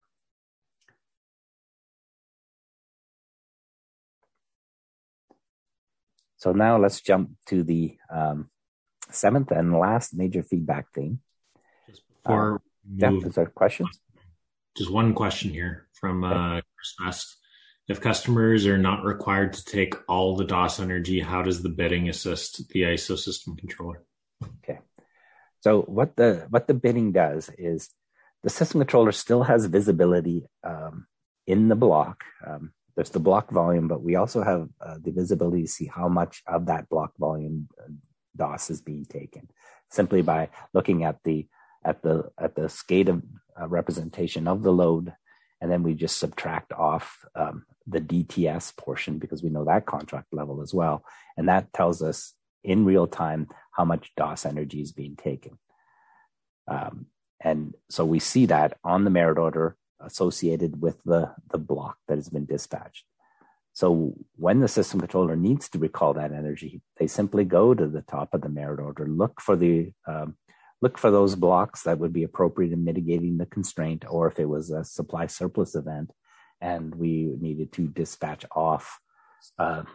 Speaker 6: So now let's jump to the seventh and last major feedback theme.
Speaker 2: Just before
Speaker 6: is there questions?
Speaker 2: Just one question here from Chris West. If customers are not required to take all the DOS energy, how does the bidding assist the ISO system controller?
Speaker 6: Okay. So what the bidding does is the system controller still has visibility in the block. There's the block volume, but we also have the visibility to see how much of that block volume DOS is being taken, simply by looking at the SCADA representation of the load, and then we just subtract off the DTS portion because we know that contract level as well, and that tells us in real time how much DOS energy is being taken. And so we see that on the merit order associated with the block that has been dispatched. So when the system controller needs to recall that energy, they simply go to the top of the merit order, look for those blocks that would be appropriate in mitigating the constraint, or if it was a supply surplus event and we needed to dispatch off the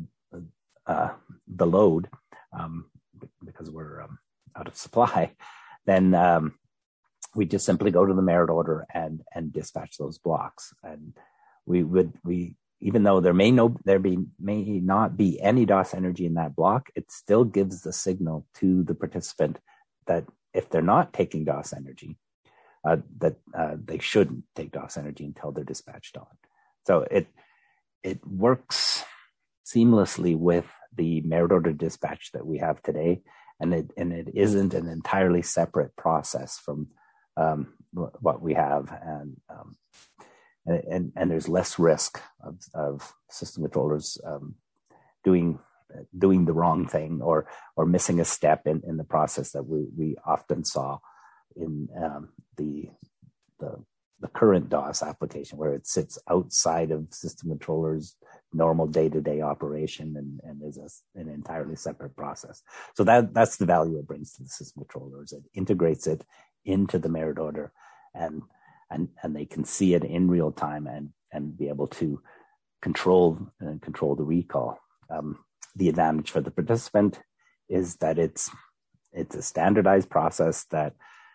Speaker 6: load because we're out of supply, then we just simply go to the merit order and dispatch those blocks. And we even though there may not be any DOS energy in that block, it still gives the signal to the participant that if they're not taking DOS energy, that they shouldn't take DOS energy until they're dispatched on. So it works seamlessly with the merit order dispatch that we have today, and it isn't an entirely separate process from what we have, and there's less risk of system controllers doing doing the wrong thing or missing a step in the process that we often saw in the current DOS application, where it sits outside of system controllers' normal day-to-day operation and is an entirely separate process. So that's the value it brings to the system controllers. It integrates it into the merit order, and they can see it in real time and be able to control the recall. The advantage for the participant is that it's a standardized process that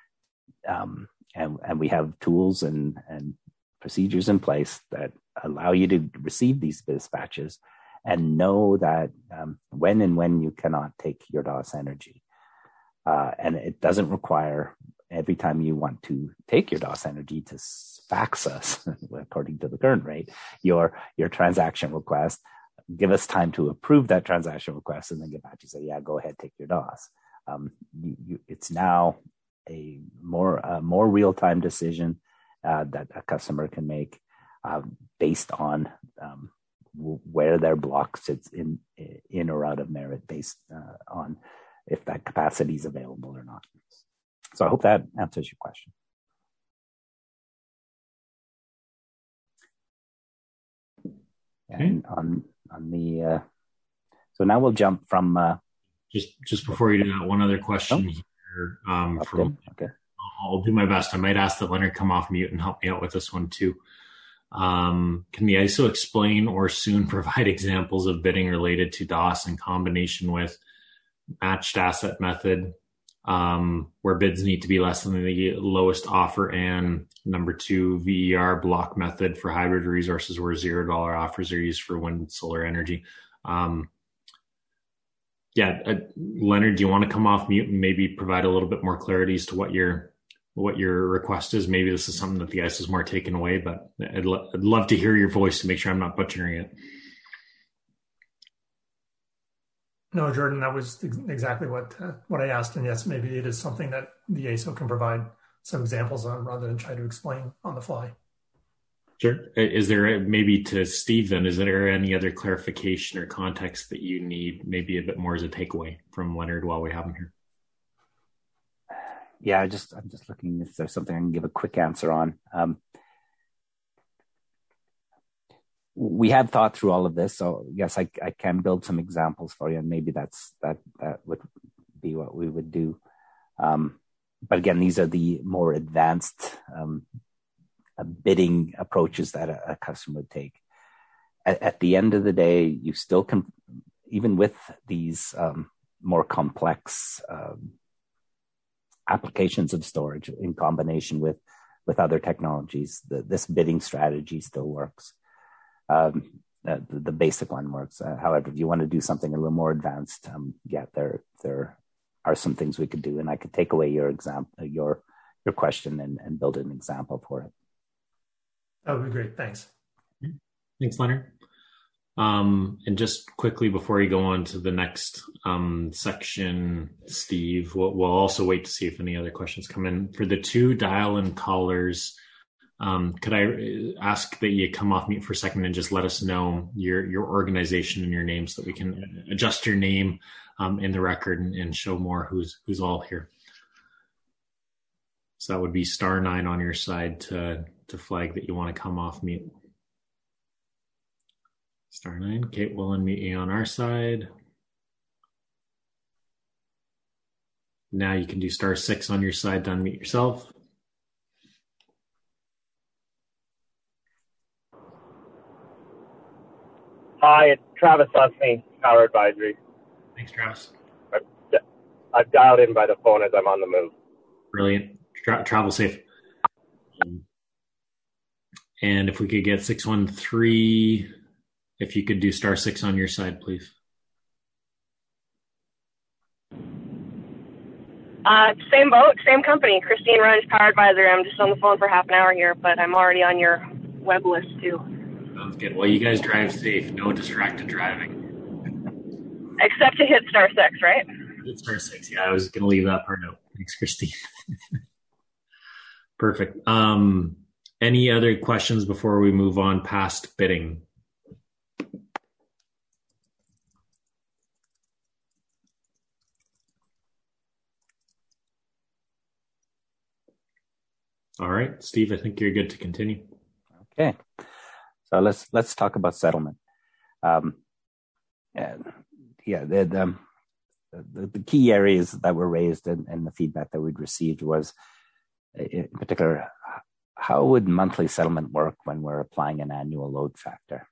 Speaker 6: and we have tools and procedures in place that allow you to receive these dispatches and know that when you cannot take your DOS energy. And it doesn't require every time you want to take your DOS energy to fax us, according to the current rate, your transaction request. Give us time to approve that transaction request and then get back to you, say, yeah, go ahead, take your DOS. It's now a more real-time decision that a customer can make based on where their block sits in or out of merit, based on if that capacity is available or not. So I hope that answers your question.
Speaker 2: Okay.
Speaker 6: And on the so now we'll jump from
Speaker 2: just before you do that, one other question here.
Speaker 6: Okay.
Speaker 2: I'll do my best. I might ask that Leonard come off mute and help me out with this one too. Can the ISO explain or soon provide examples of bidding related to DOS in combination with matched asset method, where bids need to be less than the lowest offer, and number 2, VER block method for hybrid resources where $0 offers are used for wind and solar energy? Leonard, do you want to come off mute and maybe provide a little bit more clarity as to what your request is? Maybe this is something that the ISO is more taken away, but I'd love to hear your voice to make sure I'm not butchering it.
Speaker 12: No, Jordan, that was exactly what I asked. And yes, maybe it is something that the ISO can provide some examples on rather than try to explain on the fly.
Speaker 2: Sure. Is there, maybe to Steve then, is there any other clarification or context that you need, maybe a bit more as a takeaway from Leonard while we have him here?
Speaker 6: Yeah, I'm just looking if there's something I can give a quick answer on. We have thought through all of this, so yes, I can build some examples for you, and maybe that would be what we would do. But again, these are the more advanced bidding approaches that a customer would take. At the end of the day, you still can, even with these more complex applications of storage in combination with other technologies, this bidding strategy still works. The basic one works. However, if you want to do something a little more advanced, there are some things we could do, and I could take away your question and build an example for it.
Speaker 12: That would be great. Thanks.
Speaker 2: Thanks, Leonard. And just quickly before you go on to the next section, Steve, we'll also wait to see if any other questions come in. For the 2 dial-in callers, could I ask that you come off mute for a second and just let us know your organization and your name so that we can adjust your name in the record and show more who's all here. So that would be *9 on your side to flag that you want to come off mute. *9. Kate will unmute you on our side. Now you can do *6 on your side to unmute yourself.
Speaker 13: Hi, it's Travis Lusney, Power Advisory.
Speaker 2: Thanks, Travis.
Speaker 13: I've dialed in by the phone as I'm on the move.
Speaker 2: Brilliant. Travel safe. And if we could get 613, if you could do *6 on your side, please.
Speaker 14: Same boat, same company. Christine Runge, Power Advisory. I'm just on the phone for half an hour here, but I'm already on your web list too.
Speaker 2: Sounds good. Well, you guys drive safe. No distracted driving.
Speaker 14: Except to hit *6, right?
Speaker 2: Hit *6. Yeah, I was going to leave that part out. Thanks, Christine. Perfect. Any other questions before we move on past bidding? All right, Steve, I think you're good to continue.
Speaker 6: Okay, so let's talk about settlement. The key areas that were raised and the feedback that we'd received was, in particular, how would monthly settlement work when we're applying an annual load factor?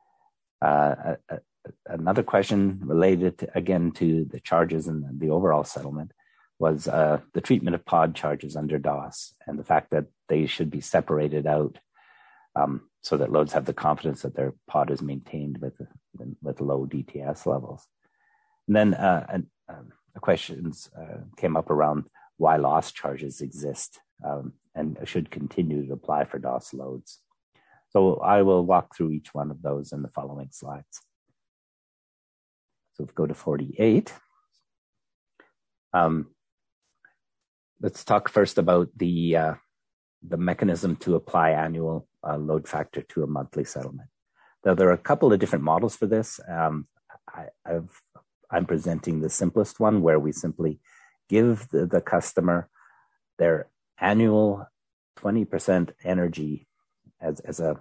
Speaker 6: Another question related to the charges and the overall settlement was the treatment of pod charges under DOS and the fact that they should be separated out so that loads have the confidence that their pod is maintained with low DTS levels. And then the questions came up around why loss charges exist and should continue to apply for DOS loads. So I will walk through each one of those in the following slides. So if we go to 48. Let's talk first about the mechanism to apply annual load factor to a monthly settlement. Now, there are a couple of different models for this. I'm presenting the simplest one, where we simply give the customer their annual 20% energy as a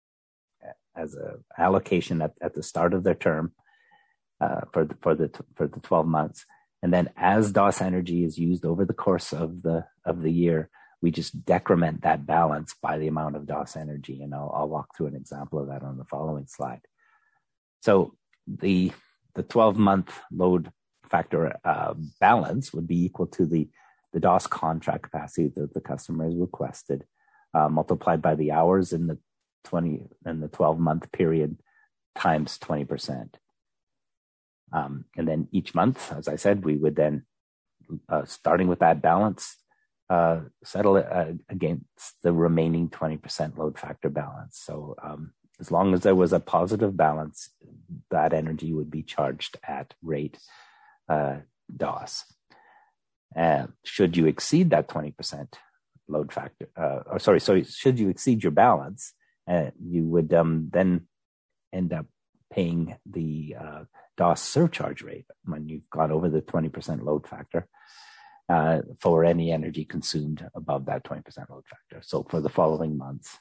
Speaker 6: allocation at the start of their term for the 12 months, and then as DOS energy is used over the course of the year, we just decrement that balance by the amount of DOS energy, and I'll walk through an example of that on the following slide. So the 12-month load factor balance would be equal to the DOS contract capacity that the customer has requested, multiplied by the hours in the 12-month period times 20%. And then each month, as I said, we would then, starting with that balance, settle it against the remaining 20% load factor balance. So as long as there was a positive balance, that energy would be charged at rate DOS. Should you exceed that 20% load factor, should you exceed your balance, you would then end up paying the DOS surcharge rate when you've gone over the 20% load factor for any energy consumed above that 20% load factor. So for the following months,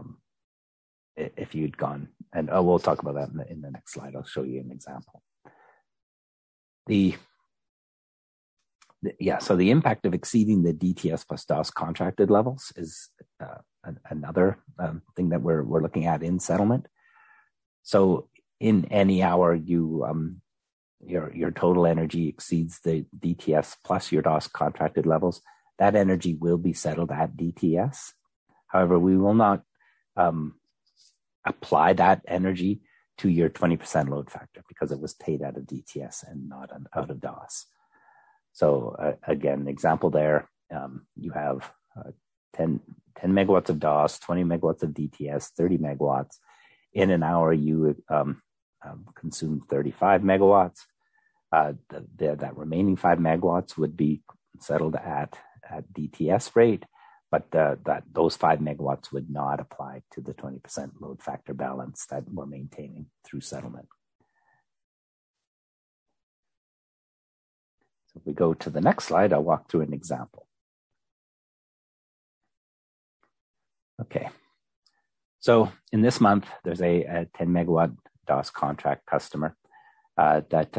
Speaker 6: if you'd gone, and we'll talk about that in the next slide, I'll show you an example. So the impact of exceeding the DTS plus DOS contracted levels is another thing that we're looking at in settlement. So in any hour your total energy exceeds the DTS plus your DOS contracted levels, that energy will be settled at DTS. However, we will not apply that energy to your 20% load factor because it was paid out of DTS and not out of DOS. So again, example there, you have 10 megawatts of DOS, 20 megawatts of DTS, 30 megawatts. In an hour, you consume 35 megawatts. That remaining 5 megawatts would be settled at DTS rate, but those 5 megawatts would not apply to the 20% load factor balance that we're maintaining through settlement. So if we go to the next slide, I'll walk through an example. Okay. So in this month, there's a 10 megawatt DOS contract customer that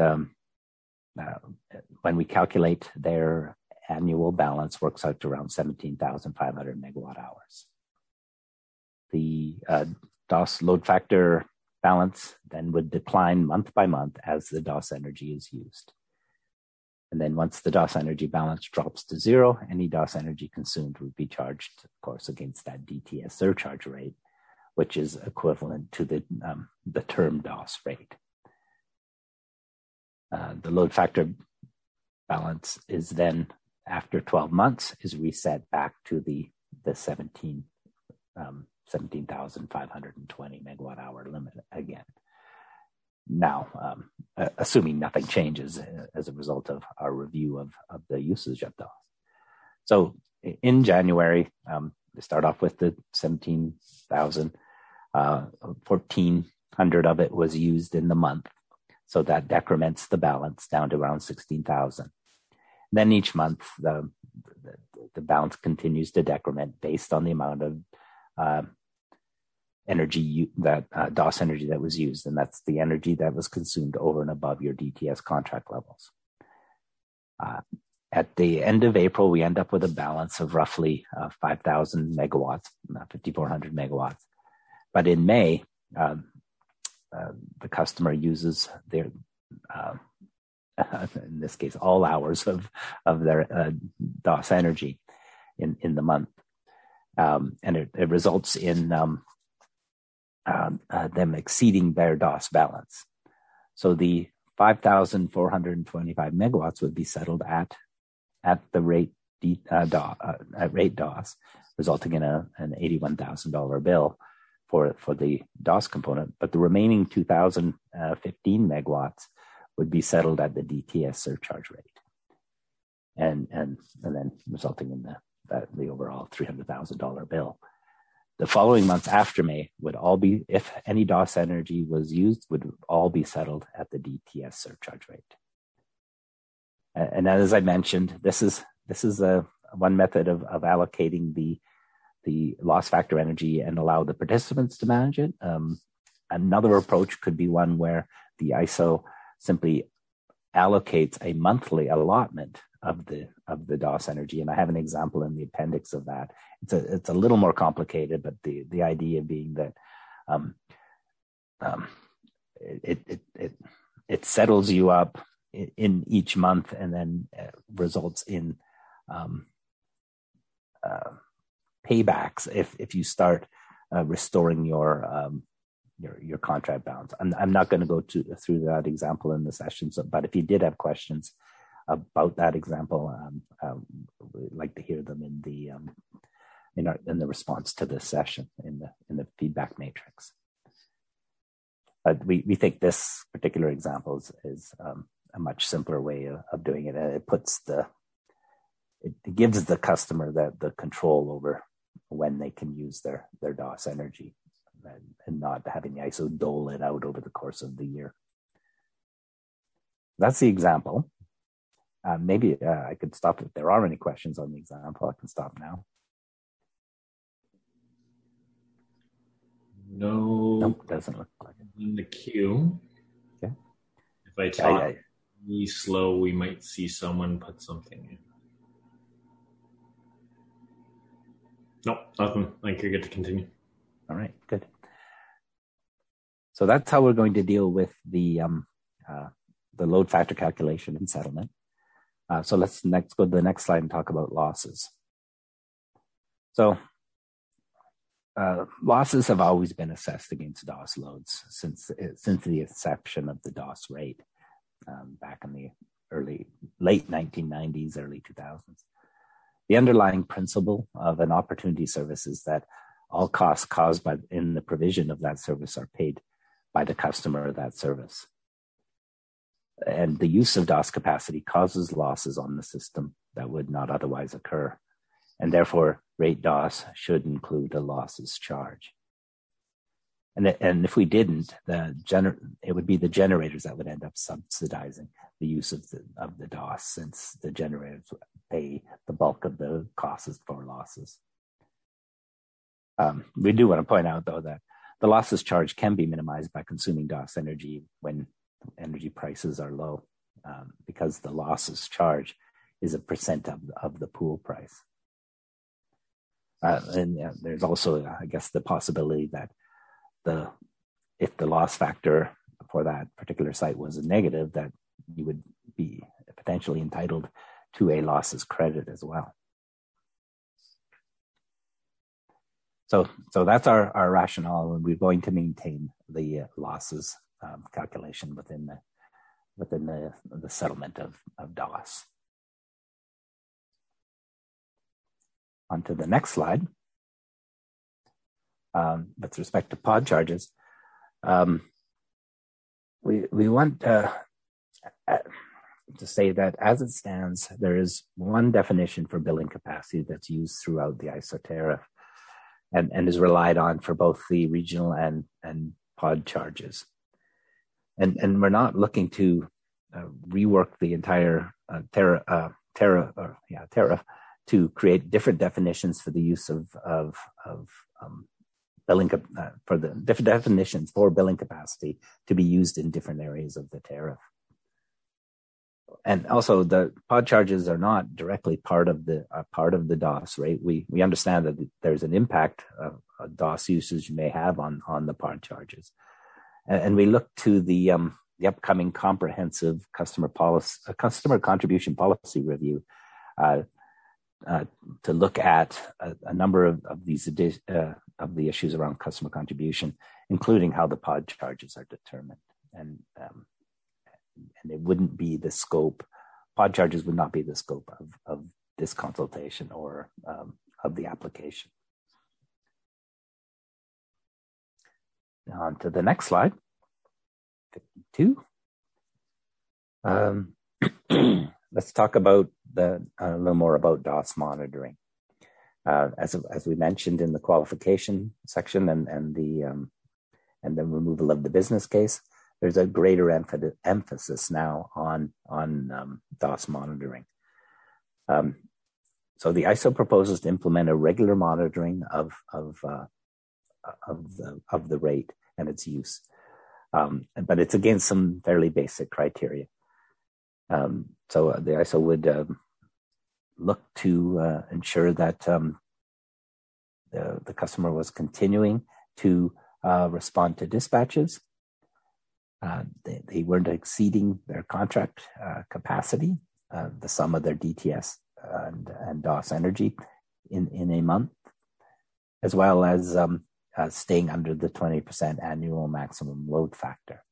Speaker 6: when we calculate their annual balance works out to around 17,500 megawatt hours. The DOS load factor balance then would decline month by month as the DOS energy is used. And then once the DOS energy balance drops to zero, any DOS energy consumed would be charged, of course, against that DTS surcharge rate, which is equivalent to the term DOS rate. The load factor balance is then, after 12 months, is reset back to the 17,520 megawatt hour limit again. Now, assuming nothing changes as a result of our review of the usage of DOS. So in January, we start off with the 17,000. 1,400 of it was used in the month. So that decrements the balance down to around 16,000. Then each month, the balance continues to decrement based on the amount of energy DOS energy that was used, and that's the energy that was consumed over and above your DTS contract levels. At the end of April, we end up with a balance of roughly 5,000 megawatts, 5,400 megawatts. But in May, the customer uses their, in this case, all hours of their DOS energy in the month. And it results in them exceeding their DOS balance. So the 5,425 megawatts would be settled at the rate DOS, resulting in an $81,000 bill for the DOS component. But the remaining 2,015 megawatts would be settled at the DTS surcharge rate, and then resulting in the overall $300,000 bill. The following months after May would all be, if any DOS energy was used, would all be settled at the DTS surcharge rate. And as I mentioned, this is one method of allocating the loss factor energy and allow the participants to manage it. Another approach could be one where the ISO simply allocates a monthly allotment of the DOS energy, and I have an example in the appendix of that. It's a little more complicated, but the idea being that it settles you up in each month, and then results in paybacks if you start restoring your contract balance. I'm not going to go through that example in the session, but if you did have questions about that example, we'd like to hear them in the response to this session in the feedback matrix. But we think this particular example is a much simpler way of doing it. It gives the customer the control over when they can use their DOS energy, and not having the ISO dole it out over the course of the year. That's the example. Maybe I could stop if there are any questions on the example. I can stop now.
Speaker 2: Nope,
Speaker 6: doesn't look like it.
Speaker 2: In the queue.
Speaker 6: Okay.
Speaker 2: If I talk really slow, we might see someone put something in. Nope, nothing. I think you're good to continue.
Speaker 6: All right, good. So that's how we're going to deal with the load factor calculation and settlement. So let's next go to the next slide and talk about losses. So losses have always been assessed against DOS loads since the inception of the DOS rate back in the late 1990s, early 2000s. The underlying principle of an opportunity service is that all costs caused in the provision of that service are paid by the customer of that service. And the use of DOS capacity causes losses on the system that would not otherwise occur. And therefore, rate DOS should include a losses charge. And if we didn't, it would be the generators that would end up subsidizing the use of the DOS, since the generators pay the bulk of the costs for losses. We do want to point out, though, that the losses charge can be minimized by consuming DOS energy when energy prices are low, because the losses charge is a percent of the pool price. And there's also, I guess, the possibility that if the loss factor for that particular site was a negative, that you would be potentially entitled to a losses credit as well. So that's our rationale, and we're going to maintain the losses calculation within the settlement of DOS. On to the next slide. With respect to pod charges, we want to say that as it stands, there is one definition for billing capacity that's used throughout the ISO tariff, and is relied on for both the regional and pod charges. And we're not looking to rework the entire tariff to create different definitions for the use of billing for the different definitions for billing capacity to be used in different areas of the tariff. And also, the pod charges are not directly part of the DOS rate. We understand that there's an impact of DOS usage may have on the pod charges, and we look to the upcoming comprehensive customer contribution policy review to look at a number of these of the issues around customer contribution, including how the pod charges are determined, and it wouldn't be the scope. Pod charges would not be the scope of this consultation or of the application. Now on to the next slide, 52. Let's talk about a little more about DOS monitoring. As we mentioned in the qualification section and the removal of the business case, there's a greater emphasis now on DOS monitoring. So the ISO proposes to implement a regular monitoring of the rate and its use, but it's against some fairly basic criteria. So the ISO would look to ensure that the customer was continuing to respond to dispatches. They weren't exceeding their contract capacity, the sum of their DTS and DOS energy in a month, as well as staying under the 20% annual maximum load factor.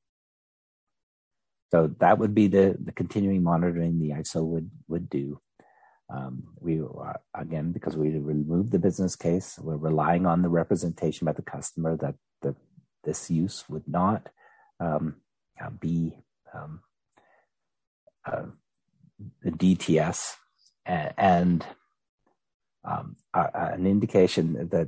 Speaker 6: So that would be the continuing monitoring the ISO would do. We again, because we removed the business case, we're relying on the representation by the customer that this use would not be the DTS and an indication that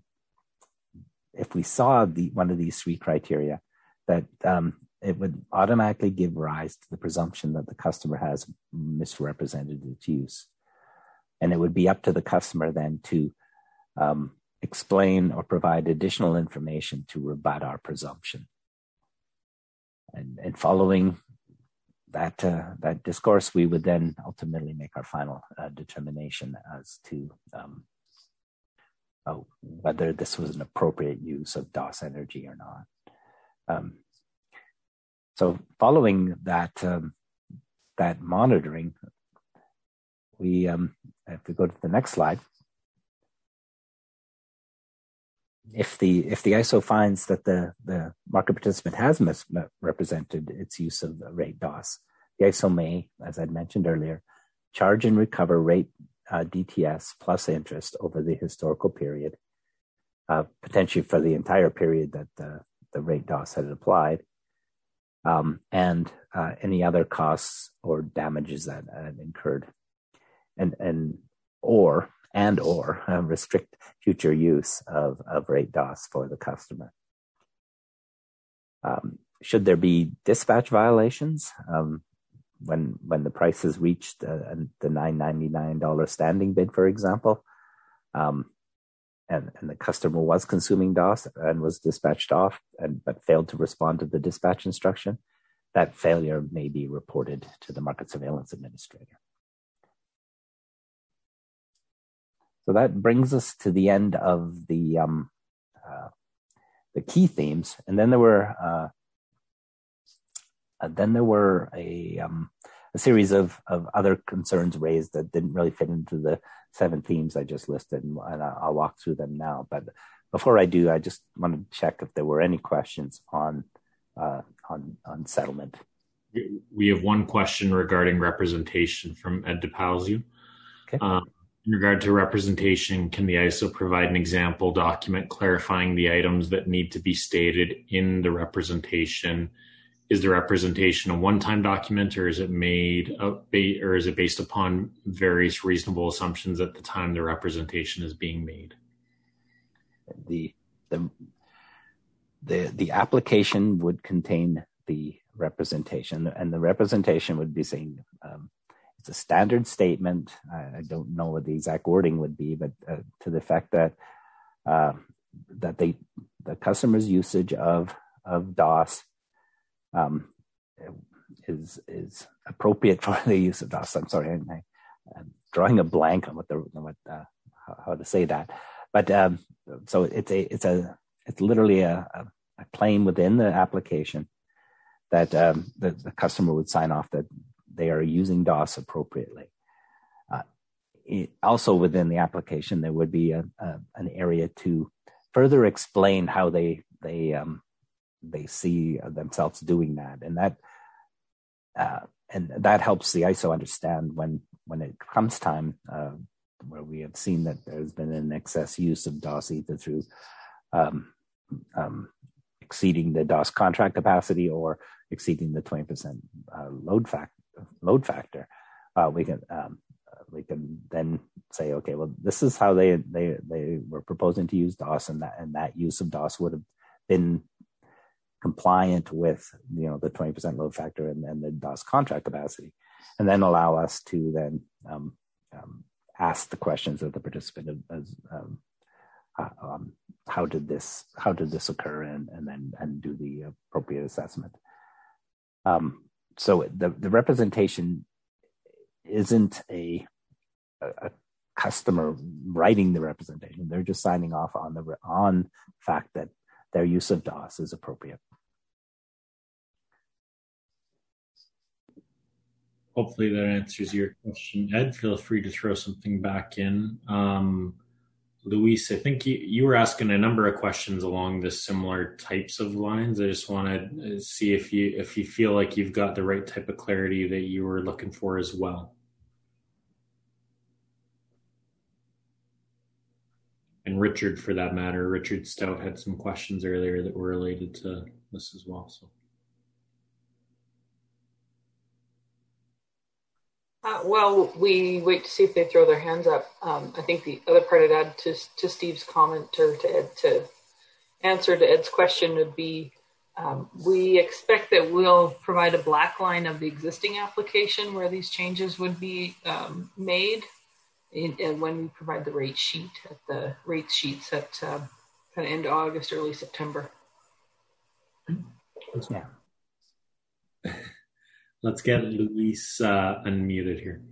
Speaker 6: if we saw one of these three criteria, that it would automatically give rise to the presumption that the customer has misrepresented its use. And it would be up to the customer then to explain or provide additional information to rebut our presumption. And following that discourse, we would then ultimately make our final determination as to whether this was an appropriate use of DOS energy or not. So following that monitoring, we if we go to the next slide, if the ISO finds that the market participant has misrepresented its use of rate DOS, the ISO may, as I mentioned earlier, charge and recover rate DTS plus interest over the historical period, potentially for the entire period that the rate DOS had applied, and any other costs or damages that had incurred, or restrict future use of rate DOS for the customer. Should there be dispatch violations when the prices reached the $999 standing bid, for example, and the customer was consuming DOS and was dispatched off, but failed to respond to the dispatch instruction, that failure may be reported to the Market Surveillance Administrator. So that brings us to the end of the key themes, and then there were a series of other concerns raised that didn't really fit into the 7 themes I just listed, and I'll walk through them now. But before I do, I just wanted to check if there were any questions on settlement.
Speaker 2: We have one question regarding representation from Ed DePauzio. Okay. In regard to representation, can the ISO provide an example document clarifying the items that need to be stated in the representation? Is the representation a one-time document, or is it based upon various reasonable assumptions at the time the representation is being made?
Speaker 6: The application would contain the representation, and the representation would be saying a standard statement. I don't know what the exact wording would be, but to the effect that the customer's usage of DOS is appropriate for the use of DOS. I'm sorry, I'm drawing a blank on how to say that. But so it's literally a claim within the application that the customer would sign off that they are using DOS appropriately. Also within the application, there would be an area to further explain how they see themselves doing that, and that helps the ISO understand when it comes time where we have seen that there's been an excess use of DOS, either through exceeding the DOS contract capacity or exceeding the 20% load factor. We can then say, okay, well, this is how they were proposing to use DOS, and that use of DOS would have been compliant with the 20% load factor and the DOS contract capacity, and then allow us to then ask the questions of the participant as how did this occur, and then do the appropriate assessment. So the representation isn't a customer writing the representation. They're just signing off on the fact that their use of DOS is appropriate.
Speaker 2: Hopefully that answers your question. Ed, feel free to throw something back in. Luis, I think you were asking a number of questions along the similar types of lines. I just want to see if you feel like you've got the right type of clarity that you were looking for as well. And Richard, for that matter, Richard Stout had some questions earlier that were related to this as well. So.
Speaker 1: Well, we wait to see if they throw their hands up. I think the other part I'd add to Steve's comment, or to Ed, to answer to Ed's question, would be we expect that we'll provide a black line of the existing application where these changes would be made, and when we provide the rate sheet at the rate sheets at kind of end of August, early September.
Speaker 2: Yeah. Let's get Luis unmuted here.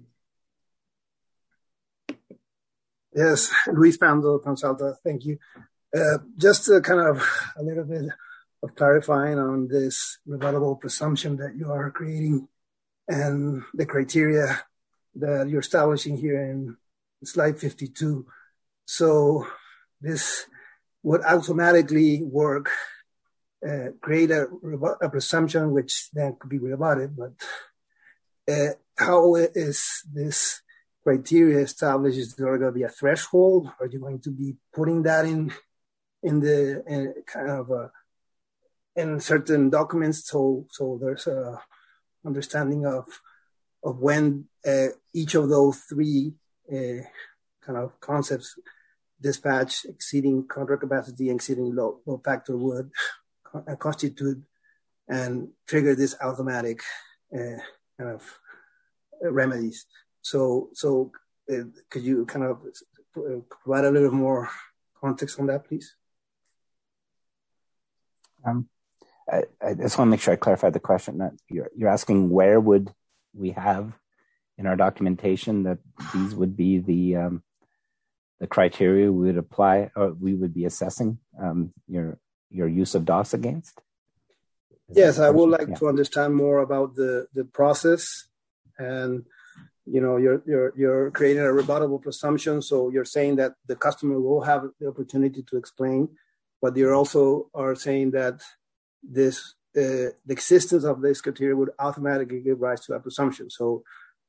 Speaker 11: Yes, Luis Pando, Consulta. Thank you. Just to kind of a little bit of clarifying on this rebuttable presumption that you are creating and the criteria that you're establishing here in slide 52. So this would automatically work, create a presumption which then could be rebutted, but how is this criteria established? Is there going to be a threshold? Are you going to be putting that in certain documents so there's a understanding of when each of those three kind of concepts, dispatch, exceeding contract capacity, exceeding load factor, would constitute and trigger this automatic kind of remedies. So could you kind of provide a little more context on that, please?
Speaker 6: I just want to make sure I clarify the question. That you're asking where would we have in our documentation that these would be the criteria we would apply, or we would be assessing your use of DOS against?
Speaker 11: Yes, I would like to understand more about the process, and you're creating a rebuttable presumption. So you're saying that the customer will have the opportunity to explain, but you also are saying that this the existence of this criteria would automatically give rise to a presumption. So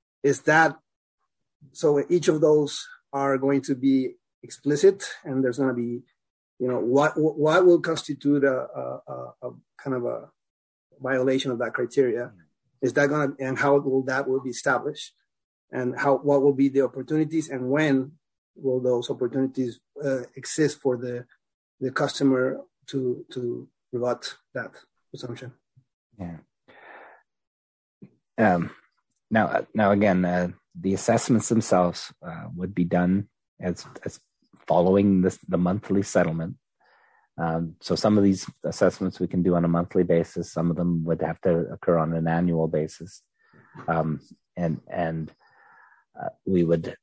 Speaker 11: each of those are going to be explicit, and there's going to be, what will constitute a kind of a violation of that criteria? Is that going to, and how will that be established, and what will be the opportunities, and when will those opportunities exist for the customer to rebut that presumption?
Speaker 6: Yeah. Now again, the assessments themselves would be done as following the monthly settlement. So some of these assessments we can do on a monthly basis. Some of them would have to occur on an annual basis, and we would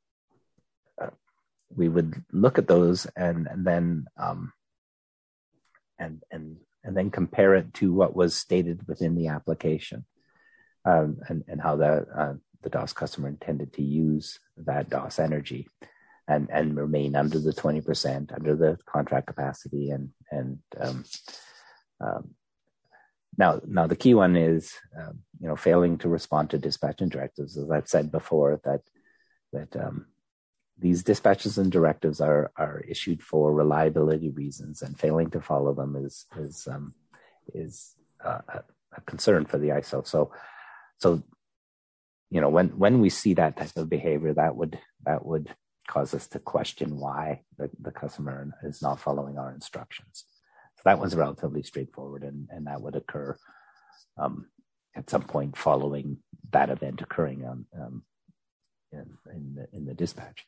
Speaker 6: look at those and then compare it to what was stated within the application, and how the DOS customer intended to use that DOS energy, and remain under the 20%, under the contract capacity, now the key one is failing to respond to dispatch and directives. As I've said before, that these dispatches and directives are issued for reliability reasons, and failing to follow them is a concern for the ISO. So when we see that type of behavior, that would cause us to question why the customer is not following our instructions. So that was relatively straightforward, and that would occur at some point following that event occurring in the dispatch.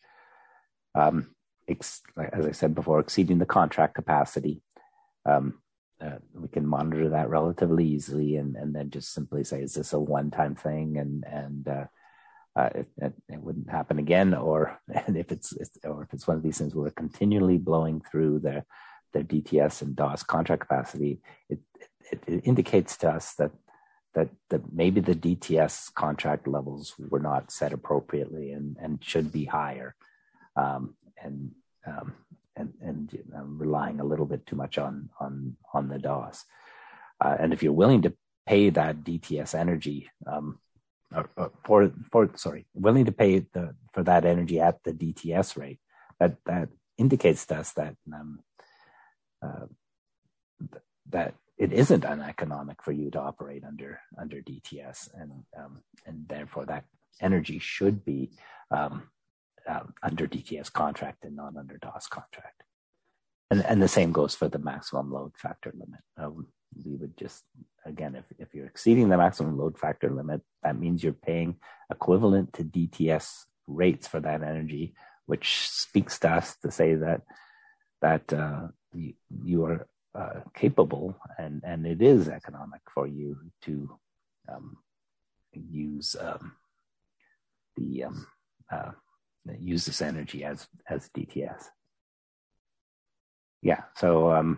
Speaker 6: As I said before, exceeding the contract capacity, we can monitor that relatively easily, and then just simply say, is this a one-time thing, and it wouldn't happen again, or if it's one of these things where we're continually blowing through their DTS and DOS contract capacity, it indicates to us that maybe the DTS contract levels were not set appropriately and should be higher, and relying a little bit too much on the DOS. And if you're willing to pay that DTS energy, willing to pay for that energy at the DTS rate, that indicates to us that it isn't uneconomic for you to operate under DTS, and therefore that energy should be under DTS contract and not under DOS contract. And the same goes for the maximum load factor limit. We would just, again, if you're exceeding the maximum load factor limit, that means you're paying equivalent to DTS rates for that energy, which speaks to us to say that you are capable and it is economic for you to use this energy as DTS. Yeah. So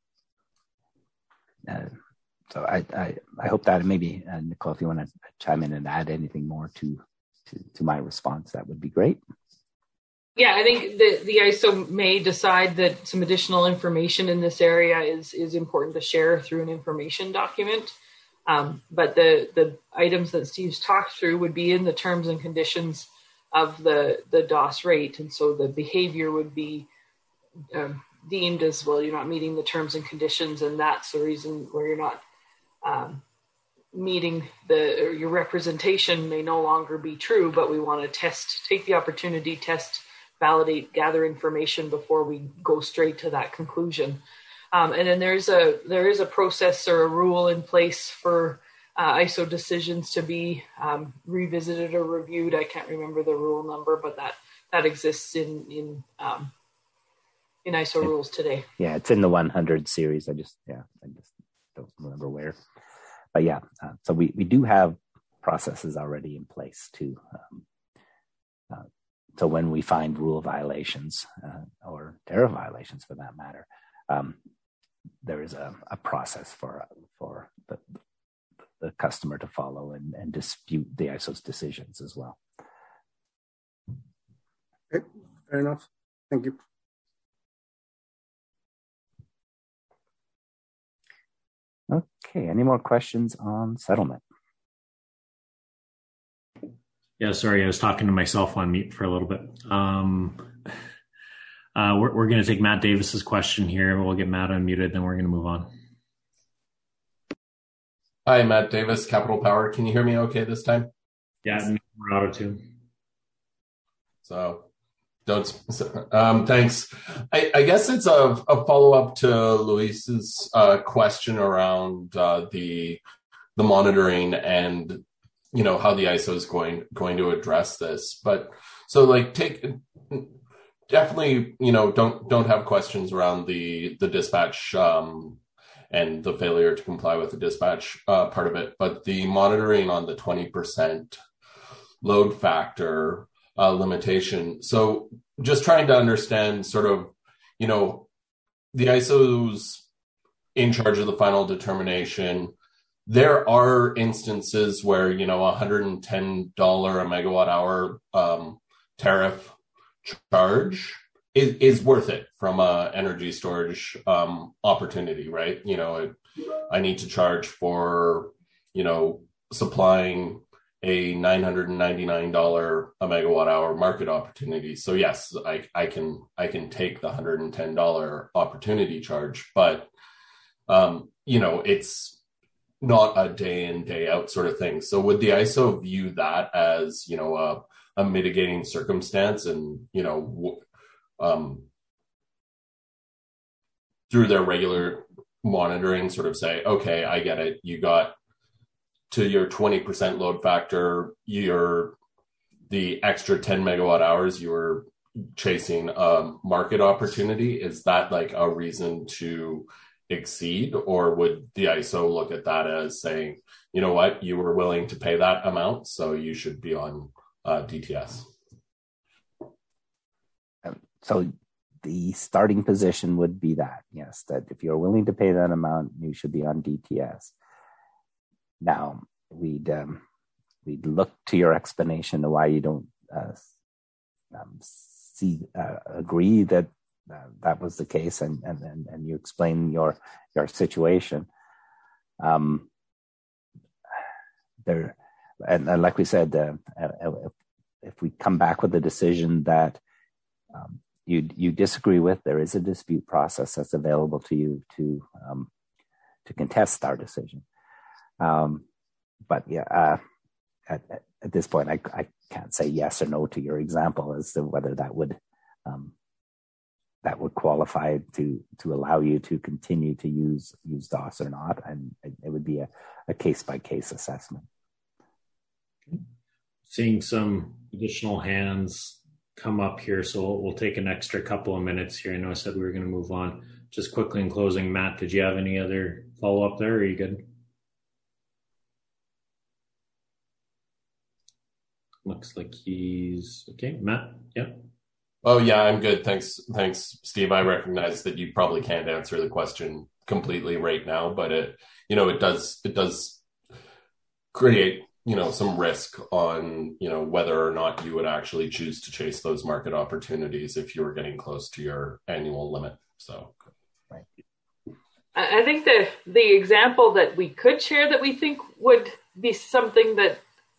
Speaker 6: I hope that maybe Nicole, if you want to chime in and add anything more to my response, that would be great.
Speaker 1: Yeah, I think the ISO may decide that some additional information in this area is important to share through an information document. But the items that Steve's talked through would be in the terms and conditions of the DOS rate. And so the behavior would be deemed as, well, you're not meeting the terms and conditions, and that's the reason where you're not meeting your representation may no longer be true, but we want to take the opportunity, validate, gather information before we go straight to that conclusion. And then there is a process or a rule in place for ISO decisions to be revisited or reviewed. I can't remember the rule number, but that exists in ISO rules today.
Speaker 6: Yeah, it's in the 100 series. I just don't remember where. But yeah, so we do have processes already in place to. So when we find rule violations or tariff violations, for that matter, there is a process for the customer to follow and dispute the ISO's decisions as well.
Speaker 11: Okay, fair enough. Thank you.
Speaker 6: Okay, any more questions on settlement?
Speaker 2: Yeah, sorry, I was talking to myself on mute for a little bit. We're going to take Matt Davis's question here. We'll get Matt unmuted, then we're going to move on.
Speaker 15: Hi, Matt Davis, Capital Power. Can you hear me okay this time?
Speaker 2: Yeah, we're auto tune.
Speaker 15: So, thanks. I guess it's a follow-up to Luis's question around the monitoring and how the ISO is going to address this. But so definitely, don't have questions around the dispatch and the failure to comply with the dispatch part of it. But the monitoring on the 20% load factor limitation. So just trying to understand sort of, the ISO's in charge of the final determination. There are instances where, $110 a megawatt hour tariff charge is worth it from a energy storage opportunity, right? I need to charge for, supplying a $999 a megawatt hour market opportunity. So yes, I can take the $110 opportunity charge, but it's not a day in, day out sort of thing. So would the ISO view that as, a mitigating circumstance and, through their regular monitoring sort of say, okay, I get it. You got to your 20% load factor, the extra 10 megawatt hours you were chasing a market opportunity. Is that like a reason to exceed, or would the ISO look at that as saying, you know what, you were willing to pay that amount, so you should be on DTS?
Speaker 6: So the starting position would be that, yes, that if you're willing to pay that amount, you should be on DTS. Now, we'd look to your explanation of why you don't agree that that was the case, and you explain your situation. There, and like we said, if we come back with a decision that you disagree with, there is a dispute process that's available to you to contest our decision. But yeah, at this point, I can't say yes or no to your example as to whether that would qualify to allow you to continue to use DOS or not, and it would be a case-by-case assessment.
Speaker 2: Seeing some additional hands come up here, so we'll take an extra couple of minutes here. I know I said we were going to move on. Just quickly in closing, Matt, did you have any other follow-up there, or are you good? Looks like he's okay. Matt, yeah.
Speaker 15: Oh yeah, I'm good. Thanks, Steve. I recognize that you probably can't answer the question completely right now, but it does create, some risk on, whether or not you would actually choose to chase those market opportunities if you were getting close to your annual limit. So,
Speaker 6: right.
Speaker 1: I think the example that we could share that we think would be something that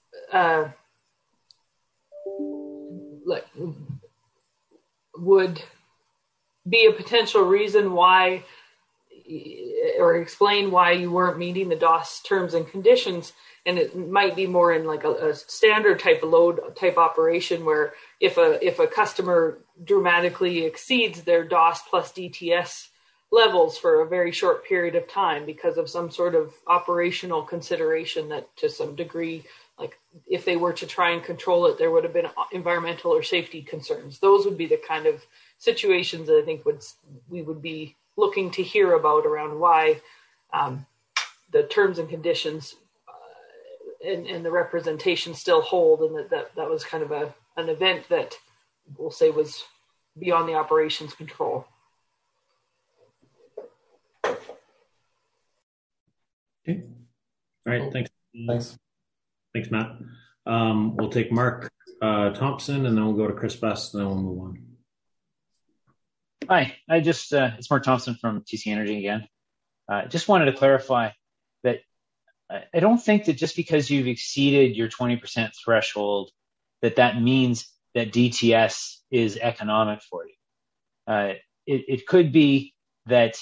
Speaker 1: would be a potential reason why, or explain why you weren't meeting the DOS terms and conditions. And it might be more in like a standard type of load type operation where if a customer dramatically exceeds their DOS plus DTS levels for a very short period of time because of some sort of operational consideration that to some degree, like if they were to try and control it, there would have been environmental or safety concerns. Those would be the kind of situations that I think we would be looking to hear about around why the terms and conditions and the representation still hold, and that was kind of an event that we'll say was beyond the operations control.
Speaker 2: Okay. All right. Thanks. Thanks, Matt. We'll take Mark Thompson, and then we'll go to Chris Best, and then we'll move on.
Speaker 9: Hi, it's Mark Thompson from TC Energy again. Just wanted to clarify that I don't think that just because you've exceeded your 20% threshold, that means that DTS is economic for you. It could be that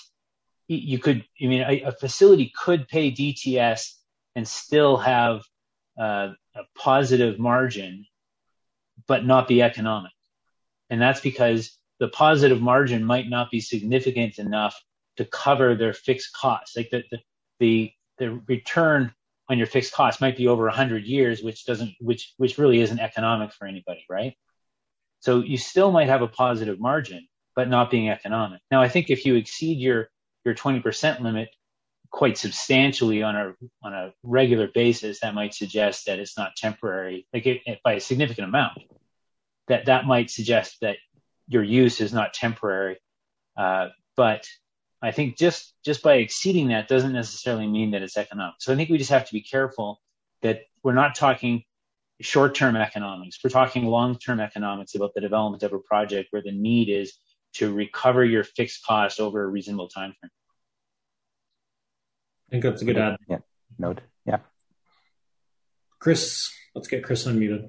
Speaker 9: a facility could pay DTS and still have a positive margin, but not be economic. And that's because the positive margin might not be significant enough to cover their fixed costs. Like the return on your fixed cost might be over 100 years, which really isn't economic for anybody, right? So you still might have a positive margin, but not being economic. Now, I think if you exceed your 20% limit quite substantially on a regular basis, that might suggest that it's not temporary, by a significant amount. That might suggest that your use is not temporary. But I think just by exceeding that doesn't necessarily mean that it's economic. So I think we just have to be careful that we're not talking short-term economics. We're talking long-term economics about the development of a project where the need is to recover your fixed cost over a reasonable time frame.
Speaker 2: I think that's a good add.
Speaker 6: Yeah. Note. Yeah.
Speaker 2: Chris, let's get Chris unmuted.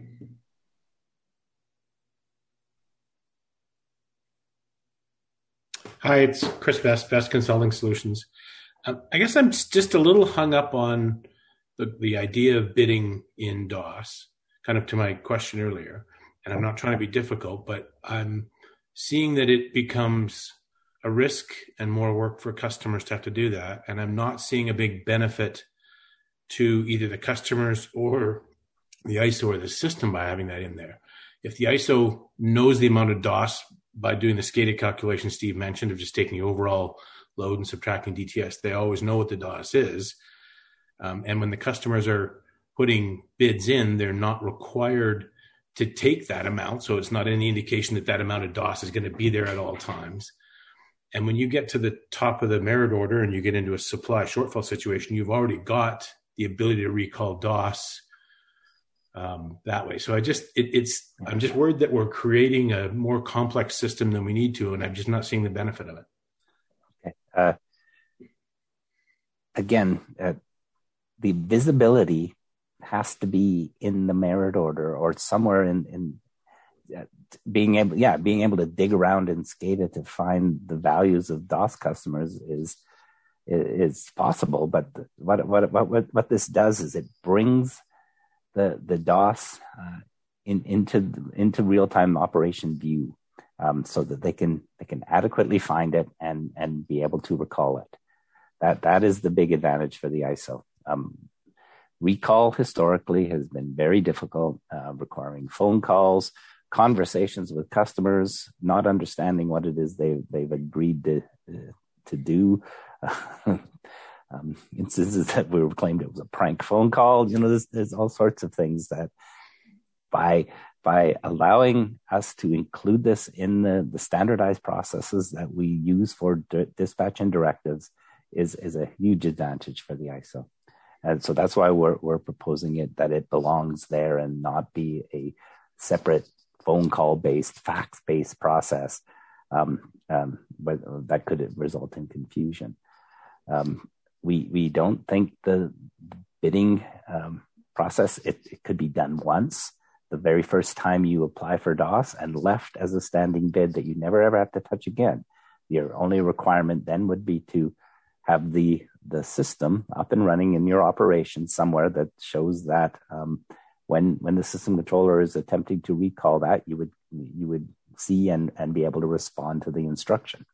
Speaker 16: Hi, it's Chris Best, Best Consulting Solutions. I guess I'm just a little hung up on the idea of bidding in DOS, kind of to my question earlier. And I'm not trying to be difficult, but I'm seeing that it becomes a risk and more work for customers to have to do that. And I'm not seeing a big benefit to either the customers or the ISO or the system by having that in there. If the ISO knows the amount of DOS by doing the SCADA calculation Steve mentioned of just taking the overall load and subtracting DTS, they always know what the DOS is. And when the customers are putting bids in, they're not required to take that amount. So it's not any indication that that amount of DOS is going to be there at all times. And when you get to the top of the merit order and you get into a supply shortfall situation, you've already got the ability to recall DOS that way. So I'm just worried that we're creating a more complex system than we need to, and I'm just not seeing the benefit of it.
Speaker 6: Okay. Again, the visibility has to be in the merit order or somewhere in being able to dig around in SCADA to find the values of DOS customers is possible. But what this does is it brings the DOS into real-time operation view, so that they can adequately find it and be able to recall it. That is the big advantage for the ISO. Recall historically has been very difficult, requiring phone calls, conversations with customers, not understanding what it is they've agreed to do. Instances that we were claimed it was a prank phone call. There's all sorts of things that by allowing us to include this in the standardized processes that we use for dispatch and directives is a huge advantage for the ISO. And so that's why we're proposing that it belongs there and not be a separate phone call based, fax based process, but that could result in confusion. We don't think the bidding process, it could be done once, the very first time you apply for DOS, and left as a standing bid that you never ever have to touch again. Your only requirement then would be to have the system up and running in your operation somewhere that shows that when the system controller is attempting to recall that, you would see and be able to respond to the instruction.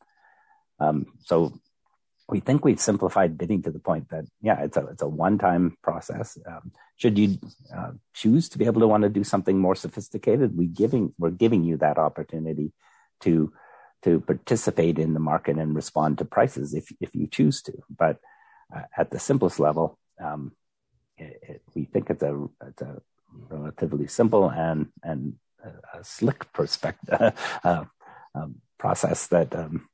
Speaker 6: So we think we've simplified bidding to the point that, it's a one-time process. Should you choose to be able to want to do something more sophisticated, we're giving you that opportunity to participate in the market and respond to prices if you choose to. But at the simplest level, we think it's a relatively simple and a slick perspective process that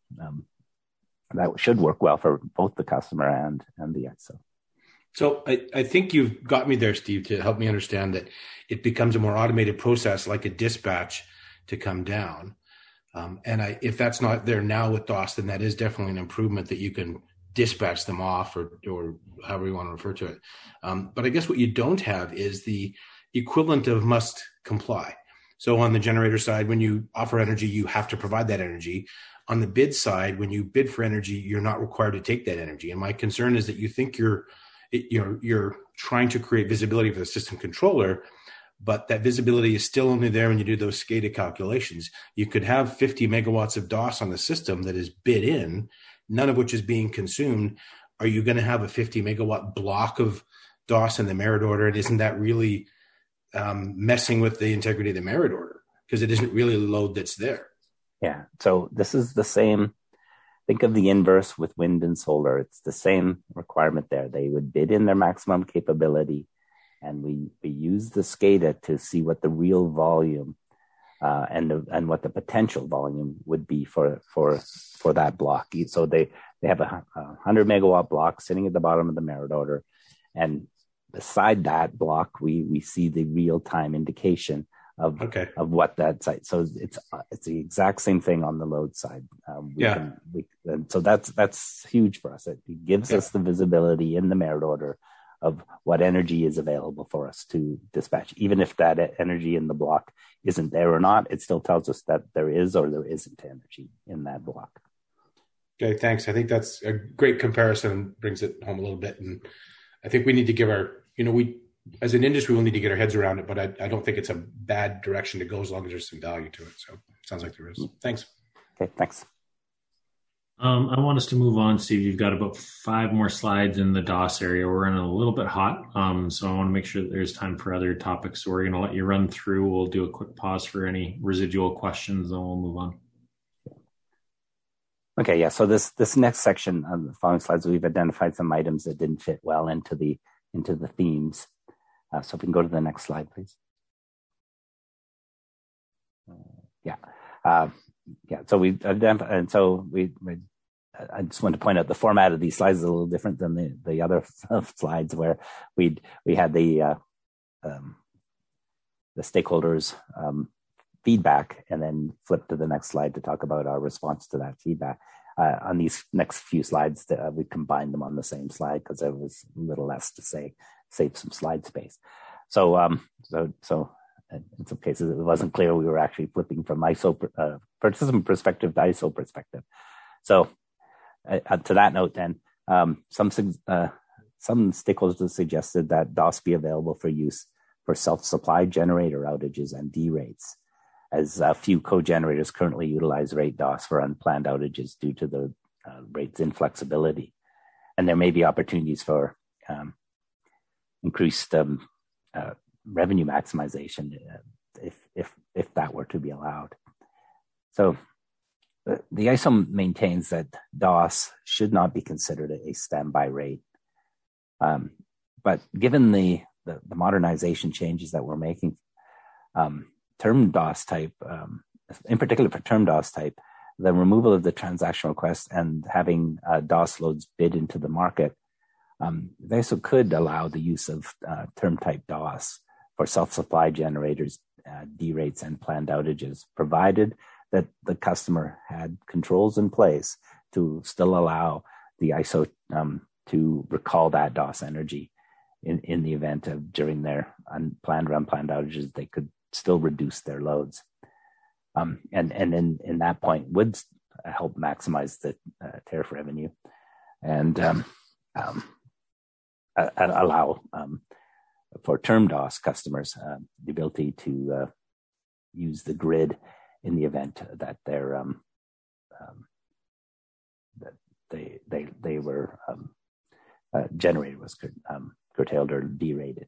Speaker 6: should work well for both the customer and the ISO.
Speaker 16: So I think you've got me there, Steve, to help me understand that it becomes a more automated process like a dispatch to come down. And if that's not there now with DOS, then that is definitely an improvement that you can dispatch them off or however you want to refer to it. But I guess what you don't have is the equivalent of must comply. So on the generator side, when you offer energy, you have to provide that energy. On the bid side, when you bid for energy, you're not required to take that energy. And my concern is that you think you're trying to create visibility for the system controller, but that visibility is still only there when you do those SCADA calculations. You could have 50 megawatts of DOS on the system that is bid in, none of which is being consumed. Are you going to have a 50 megawatt block of DOS in the merit order, and isn't that really messing with the integrity of the merit order? Because it isn't really a load that's there.
Speaker 6: Yeah. So this is the same. Think of the inverse with wind and solar. It's the same requirement there. They would bid in their maximum capability, and we use the SCADA to see what the real volume and what the potential volume would be for that block. So they have a 100 megawatt block sitting at the bottom of the merit order, and beside that block, we see the real time indication of what that site. So it's the exact same thing on the load side. And so that's huge for us. It gives us the visibility in the merit order of what energy is available for us to dispatch. Even if that energy in the block isn't there or not, it still tells us that there is or there isn't energy in that block.
Speaker 16: Okay, thanks. I think that's a great comparison, brings it home a little bit. And I think we need to give we as an industry, we'll need to get our heads around it, but I don't think it's a bad direction to go as long as there's some value to it. So it sounds like there is. Thanks.
Speaker 6: Okay, thanks.
Speaker 2: I want us to move on, Steve. You've got about 5 more slides in the DOS area. We're running a little bit hot, so I want to make sure that there's time for other topics. So we're going to let you run through. We'll do a quick pause for any residual questions, and we'll move on.
Speaker 6: Okay, yeah. So this next section on the following slides, we've identified some items that didn't fit well into the themes. So if we can go to the next slide, please. So we identified, and so I just want to point out the format of these slides is a little different than the other slides where we had the stakeholders feedback and then flip to the next slide to talk about our response to that feedback. On these next few slides, we combined them on the same slide because there was a little less to say, save some slide space. So in some cases, it wasn't clear we were actually flipping from ISO participant perspective to ISO perspective. So to that note, then, some stakeholders suggested that DOS be available for use for self-supply generator outages and D-rates, as a few co-generators currently utilize rate DOS for unplanned outages due to the rate's inflexibility. And there may be opportunities for increased revenue maximization if that were to be allowed. So the ISO maintains that DOS should not be considered a standby rate. But given the modernization changes that we're making, term DOS type, in particular for term DOS type, the removal of the transaction request and having DOS loads bid into the market, they also could allow the use of term type DOS for self-supply generators, D-rates, and planned outages, provided that the customer had controls in place to still allow the ISO to recall that DOS energy in the event of during their unplanned or unplanned outages, they could still reduce their loads. And in that point would help maximize the tariff revenue and allow for term DOS customers the ability to use the grid in the event that their they were generator was curtailed or derated.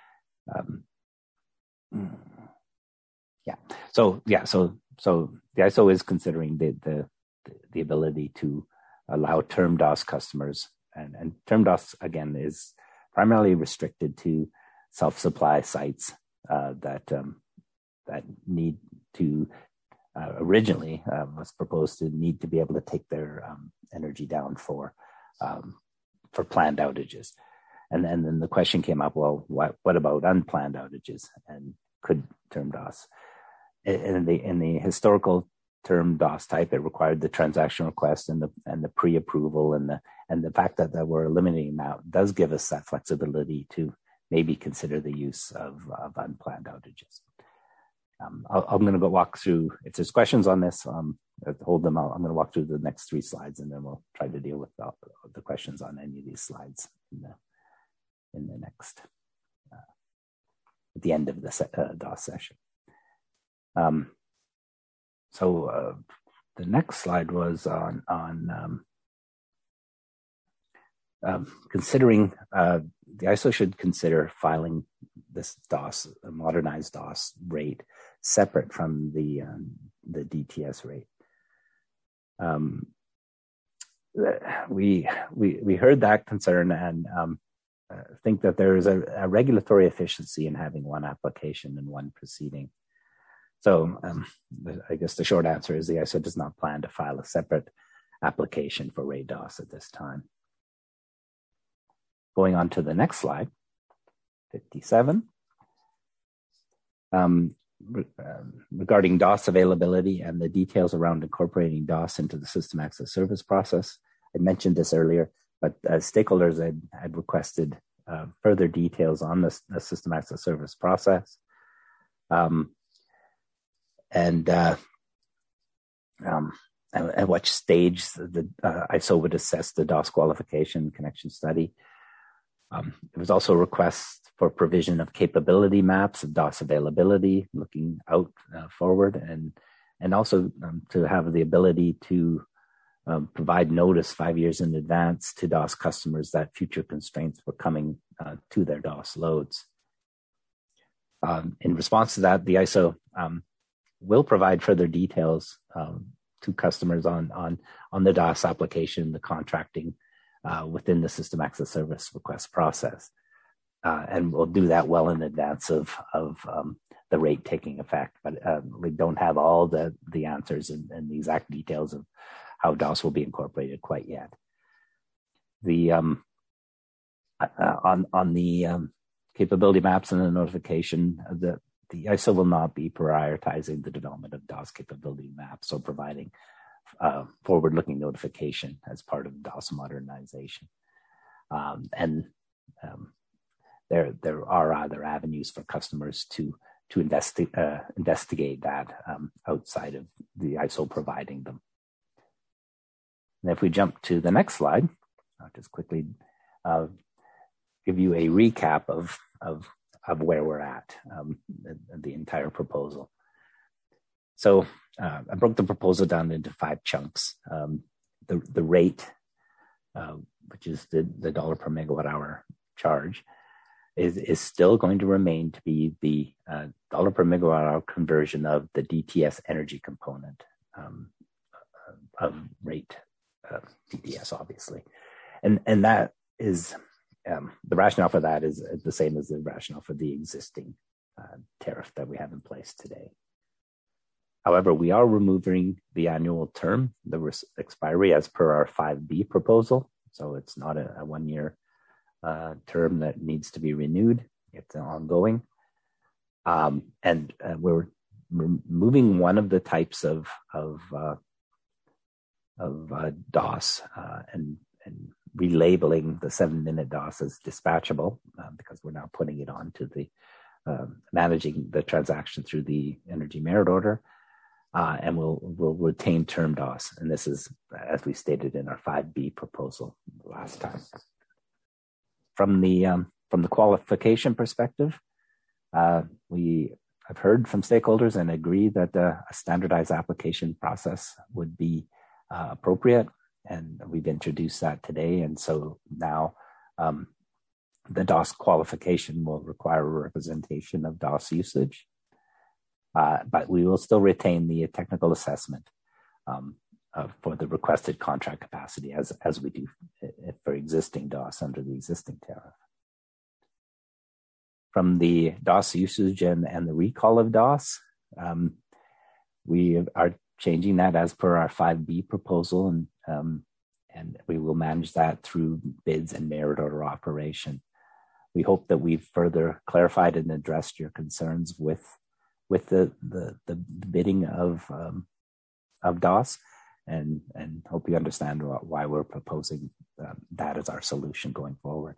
Speaker 6: So the ISO is considering the ability to allow term DOS customers, and term DOS again is primarily restricted to self-supply sites that need to originally was proposed to need to be able to take their energy down for planned outages, and then the question came up: well, what about unplanned outages, and could term DOS? In the historical term DOS type, it required the transaction request and the pre-approval, and the fact that we're eliminating now does give us that flexibility to maybe consider the use of unplanned outages. I'm going to go walk through. If there's questions on this, hold them out. I'm going to walk through the next 3 slides, and then we'll try to deal with the questions on any of these slides in the next at the end of the DOS session. So the next slide was on considering the ISO should consider filing this DOS, a modernized DOS rate, separate from the DTS rate. We heard that concern and think that there is a regulatory efficiency in having one application and one proceeding. So I guess the short answer is the ISO does not plan to file a separate application for RAID-DOS at this time. Going on to the next slide, 57. Regarding DOS availability and the details around incorporating DOS into the system access service process. I mentioned this earlier, but stakeholders had requested further details on the system access service process. And at what stage the ISO would assess the DOS qualification connection study. There was also a request for provision of capability maps of DOS availability, looking out forward, and also to have the ability to provide notice 5 years in advance to DOS customers that future constraints were coming to their DOS loads. In response to that, the ISO will provide further details to customers on the DOS application, the contracting within the system access service request process. And we'll do that well in advance of the rate taking effect. But we don't have all the answers and the exact details of how DOS will be incorporated quite yet. The on the capability maps and the notification, the ISO will not be prioritizing the development of DOS capability maps or providing forward-looking notification as part of DOS modernization. There are other avenues for customers to investigate that outside of the ISO providing them. And if we jump to the next slide, I'll just quickly give you a recap of where we're at, the entire proposal. So I broke the proposal down into 5 chunks. The rate, which is the dollar per megawatt hour charge, is still going to remain to be the dollar per megawatt hour conversion of the DTS energy component of rate DTS, obviously. And that is, the rationale for that is the same as the rationale for the existing tariff that we have in place today. However, we are removing the annual term, the expiry, as per our 5B proposal. So it's not a 1-year term that needs to be renewed. It's ongoing. And we're removing one of the types of DOS and relabeling the 7-minute DOS as dispatchable because we're now putting it onto the managing the transaction through the energy merit order. And we'll retain term DOS. And this is, as we stated in our 5B proposal last time. From the qualification perspective, we have heard from stakeholders and agree that a standardized application process would be appropriate. And we've introduced that today. And so now the DOS qualification will require a representation of DOS usage. But we will still retain the technical assessment for the requested contract capacity as we do for existing DOS under the existing tariff. From the DOS usage and the recall of DOS, we are changing that as per our 5B proposal, and we will manage that through bids and merit order operation. We hope that we've further clarified and addressed your concerns with the bidding of DOS, and hope you understand why we're proposing that as our solution going forward.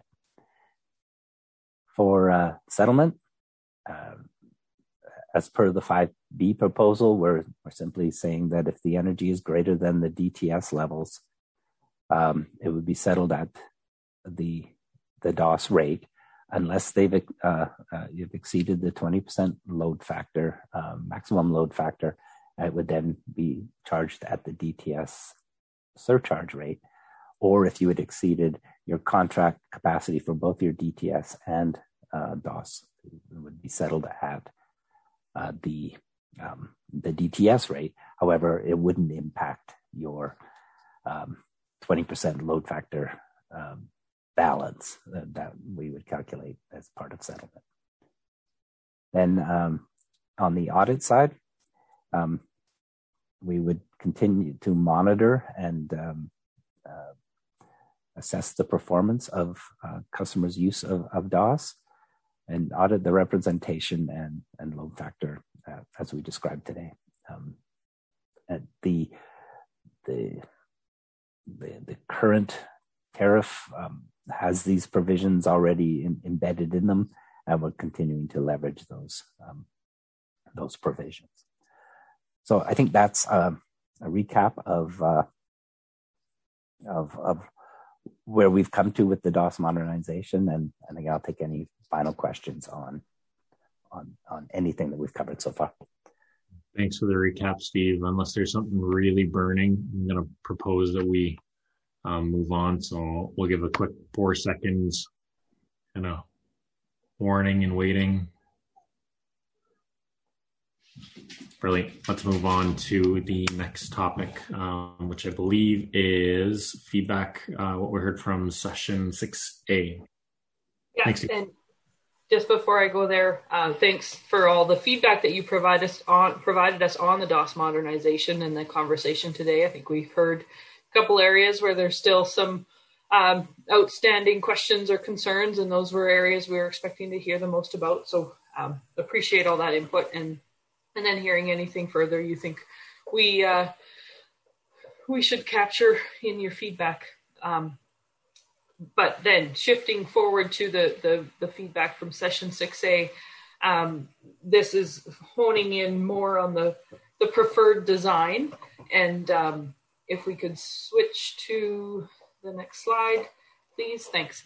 Speaker 6: For settlement, as per the 5B proposal, we're simply saying that if the energy is greater than the DTS levels, it would be settled at the DOS rate, unless you've exceeded the 20% load factor, maximum load factor. It would then be charged at the DTS surcharge rate, or if you had exceeded your contract capacity for both your DTS and DOS, it would be settled at the DTS rate. However, it wouldn't impact your 20% load factor balance that we would calculate as part of settlement. Then on the audit side, we would continue to monitor and assess the performance of customers' use of DOS and audit the representation and load factor as we described today. The current tariff has these provisions already embedded in them, and we're continuing to leverage those provisions. So I think that's a recap of where we've come to with the DOS modernization, and again, I'll take any final questions on anything that we've covered so far.
Speaker 2: Thanks for the recap, Steve. Unless there's something really burning, I'm going to propose that we move on. So we'll give a quick 4 seconds kind of warning and waiting. Brilliant. Let's move on to the next topic, which I believe is feedback, what we heard from session 6A.
Speaker 1: Yeah,
Speaker 2: thanks,
Speaker 1: and just before I go there, thanks for all the feedback that you provided us on the DOS modernization and the conversation today. I think we've heard a couple areas where there's still some outstanding questions or concerns, and those were areas we were expecting to hear the most about. So appreciate all that input, and then hearing anything further you think we should capture in your feedback. But then shifting forward to the feedback from session 6A, this is honing in more on the preferred design. And if we could switch to the next slide, please. Thanks.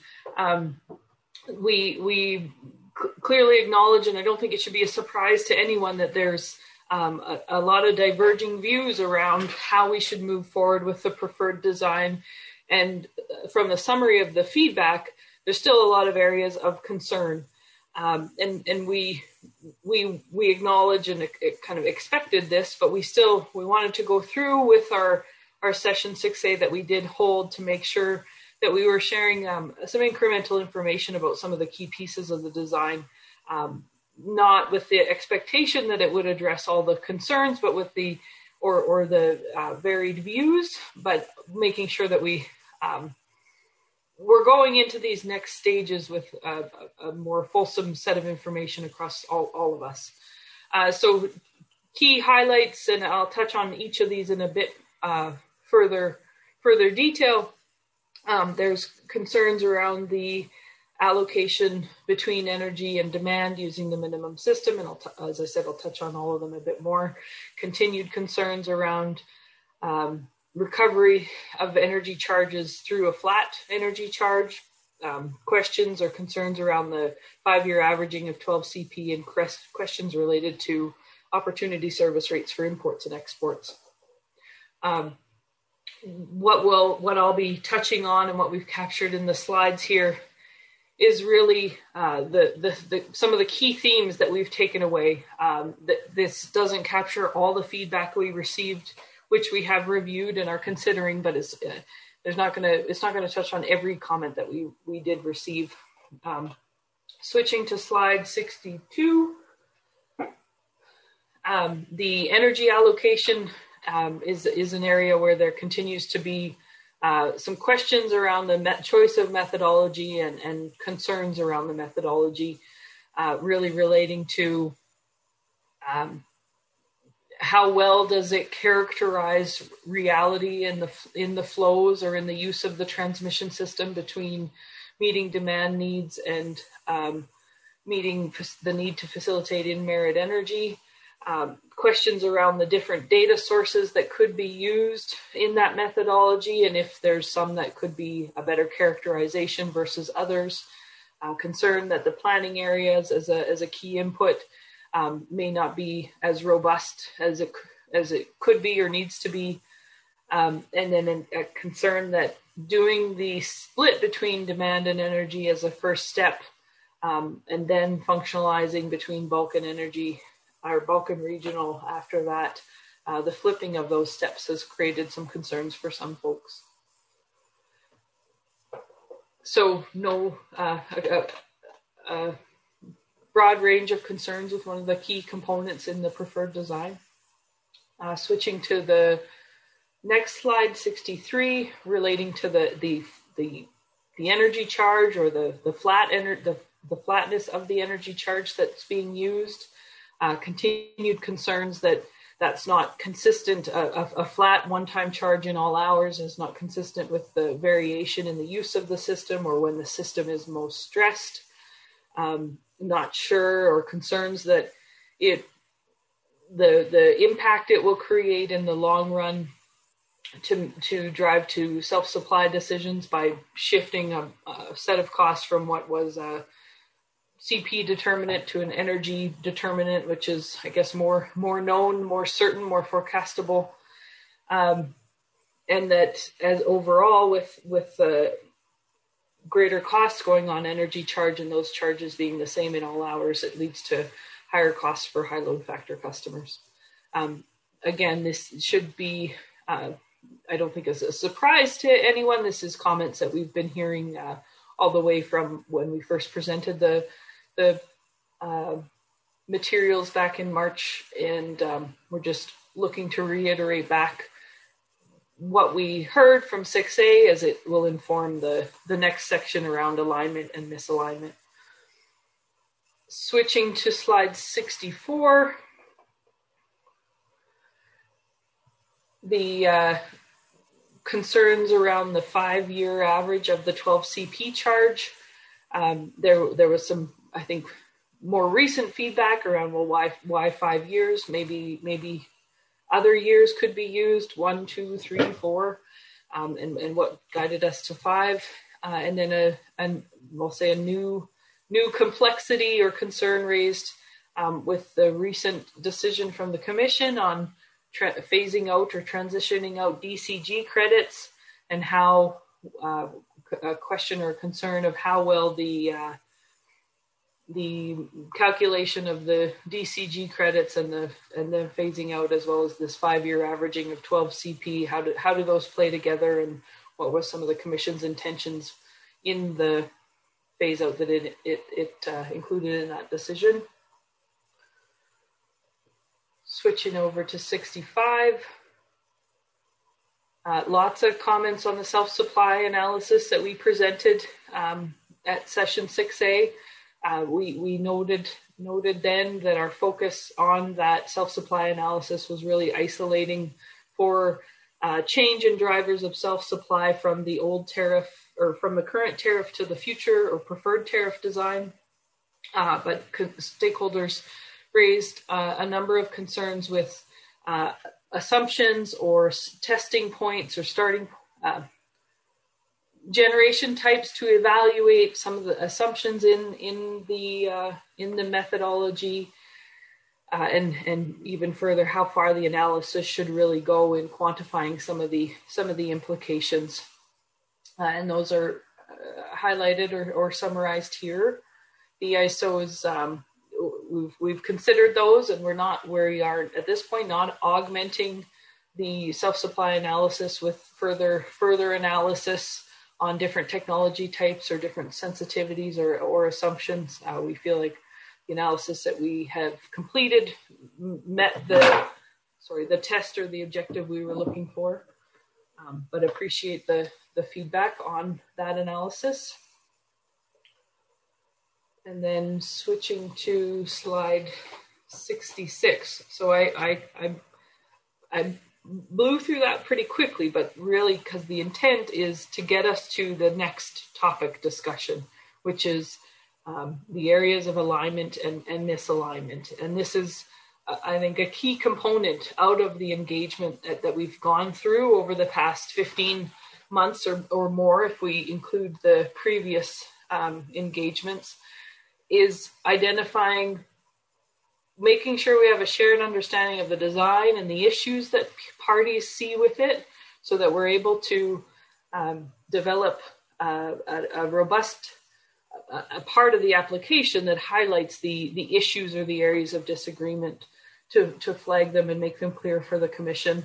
Speaker 1: We clearly acknowledge, and I don't think it should be a surprise to anyone, that there's a lot of diverging views around how we should move forward with the preferred design. And from the summary of the feedback, there's still a lot of areas of concern. And we acknowledge and kind of expected this, but we wanted to go through with our session 6A that we did hold to make sure that we were sharing some incremental information about some of the key pieces of the design, not with the expectation that it would address all the concerns, but with the varied views, but making sure that we're going into these next stages with a more fulsome set of information across all of us. So key highlights, and I'll touch on each of these in a bit further detail. There's concerns around the allocation between energy and demand using the minimum system, and as I said, I'll touch on all of them a bit more. Continued concerns around recovery of energy charges through a flat energy charge, questions or concerns around the 5-year averaging of 12 CP, and questions related to opportunity service rates for imports and exports. What I'll be touching on and what we've captured in the slides here is really some of the key themes that we've taken away. That this doesn't capture all the feedback we received, which we have reviewed and are considering, but it's not going to touch on every comment that we did receive. Switching to slide 62, the energy allocation is an area where there continues to be some questions around the choice of methodology and concerns around the methodology, really relating to how well does it characterize reality in the flows or in the use of the transmission system between meeting demand needs and meeting the need to facilitate in-merit energy. Questions around the different data sources that could be used in that methodology, and if there's some that could be a better characterization versus others. Concern that the planning areas as a key input may not be as robust as it could be or needs to be. And then a concern that doing the split between demand and energy as a first step, and then functionalizing between bulk and energy, or bulk and regional after that, the flipping of those steps has created some concerns for some folks. So a broad range of concerns with one of the key components in the preferred design. Switching to the next slide, 63, relating to the energy charge, or the flatness of the energy charge that's being used. Continued concerns that that's not consistent. A flat one-time charge in all hours is not consistent with the variation in the use of the system or when the system is most stressed. Not sure, or concerns that the impact it will create in the long run to drive to self-supply decisions by shifting a set of costs from what was a CP determinant to an energy determinant, which is, I guess, more known, more certain, more forecastable, and that as overall with greater costs going on energy charge and those charges being the same in all hours, it leads to higher costs for high load factor customers. Again, this should be, I don't think it's a surprise to anyone. This is comments that we've been hearing all the way from when we first presented the materials back in March, and we're just looking to reiterate back what we heard from 6A, as it will inform the next section around alignment and misalignment. Switching to slide 64, the concerns around the 5-year average of the 12 CP charge. There was some, I think, more recent feedback around, well, why 5 years? Maybe other years could be used, 1, 2, 3, 4, and what guided us to 5. And then we'll say a new complexity or concern raised with the recent decision from the Commission on phasing out or transitioning out DCG credits, and how a question or concern of how well the calculation of the DCG credits and the phasing out, as well as this 5-year averaging of 12 CP, how do those play together, and what was some of the Commission's intentions in the phase out that it included in that decision. Switching over to 65. Lots of comments on the self-supply analysis that we presented at session 6A. We noted then that our focus on that self-supply analysis was really isolating for change in drivers of self-supply from the old tariff, or from the current tariff to the future or preferred tariff design. But stakeholders raised a number of concerns with assumptions or testing points or starting generation types to evaluate some of the assumptions in the methodology, and even further how far the analysis should really go in quantifying some of the implications, and those are highlighted or summarized here. The ISO is we've considered those, and we're not, where we are at this point, not augmenting the self-supply analysis with further analysis on different technology types or different sensitivities or assumptions. We feel like the analysis that we have completed met the test or the objective we were looking for, but appreciate the feedback on that analysis. And then switching to slide 66. So I blew through that pretty quickly, but really because the intent is to get us to the next topic discussion, which is the areas of alignment and misalignment. And this is, I think, a key component out of the engagement that we've gone through over the past 15 months or more, if we include the previous engagements, is identifying, making sure we have a shared understanding of the design and the issues that parties see with it, so that we're able to develop a robust a part of the application that highlights the issues or the areas of disagreement to flag them and make them clear for the Commission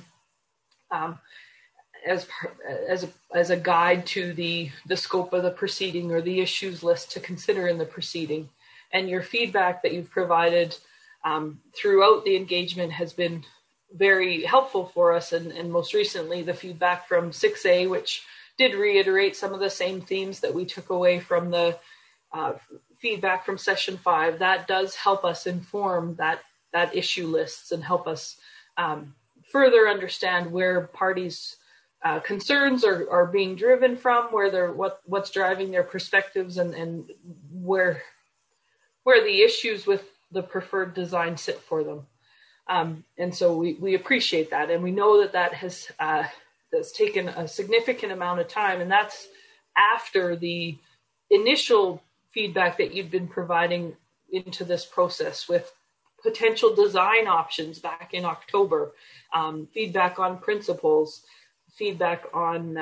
Speaker 1: as a guide to the scope of the proceeding or the issues list to consider in the proceeding. And your feedback that you've provided throughout the engagement has been very helpful for us. And most recently, the feedback from 6A, which did reiterate some of the same themes that we took away from the feedback from session 5, that does help us inform that issue lists and help us further understand where parties' concerns are being driven from, where what's driving their perspectives, and where the issues with the preferred design sit for them. And so we appreciate that, and we know that has taken a significant amount of time, and that's after the initial feedback that you've been providing into this process with potential design options back in October, feedback on principles, feedback on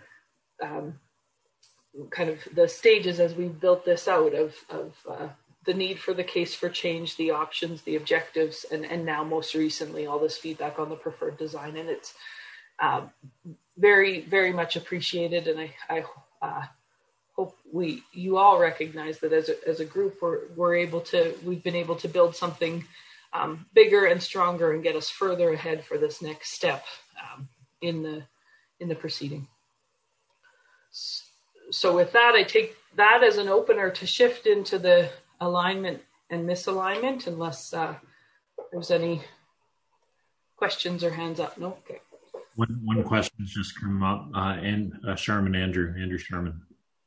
Speaker 1: kind of the stages as we've built this out of the need for the case for change, the options, the objectives, and now most recently all this feedback on the preferred design. And it's very, very much appreciated. And I hope you all recognize that as a group we've been able to build something bigger and stronger and get us further ahead for this next step in the proceeding. So with that, I take that as an opener to shift into the alignment and misalignment, unless there's any questions or hands up. No? Okay.
Speaker 2: One question has just come up, and Andrew Sharman.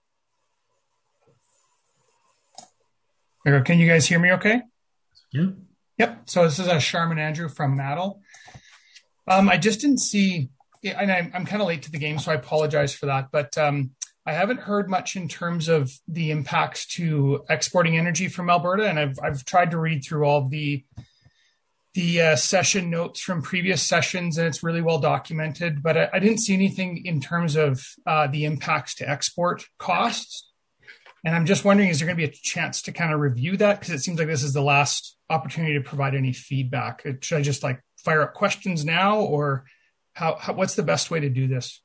Speaker 17: Can you guys hear me okay?
Speaker 2: Yeah.
Speaker 17: Yep. So this is Sharman Andrew from Mattel. I just didn't see, and I'm kind of late to the game, so I apologize for that, but I haven't heard much in terms of the impacts to exporting energy from Alberta, and I've tried to read through all the session notes from previous sessions, and it's really well documented, but I didn't see anything in terms of the impacts to export costs. And I'm just wondering, is there going to be a chance to kind of review that? Because it seems like this is the last opportunity to provide any feedback. Should I just fire up questions now, or what's the best way to do this?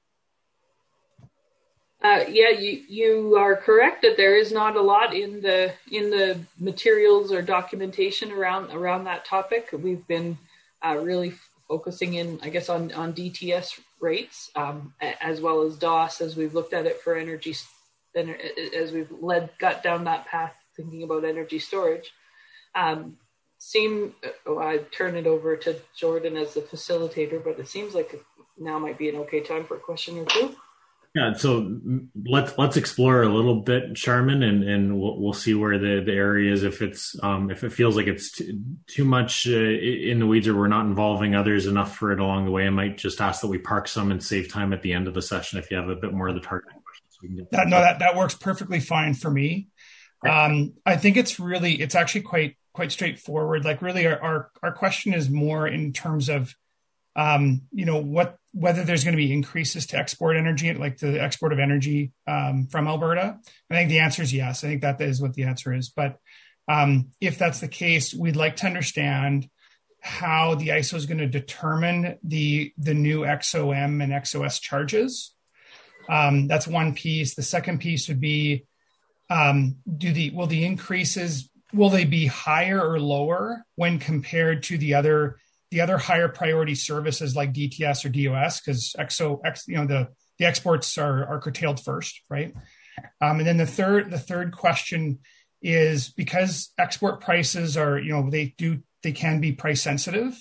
Speaker 1: Yeah, you are correct that there is not a lot in the materials or documentation around that topic. We've been really focusing in, I guess, on DTS rates as well as DOS as we've looked at it for energy, as we've got down that path thinking about energy storage. I turn it over to Jordan as the facilitator, but it seems like now might be an okay time for a question or two.
Speaker 2: Yeah, so let's explore a little bit, Sharman, and we'll see where the area is. If it feels like it's too much in the weeds, or we're not involving others enough for it along the way, I might just ask that we park some and save time at the end of the session if you have a bit more of the targeting questions. We can get
Speaker 17: that works perfectly fine for me. I think it's actually quite straightforward. Like really, our question is more in terms of whether there's going to be increases to export energy, like the export of energy from Alberta. I think the answer is yes. I think that is what the answer is. But if that's the case, we'd like to understand how the ISO is going to determine the new XOM and XOS charges. That's one piece. The second piece would be, will the increases, will they be higher or lower when compared to the other higher priority services like DTS or DOS, because the exports are curtailed first, right? And then the third question is, because export prices are, they can be price sensitive.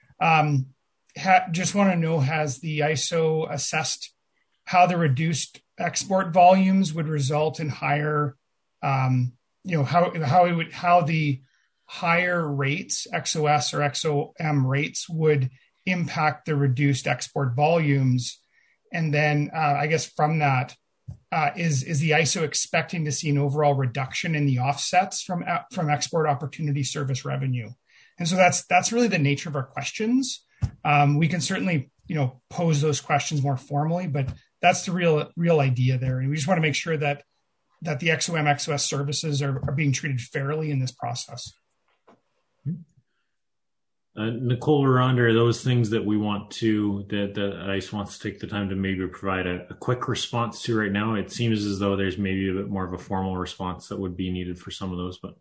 Speaker 17: Just want to know, has the ISO assessed how the reduced export volumes would result in higher, how the higher rates, XOS or XOM rates, would impact the reduced export volumes? And then I guess from that, is the ISO expecting to see an overall reduction in the offsets from export opportunity service revenue? And so that's really the nature of our questions. We can certainly pose those questions more formally, but that's the real idea there. And we just want to make sure that the XOM, XOS services are being treated fairly in this process.
Speaker 2: Nicole or Rhonda, are those things that we want that ICE wants to take the time to maybe provide a quick response to right now? It seems as though there's maybe a bit more of a formal response that would be needed for some of those, but.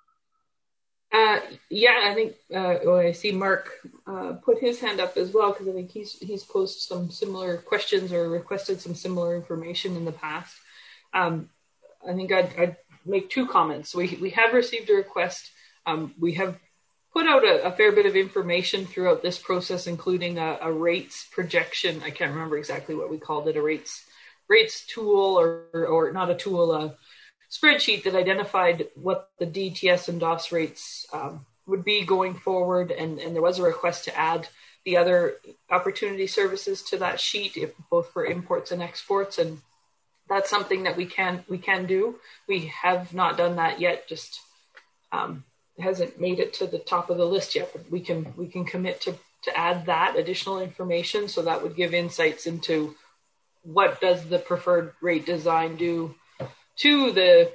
Speaker 1: I think I see Mark put his hand up as well, because I think he's posed some similar questions or requested some similar information in the past. I think I'd make two comments. We have received a request. We have put out a fair bit of information throughout this process, including a rates projection. I can't remember exactly what we called it, a rates tool or not a tool, a spreadsheet that identified what the DTS and DOS rates would be going forward. And there was a request to add the other opportunity services to that sheet, both for imports and exports. And that's something that we can do. We have not done that yet, just hasn't made it to the top of the list yet, but we can commit to add that additional information. So that would give insights into what does the preferred rate design do to the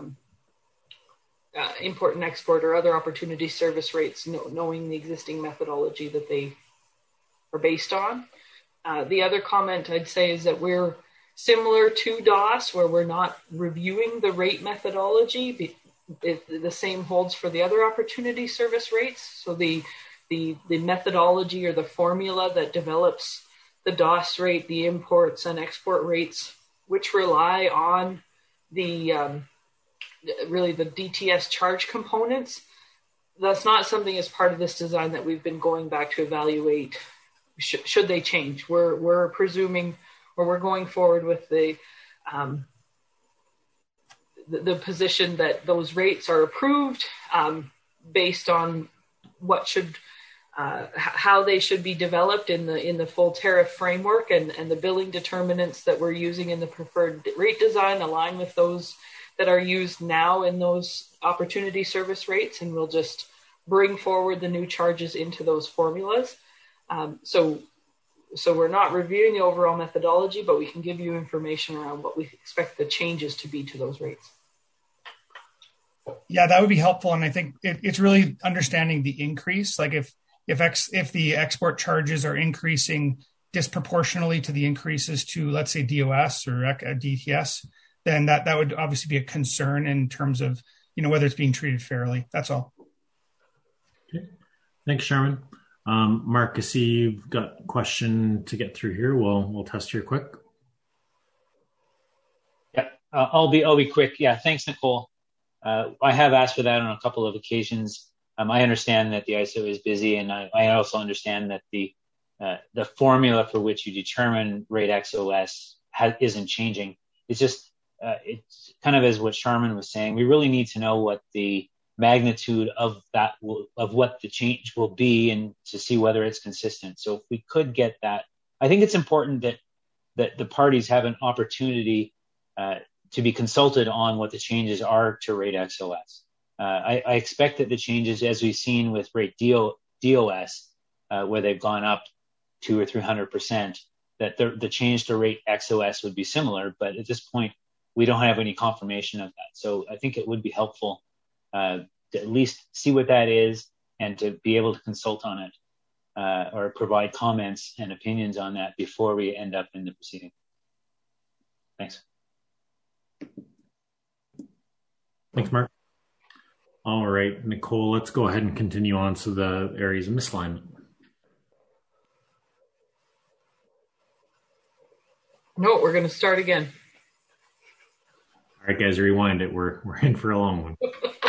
Speaker 1: import and export or other opportunity service rates, knowing the existing methodology that they are based on. The other comment I'd say is that we're similar to DOS, where we're not reviewing the rate methodology. The same holds for the other opportunity service rates. So the methodology or the formula that develops the DOS rate, the imports and export rates, which rely on really the DTS charge components, that's not something as part of this design that we've been going back to evaluate. Should they change? We're presuming, or we're going forward with the position that those rates are approved based on what should, how they should be developed in the full tariff framework, and the billing determinants that we're using in the preferred rate design align with those that are used now in those opportunity service rates, and we'll just bring forward the new charges into those formulas. So we're not reviewing the overall methodology, but we can give you information around what we expect the changes to be to those rates.
Speaker 17: Yeah, that would be helpful. And I think it's really understanding the increase. Like if the export charges are increasing disproportionately to the increases to, let's say, DOS or DTS, then that would obviously be a concern in terms of, whether it's being treated fairly. That's all.
Speaker 2: Okay. Thanks, Sharman. Mark, I see you've got a question to get through here. We'll test here quick.
Speaker 9: Yeah, I'll be quick. Yeah, thanks, Nicole. I have asked for that on a couple of occasions. I understand that the ISO is busy, and I also understand that the formula for which you determine rate XOS isn't changing. It's just it's kind of as what Sharman was saying. We really need to know what the magnitude of what the change will be, and to see whether it's consistent. So if we could get that, I think it's important that the parties have an opportunity to be consulted on what the changes are to rate XOS. I expect that the changes, as we've seen with rate DOS, where they've gone up 200 or 300%, that the change to rate XOS would be similar. But at this point, we don't have any confirmation of that. So I think it would be helpful to at least see what that is, and to be able to consult on it or provide comments and opinions on that before we end up in the proceeding. Thanks.
Speaker 2: Thanks, Mark. All right, Nicole, let's go ahead and continue on to the areas of misalignment.
Speaker 1: No, we're going to start again.
Speaker 2: All right, guys, rewind it. We're in for a long one.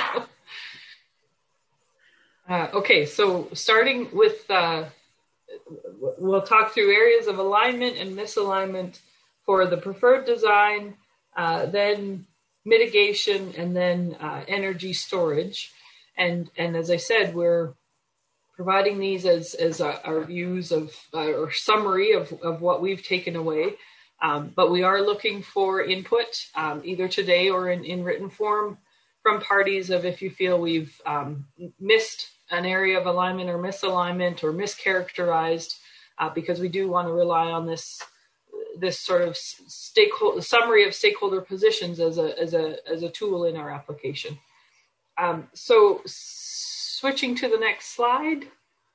Speaker 1: Okay, so starting with, we'll talk through areas of alignment and misalignment for the preferred design, then mitigation, and then energy storage. And as I said, we're providing these as our views of or summary of what we've taken away. But we are looking for input either today or in written form from parties of if you feel we've missed an area of alignment or misalignment or mischaracterized because we do want to rely on this sort of summary of stakeholder positions as a tool in our application. So switching to the next slide,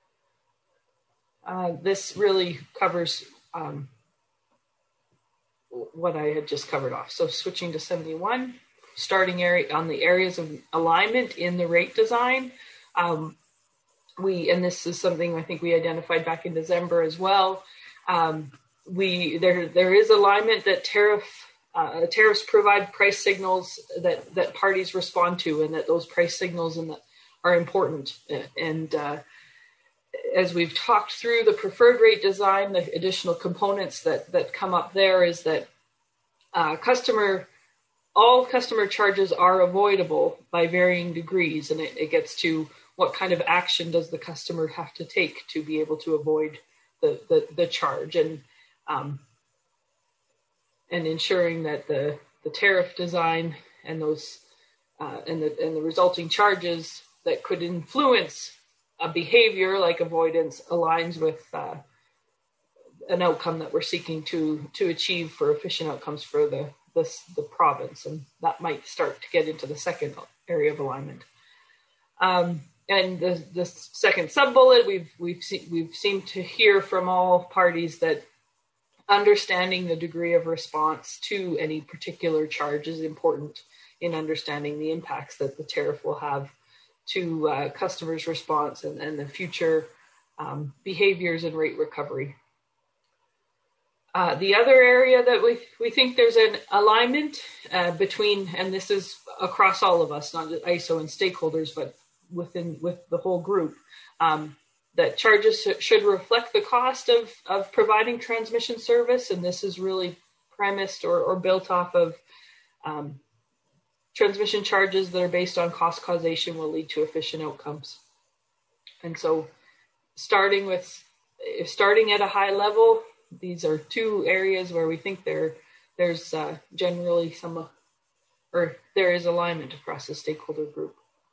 Speaker 1: this really covers what I had just covered off. So switching to 71, starting on the areas of alignment in the rate design. And this is something I think we identified back in December as well. There is alignment that tariffs provide price signals that parties respond to, and that those price signals are important. And as we've talked through the preferred rate design, the additional components that come up there is that all customer charges are avoidable by varying degrees, and it gets to what kind of action does the customer have to take to be able to avoid the charge, and ensuring that the tariff design and those and the resulting charges that could influence a behavior like avoidance aligns with an outcome that we're seeking to achieve for efficient outcomes for the province, and that might start to get into the second area of alignment. And the second sub-bullet, we've seemed to hear from all parties that understanding the degree of response to any particular charge is important in understanding the impacts that the tariff will have to customers' response and the future behaviors and rate recovery. The other area that we think there's an alignment between, and this is across all of us, not just ISO and stakeholders, but with the whole group, that charges should reflect the cost of providing transmission service, and this is really premised or built off of transmission charges that are based on cost causation will lead to efficient outcomes. And so starting at a high level, these are two areas where we think there's generally there is alignment across the stakeholder group.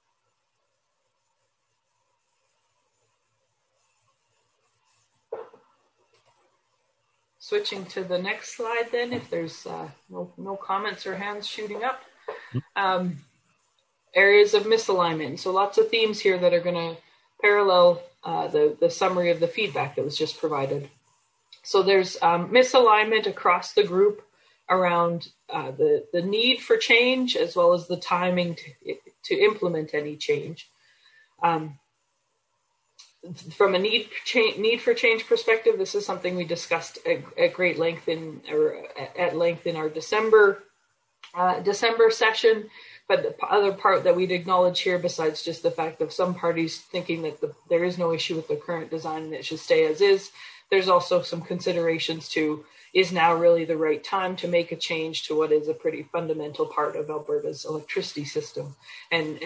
Speaker 1: Switching to the next slide then, if there's no comments or hands shooting up. Areas of misalignment. So lots of themes here that are going to parallel the summary of the feedback that was just provided. So there's misalignment across the group around the need for change as well as the timing to implement any change. From a need for change perspective, this is something we discussed at great length at length in our December session. But the other part that we'd acknowledge here, besides just the fact of some parties thinking that there is no issue with the current design and it should stay as is, there's also some considerations to, is now really the right time to make a change to what is a pretty fundamental part of Alberta's electricity system, and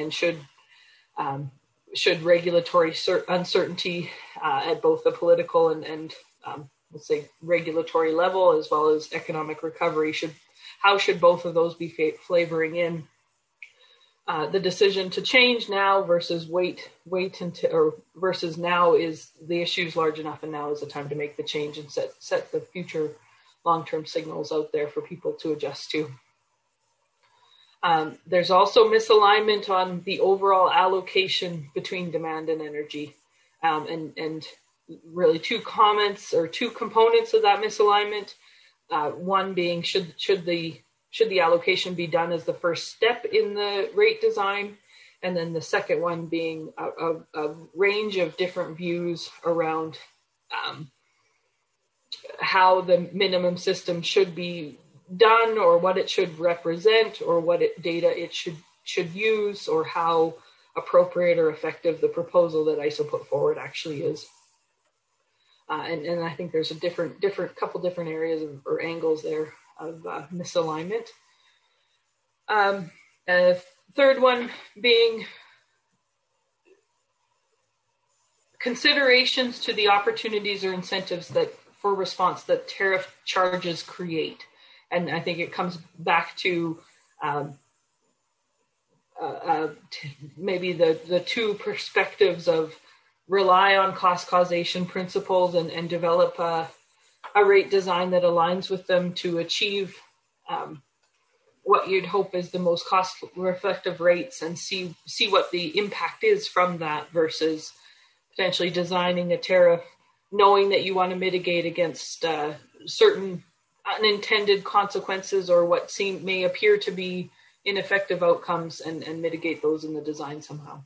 Speaker 1: should regulatory uncertainty at both the political and let's say regulatory level as well as economic recovery, how should both of those be flavoring in the decision to change now versus wait until, or versus now is the issue's large enough and now is the time to make the change and set the future long-term signals out there for people to adjust to. There's also misalignment on the overall allocation between demand and energy, and really two comments or two components of that misalignment. One being should the allocation be done as the first step in the rate design, and then the second one being a range of different views around how the minimum system should be done, or what it should represent, or what data it should use, or how appropriate or effective the proposal that ISO put forward actually is. And I think there's a couple different areas or angles there of misalignment. Third one being considerations to the opportunities or incentives for response that tariff charges create. And I think it comes back to maybe the two perspectives of rely on cost causation principles and develop a rate design that aligns with them to achieve what you'd hope is the most cost reflective rates, and see what the impact is from that, versus potentially designing a tariff knowing that you want to mitigate against certain unintended consequences or what may appear to be ineffective outcomes, and mitigate those in the design somehow.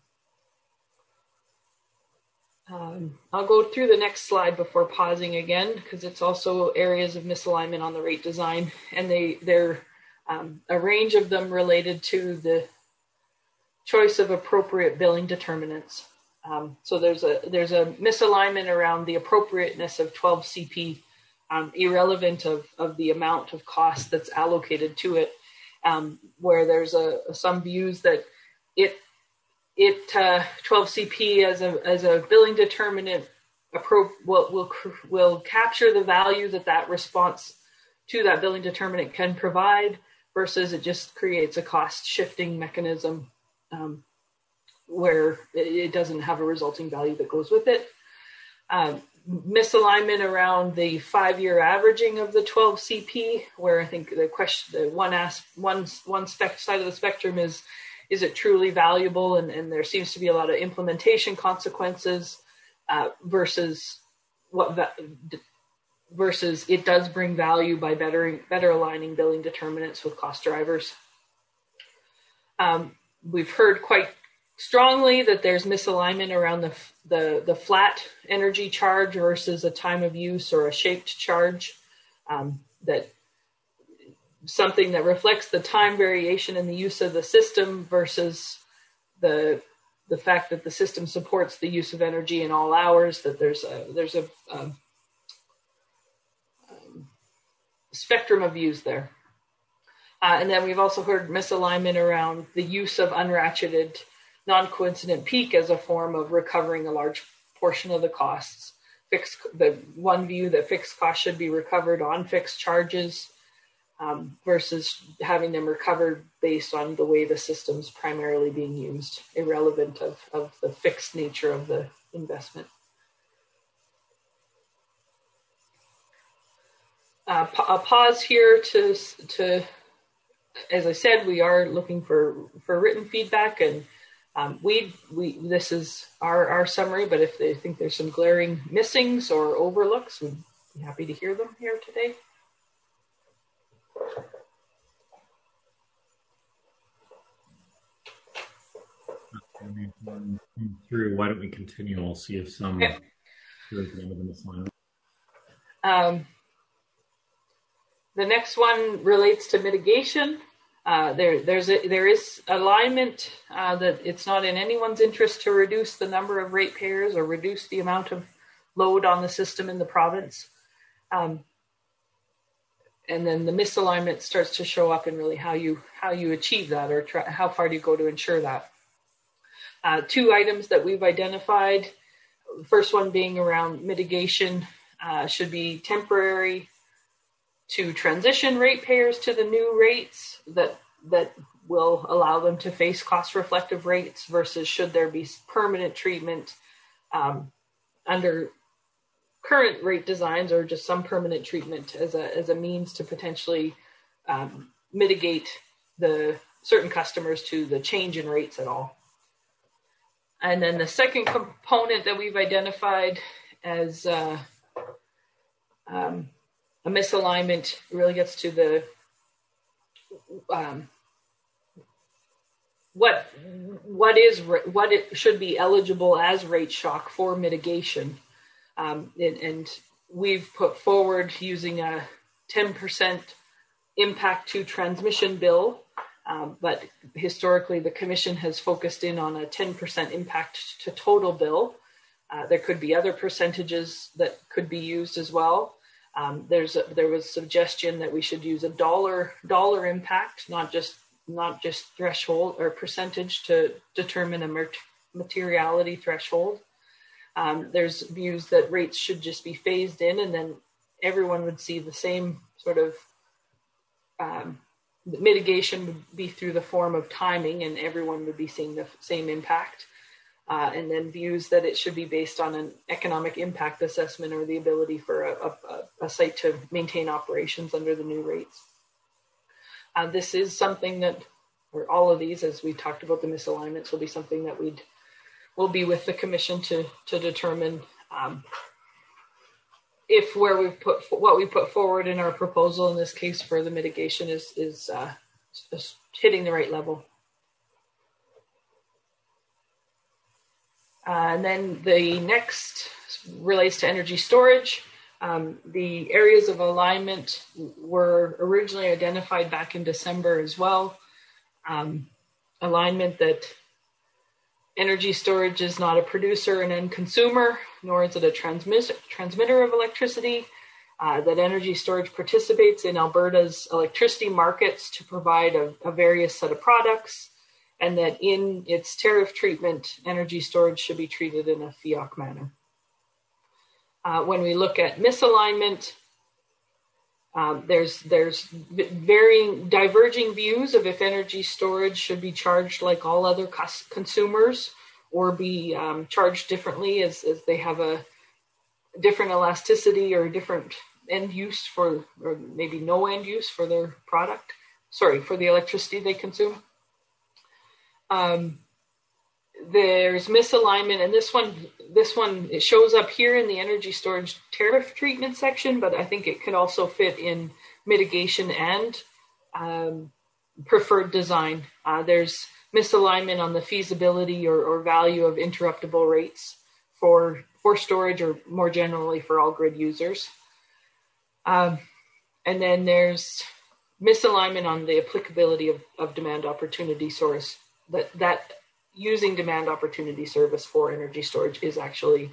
Speaker 1: I'll go through the next slide before pausing again, because it's also areas of misalignment on the rate design, and they're a range of them related to the choice of appropriate billing determinants. So there's a misalignment around the appropriateness of 12 CP, irrelevant of the amount of cost that's allocated to it, where there's some views that 12 CP as a billing determinant will capture the value that response to that billing determinant can provide, versus it just creates a cost shifting mechanism where it doesn't have a resulting value that goes with it. Misalignment around the 5-year averaging of the 12 CP, where I think the one side of the spectrum is it truly valuable, and there seems to be a lot of implementation consequences, versus it does bring value by better aligning billing determinants with cost drivers. We've heard quite strongly that there's misalignment around the flat energy charge versus a time of use or a shaped charge, that something that reflects the time variation in the use of the system versus the fact that the system supports the use of energy in all hours, that there's a spectrum of views there. And then we've also heard misalignment around the use of unratcheted non-coincident peak as a form of recovering a large portion of the costs. The one view that fixed costs should be recovered on fixed charges, versus having them recovered based on the way the system's primarily being used, irrelevant of the fixed nature of the investment. I'll pause here to, as I said, we are looking for written feedback, and this is our summary, but if they think there's some glaring missings or overlooks, we'd be happy to hear them here today.
Speaker 2: Through, why don't we continue? We'll see if some
Speaker 1: okay. The next one relates to mitigation. There is alignment that it's not in anyone's interest to reduce the number of ratepayers or reduce the amount of load on the system in the province. And then the misalignment starts to show up in really how you achieve that, or how far do you go to ensure that. 2 items that we've identified. The first one being around mitigation should be temporary to transition ratepayers to the new rates that will allow them to face cost reflective rates, versus should there be permanent treatment under current rate designs, or just some permanent treatment as a means to potentially mitigate the certain customers to the change in rates at all. And then the second component that we've identified as a misalignment really gets to the what it should be eligible as rate shock for mitigation, and we've put forward using a 10% impact to transmission bill, but historically the Commission has focused in on a 10% impact to total bill. There could be other percentages that could be used as well. There was suggestion that we should use a dollar impact, not just threshold or percentage to determine a materiality threshold. There's views that rates should just be phased in, and then everyone would see the same sort of mitigation would be through the form of timing, and everyone would be seeing the same impact. and then views that it should be based on an economic impact assessment or the ability for a site to maintain operations under the new rates. This is something that, or all of these, as we talked about the misalignments, will be something that will be with the commission to determine if what we put forward in our proposal, in this case for the mitigation, is hitting the right level. And then the next relates to energy storage. The areas of alignment were originally identified back in December as well. Alignment that energy storage is not a producer and end consumer, nor is it a transmitter of electricity. That energy storage participates in Alberta's electricity markets to provide a various set of products, and that in its tariff treatment, energy storage should be treated in a FEOC manner. When we look at misalignment, there's varying, diverging views of if energy storage should be charged like all other consumers or be charged differently as they have a different elasticity or different end use or maybe no end use for their product. Sorry, for the electricity they consume. There's misalignment, and this one it shows up here in the energy storage tariff treatment section, but I think it could also fit in mitigation and preferred design. There's misalignment on the feasibility or value of interruptible rates for storage, or more generally for all grid users. And then there's misalignment on the applicability of demand opportunity source. That using demand opportunity service for energy storage is actually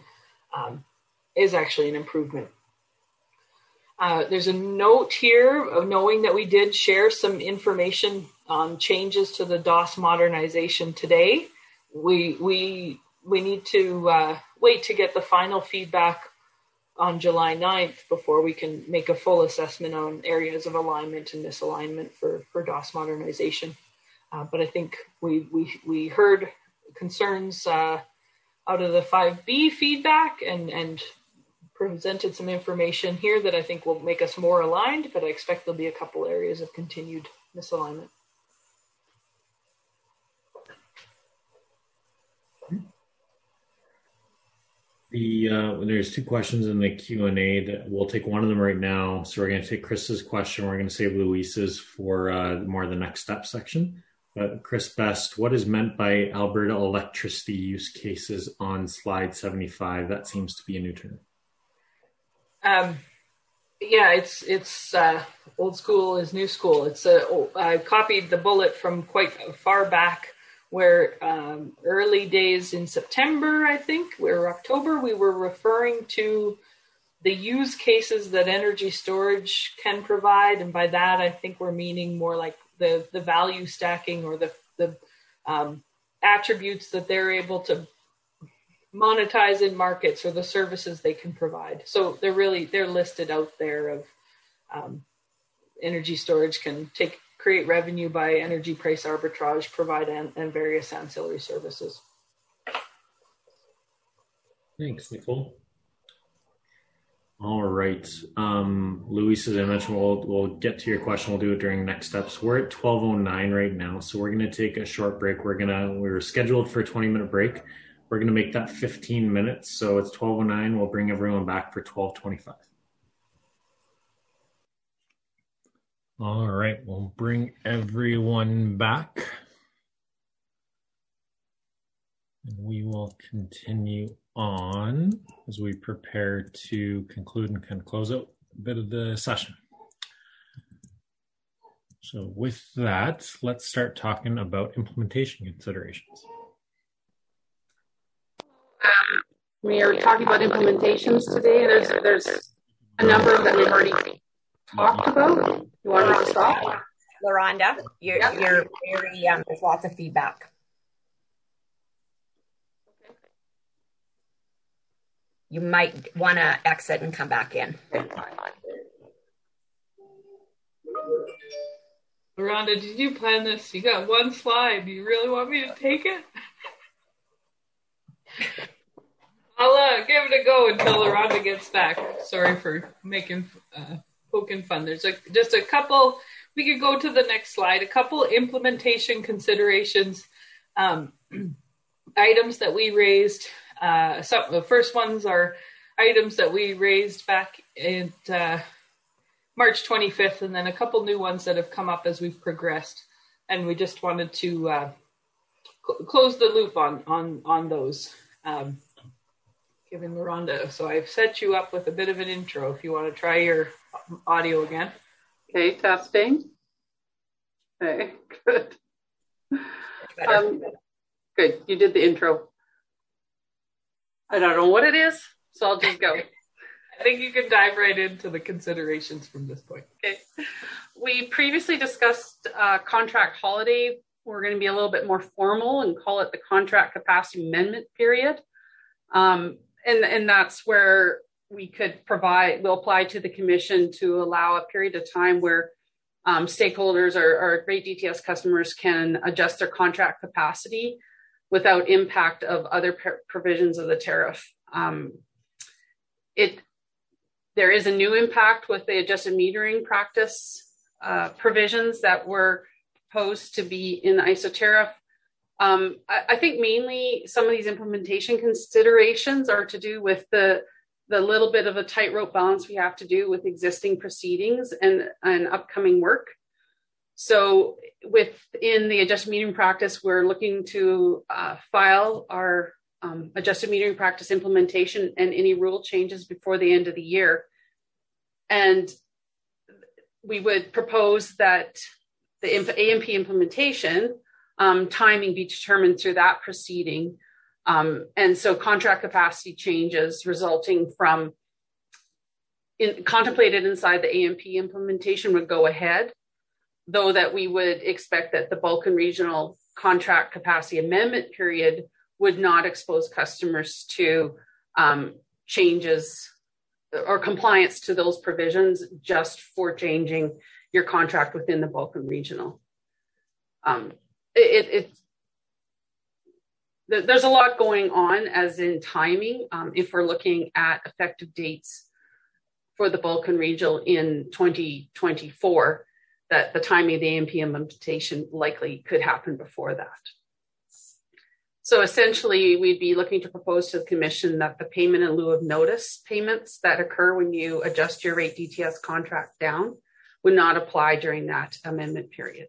Speaker 1: an improvement. There's a note here of knowing that we did share some information on changes to the DOS modernization today. We need to wait to get the final feedback on July 9th before we can make a full assessment on areas of alignment and misalignment for DOS modernization. But I think we heard concerns out of the 5B feedback and presented some information here that I think will make us more aligned, but I expect there'll be a couple areas of continued misalignment.
Speaker 2: There's two questions in the Q&A that we'll take one of them right now. So we're going to take Chris's question. We're going to save Luis's for more of the next step section. But Chris Best, what is meant by Alberta electricity use cases on slide 75? That seems to be a new term.
Speaker 1: Yeah, it's old school is new school. I copied the bullet from quite far back where early days in September, I think, or October, we were referring to the use cases that energy storage can provide. And by that, I think we're meaning more like the value stacking or the attributes that they're able to monetize in markets or the services they can provide. So they're listed out there of energy storage can create revenue by energy price arbitrage, provide and various ancillary services.
Speaker 2: Thanks, Nicole. All right. Luis, as I mentioned, we'll get to your question. We'll do it during next steps. We're at 12:09 right now, so we're going to take a short break. We were scheduled for a 20-minute break. We're going to make that 15 minutes. So it's 12:09. We'll bring everyone back for 12:25. All right. We'll bring everyone back. And we will continue on as we prepare to conclude and kind of close out a bit of the session. So with that, let's start talking about implementation considerations.
Speaker 4: We are talking about implementations today. There's a number that we've already talked about. You want me to stop?
Speaker 18: LaRonda, you're very, there's lots of feedback. You might want to exit and come back in.
Speaker 1: Rhonda, did you plan this? You got one slide. Do you really want me to take it? give it a go until Rhonda gets back. Sorry for making poking fun. There's just a couple. We could go to the next slide. A couple implementation considerations, items that we raised. The first ones are items that we raised back in March 25th, and then a couple new ones that have come up as we've progressed. And we just wanted to close the loop on those. Giving Rhonda. So I've set you up with a bit of an intro if you want to try your audio again.
Speaker 4: Okay, testing. Okay, good. Good, you did the intro. I don't know what it is, so I'll just go.
Speaker 1: I think you can dive right into the considerations from this point.
Speaker 4: Okay. We previously discussed contract holiday. We're going to be a little bit more formal and call it the contract capacity amendment period. And that's where we'll apply to the commission to allow a period of time where stakeholders or rate DTS customers can adjust their contract capacity without impact of other provisions of the tariff. There is a new impact with the adjusted metering practice provisions that were proposed to be in the ISO tariff. I think mainly some of these implementation considerations are to do with the little bit of a tightrope balance we have to do with existing proceedings and upcoming work. So within the adjusted metering practice, we're looking to file our adjusted metering practice implementation and any rule changes before the end of the year. And we would propose that the AMP implementation timing be determined through that proceeding. And so contract capacity changes resulting from contemplated inside the AMP implementation would go ahead, though that we would expect that the bulk and regional contract capacity amendment period would not expose customers to changes or compliance to those provisions just for changing your contract within the bulk and regional. There's a lot going on as in timing. If we're looking at effective dates for the bulk and regional in 2024, that the timing of the AMP implementation likely could happen before that. So essentially, we'd be looking to propose to the Commission that the payment in lieu of notice payments that occur when you adjust your rate DTS contract down would not apply during that amendment period.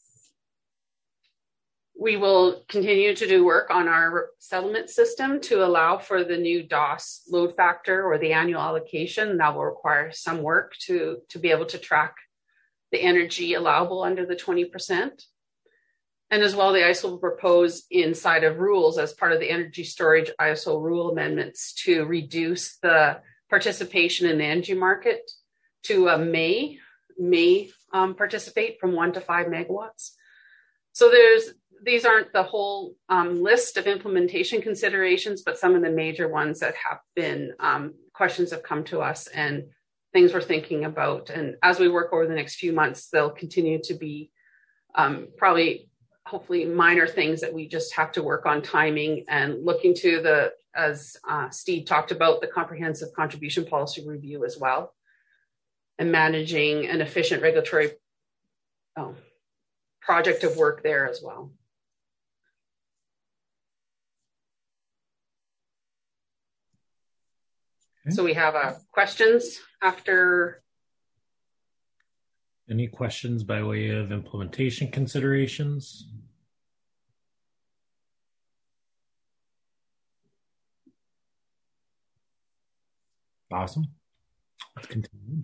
Speaker 4: We will continue to do work on our settlement system to allow for the new DOS load factor or the annual allocation. That will require some work to be able to track the energy allowable under the 20%. And as well, the ISO will propose inside of rules as part of the energy storage ISO rule amendments to reduce the participation in the energy market to a may participate from 1 to 5 megawatts. So these aren't the whole list of implementation considerations, but some of the major ones that have been questions have come to us and things we're thinking about. And as we work over the next few months, there'll continue to be hopefully minor things that we just have to work on timing and looking to as Steve talked about, the comprehensive contribution policy review as well, and managing an efficient regulatory project of work there as well. Okay. So we have questions after.
Speaker 2: Any questions by way of implementation considerations? Awesome. Let's continue.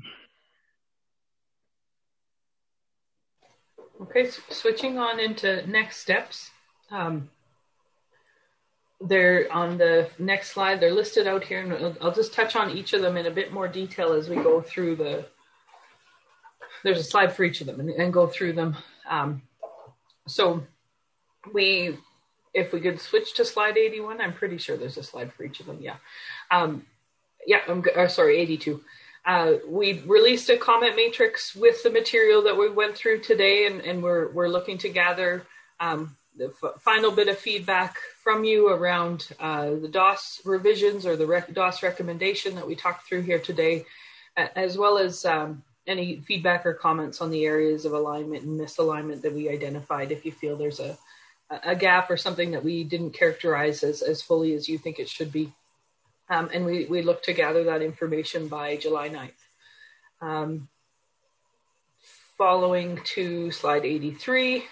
Speaker 1: Okay, so switching on into next steps. They're on the next slide. They're listed out here, and I'll just touch on each of them in a bit more detail as we go through there's a slide for each of them and go through them. So if we could switch to slide 81, I'm pretty sure there's a slide for each of them. Yeah. Sorry, 82. We released a comment matrix with the material that we went through today, and we're looking to gather final bit of feedback from you around the DOS revisions or the DOS recommendation that we talked through here today, as well as any feedback or comments on the areas of alignment and misalignment that we identified, if you feel there's a gap or something that we didn't characterize as fully as you think it should be. And we look to gather that information by July 9th. Following to slide 83.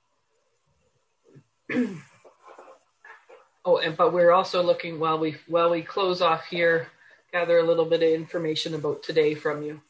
Speaker 1: But we're also looking, while we close off here, gather a little bit of information about today from you.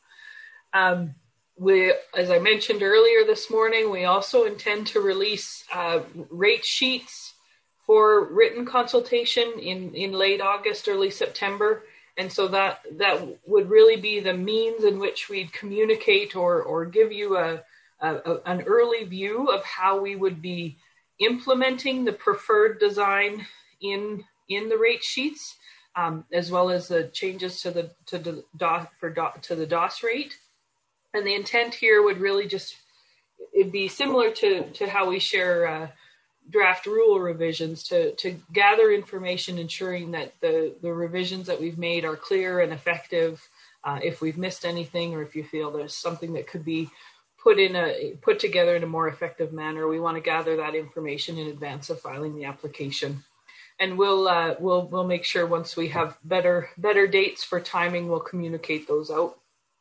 Speaker 1: As I mentioned earlier this morning, we also intend to release rate sheets for written consultation in late August, early September. And so that would really be the means in which we'd communicate or give you an early view of how we would be implementing the preferred design in the rate sheets, as well as the changes to the DOS rate. And the intent here would really it'd be similar to how we share draft rule revisions to gather information, ensuring that the revisions that we've made are clear and effective. If we've missed anything, or if you feel there's something that could be put together in a more effective manner, we want to gather that information in advance of filing the application. And we'll make sure once we have better dates for timing, we'll communicate those out.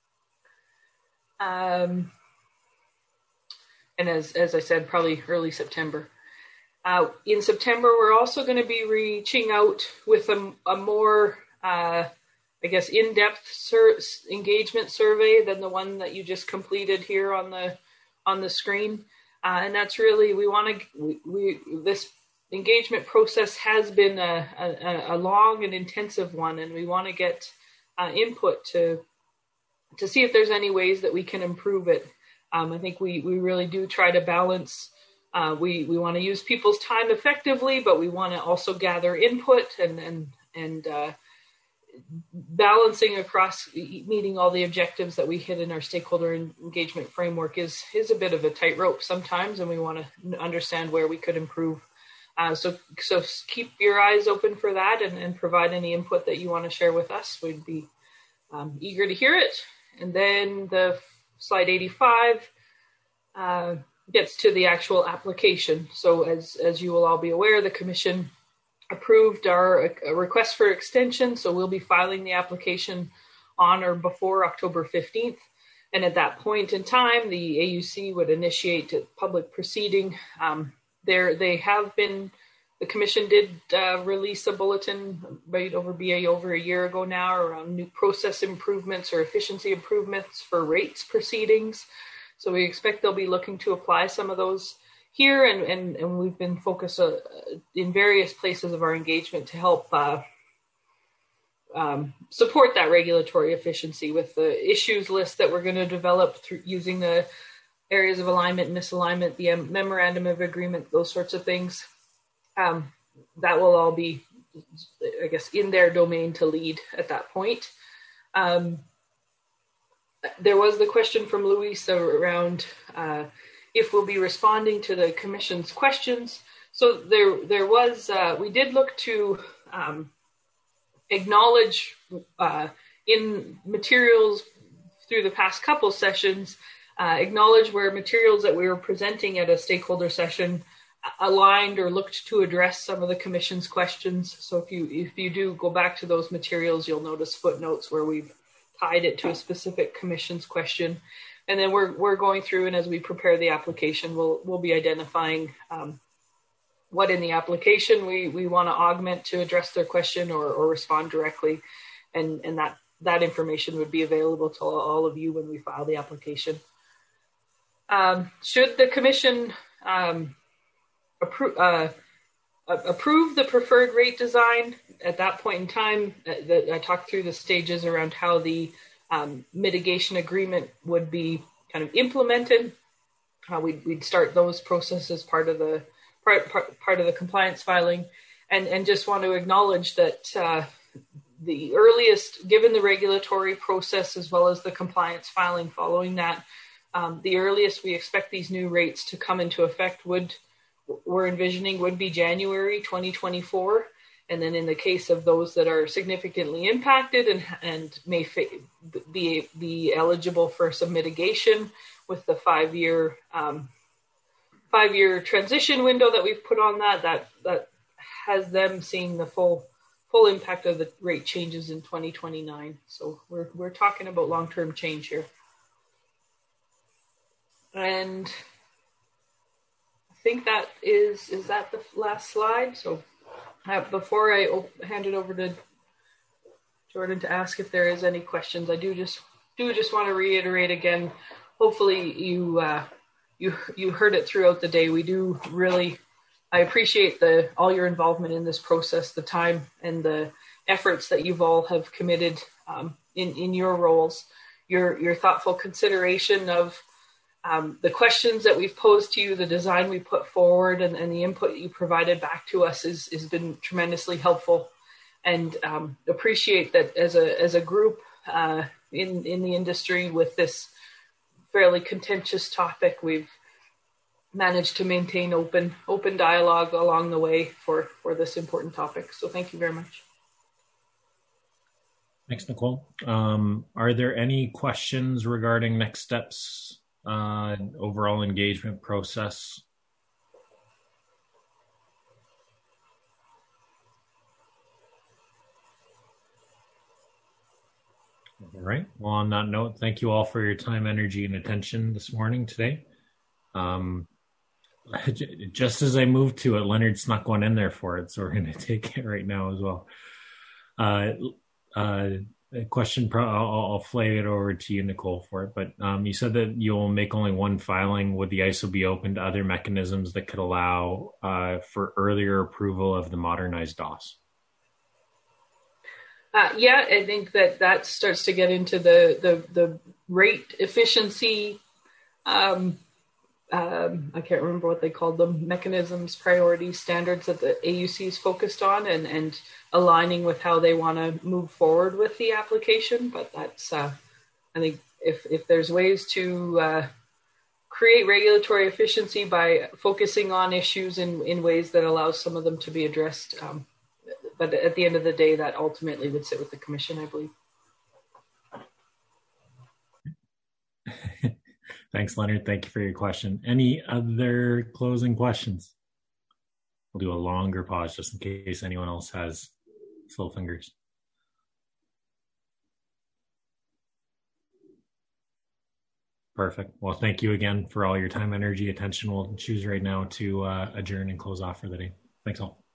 Speaker 1: And as I said, probably early September. In September, we're also going to be reaching out with a more, in-depth engagement survey than the one that you just completed here on the screen. And that's really, this engagement process has been a long and intensive one, and we want to get input to see if there's any ways that we can improve it. I think we really do try to balance. We want to use people's time effectively, but we want to also gather input and balancing across meeting all the objectives that we hit in our stakeholder engagement framework is a bit of a tightrope sometimes, and we want to understand where we could improve. So keep your eyes open for that and provide any input that you want to share with us. We'd be eager to hear it. And then the slide 85 gets to the actual application. So as you will all be aware, the Commission approved our request for extension. So we'll be filing the application on or before October 15th. And at that point in time, the AUC would initiate a public proceeding. The Commission did release a bulletin right over BA over a year ago now around new process improvements or efficiency improvements for rates proceedings. So we expect they'll be looking to apply some of those here, and we've been focused in various places of our engagement to help support that regulatory efficiency with the issues list that we're going to develop through using the areas of alignment, misalignment, the memorandum of agreement, those sorts of things. That will all be, I guess, in their domain to lead at that point. There was the question from Louisa around if we'll be responding to the Commission's questions. So there was, we did look to acknowledge in materials through the past couple sessions, acknowledge where materials that we were presenting at a stakeholder session aligned or looked to address some of the Commission's questions. So if you do go back to those materials, you'll notice footnotes where we've tied it to a specific Commission's question. And then we're going through, and as we prepare the application, we'll be identifying what in the application we want to augment to address their question or respond directly. And that information would be available to all of you when we file the application. Should the Commission approve the preferred rate design, at that point in time, I talked through the stages around how the mitigation agreement would be kind of implemented. We'd start those processes part of the compliance filing, and just want to acknowledge that the earliest, given the regulatory process as well as the compliance filing following that, the earliest we expect these new rates to come into effect would we're envisioning would be January 2024. And then in the case of those that are significantly impacted and may be eligible for some mitigation with the 5-year transition window that we've put on that has them seeing the full impact of the rate changes in 2029. So we're talking about long-term change here. And I think that is that the last slide? So before I hand it over to Jordan to ask if there is any questions, I do just want to reiterate again. Hopefully you heard it throughout the day. We do really, I appreciate all your involvement in this process, the time and the efforts that you've all have committed in your roles, your thoughtful consideration of the questions that we've posed to you, the design we put forward, and the input you provided back to us has been tremendously helpful. And appreciate that as a group in the industry with this fairly contentious topic, we've managed to maintain open dialogue along the way for this important topic. So thank you very much.
Speaker 2: Thanks, Nicole. Are there any questions regarding next steps? Overall engagement process? All right. Well, on that note, thank you all for your time, energy, and attention this morning today. Just as I moved to it, Leonard snuck one in there for it, so we're going to take it right now as well. A question, I'll flag it over to you, Nicole, for it. But you said that you'll make only one filing. Would the ISO be open to other mechanisms that could allow for earlier approval of the modernized DOS?
Speaker 1: Yeah, I think that starts to get into the rate efficiency. I can't remember what they called them, mechanisms, priorities, standards that the AUC is focused on and aligning with how they want to move forward with the application. But that's, I think if there's ways to create regulatory efficiency by focusing on issues in ways that allows some of them to be addressed. But at the end of the day, that ultimately would sit with the commission, I believe.
Speaker 2: Thanks, Leonard. Thank you for your question. Any other closing questions? We'll do a longer pause just in case anyone else has slow fingers. Perfect. Well, thank you again for all your time, energy, attention. We'll choose right now to adjourn and close off for the day. Thanks all.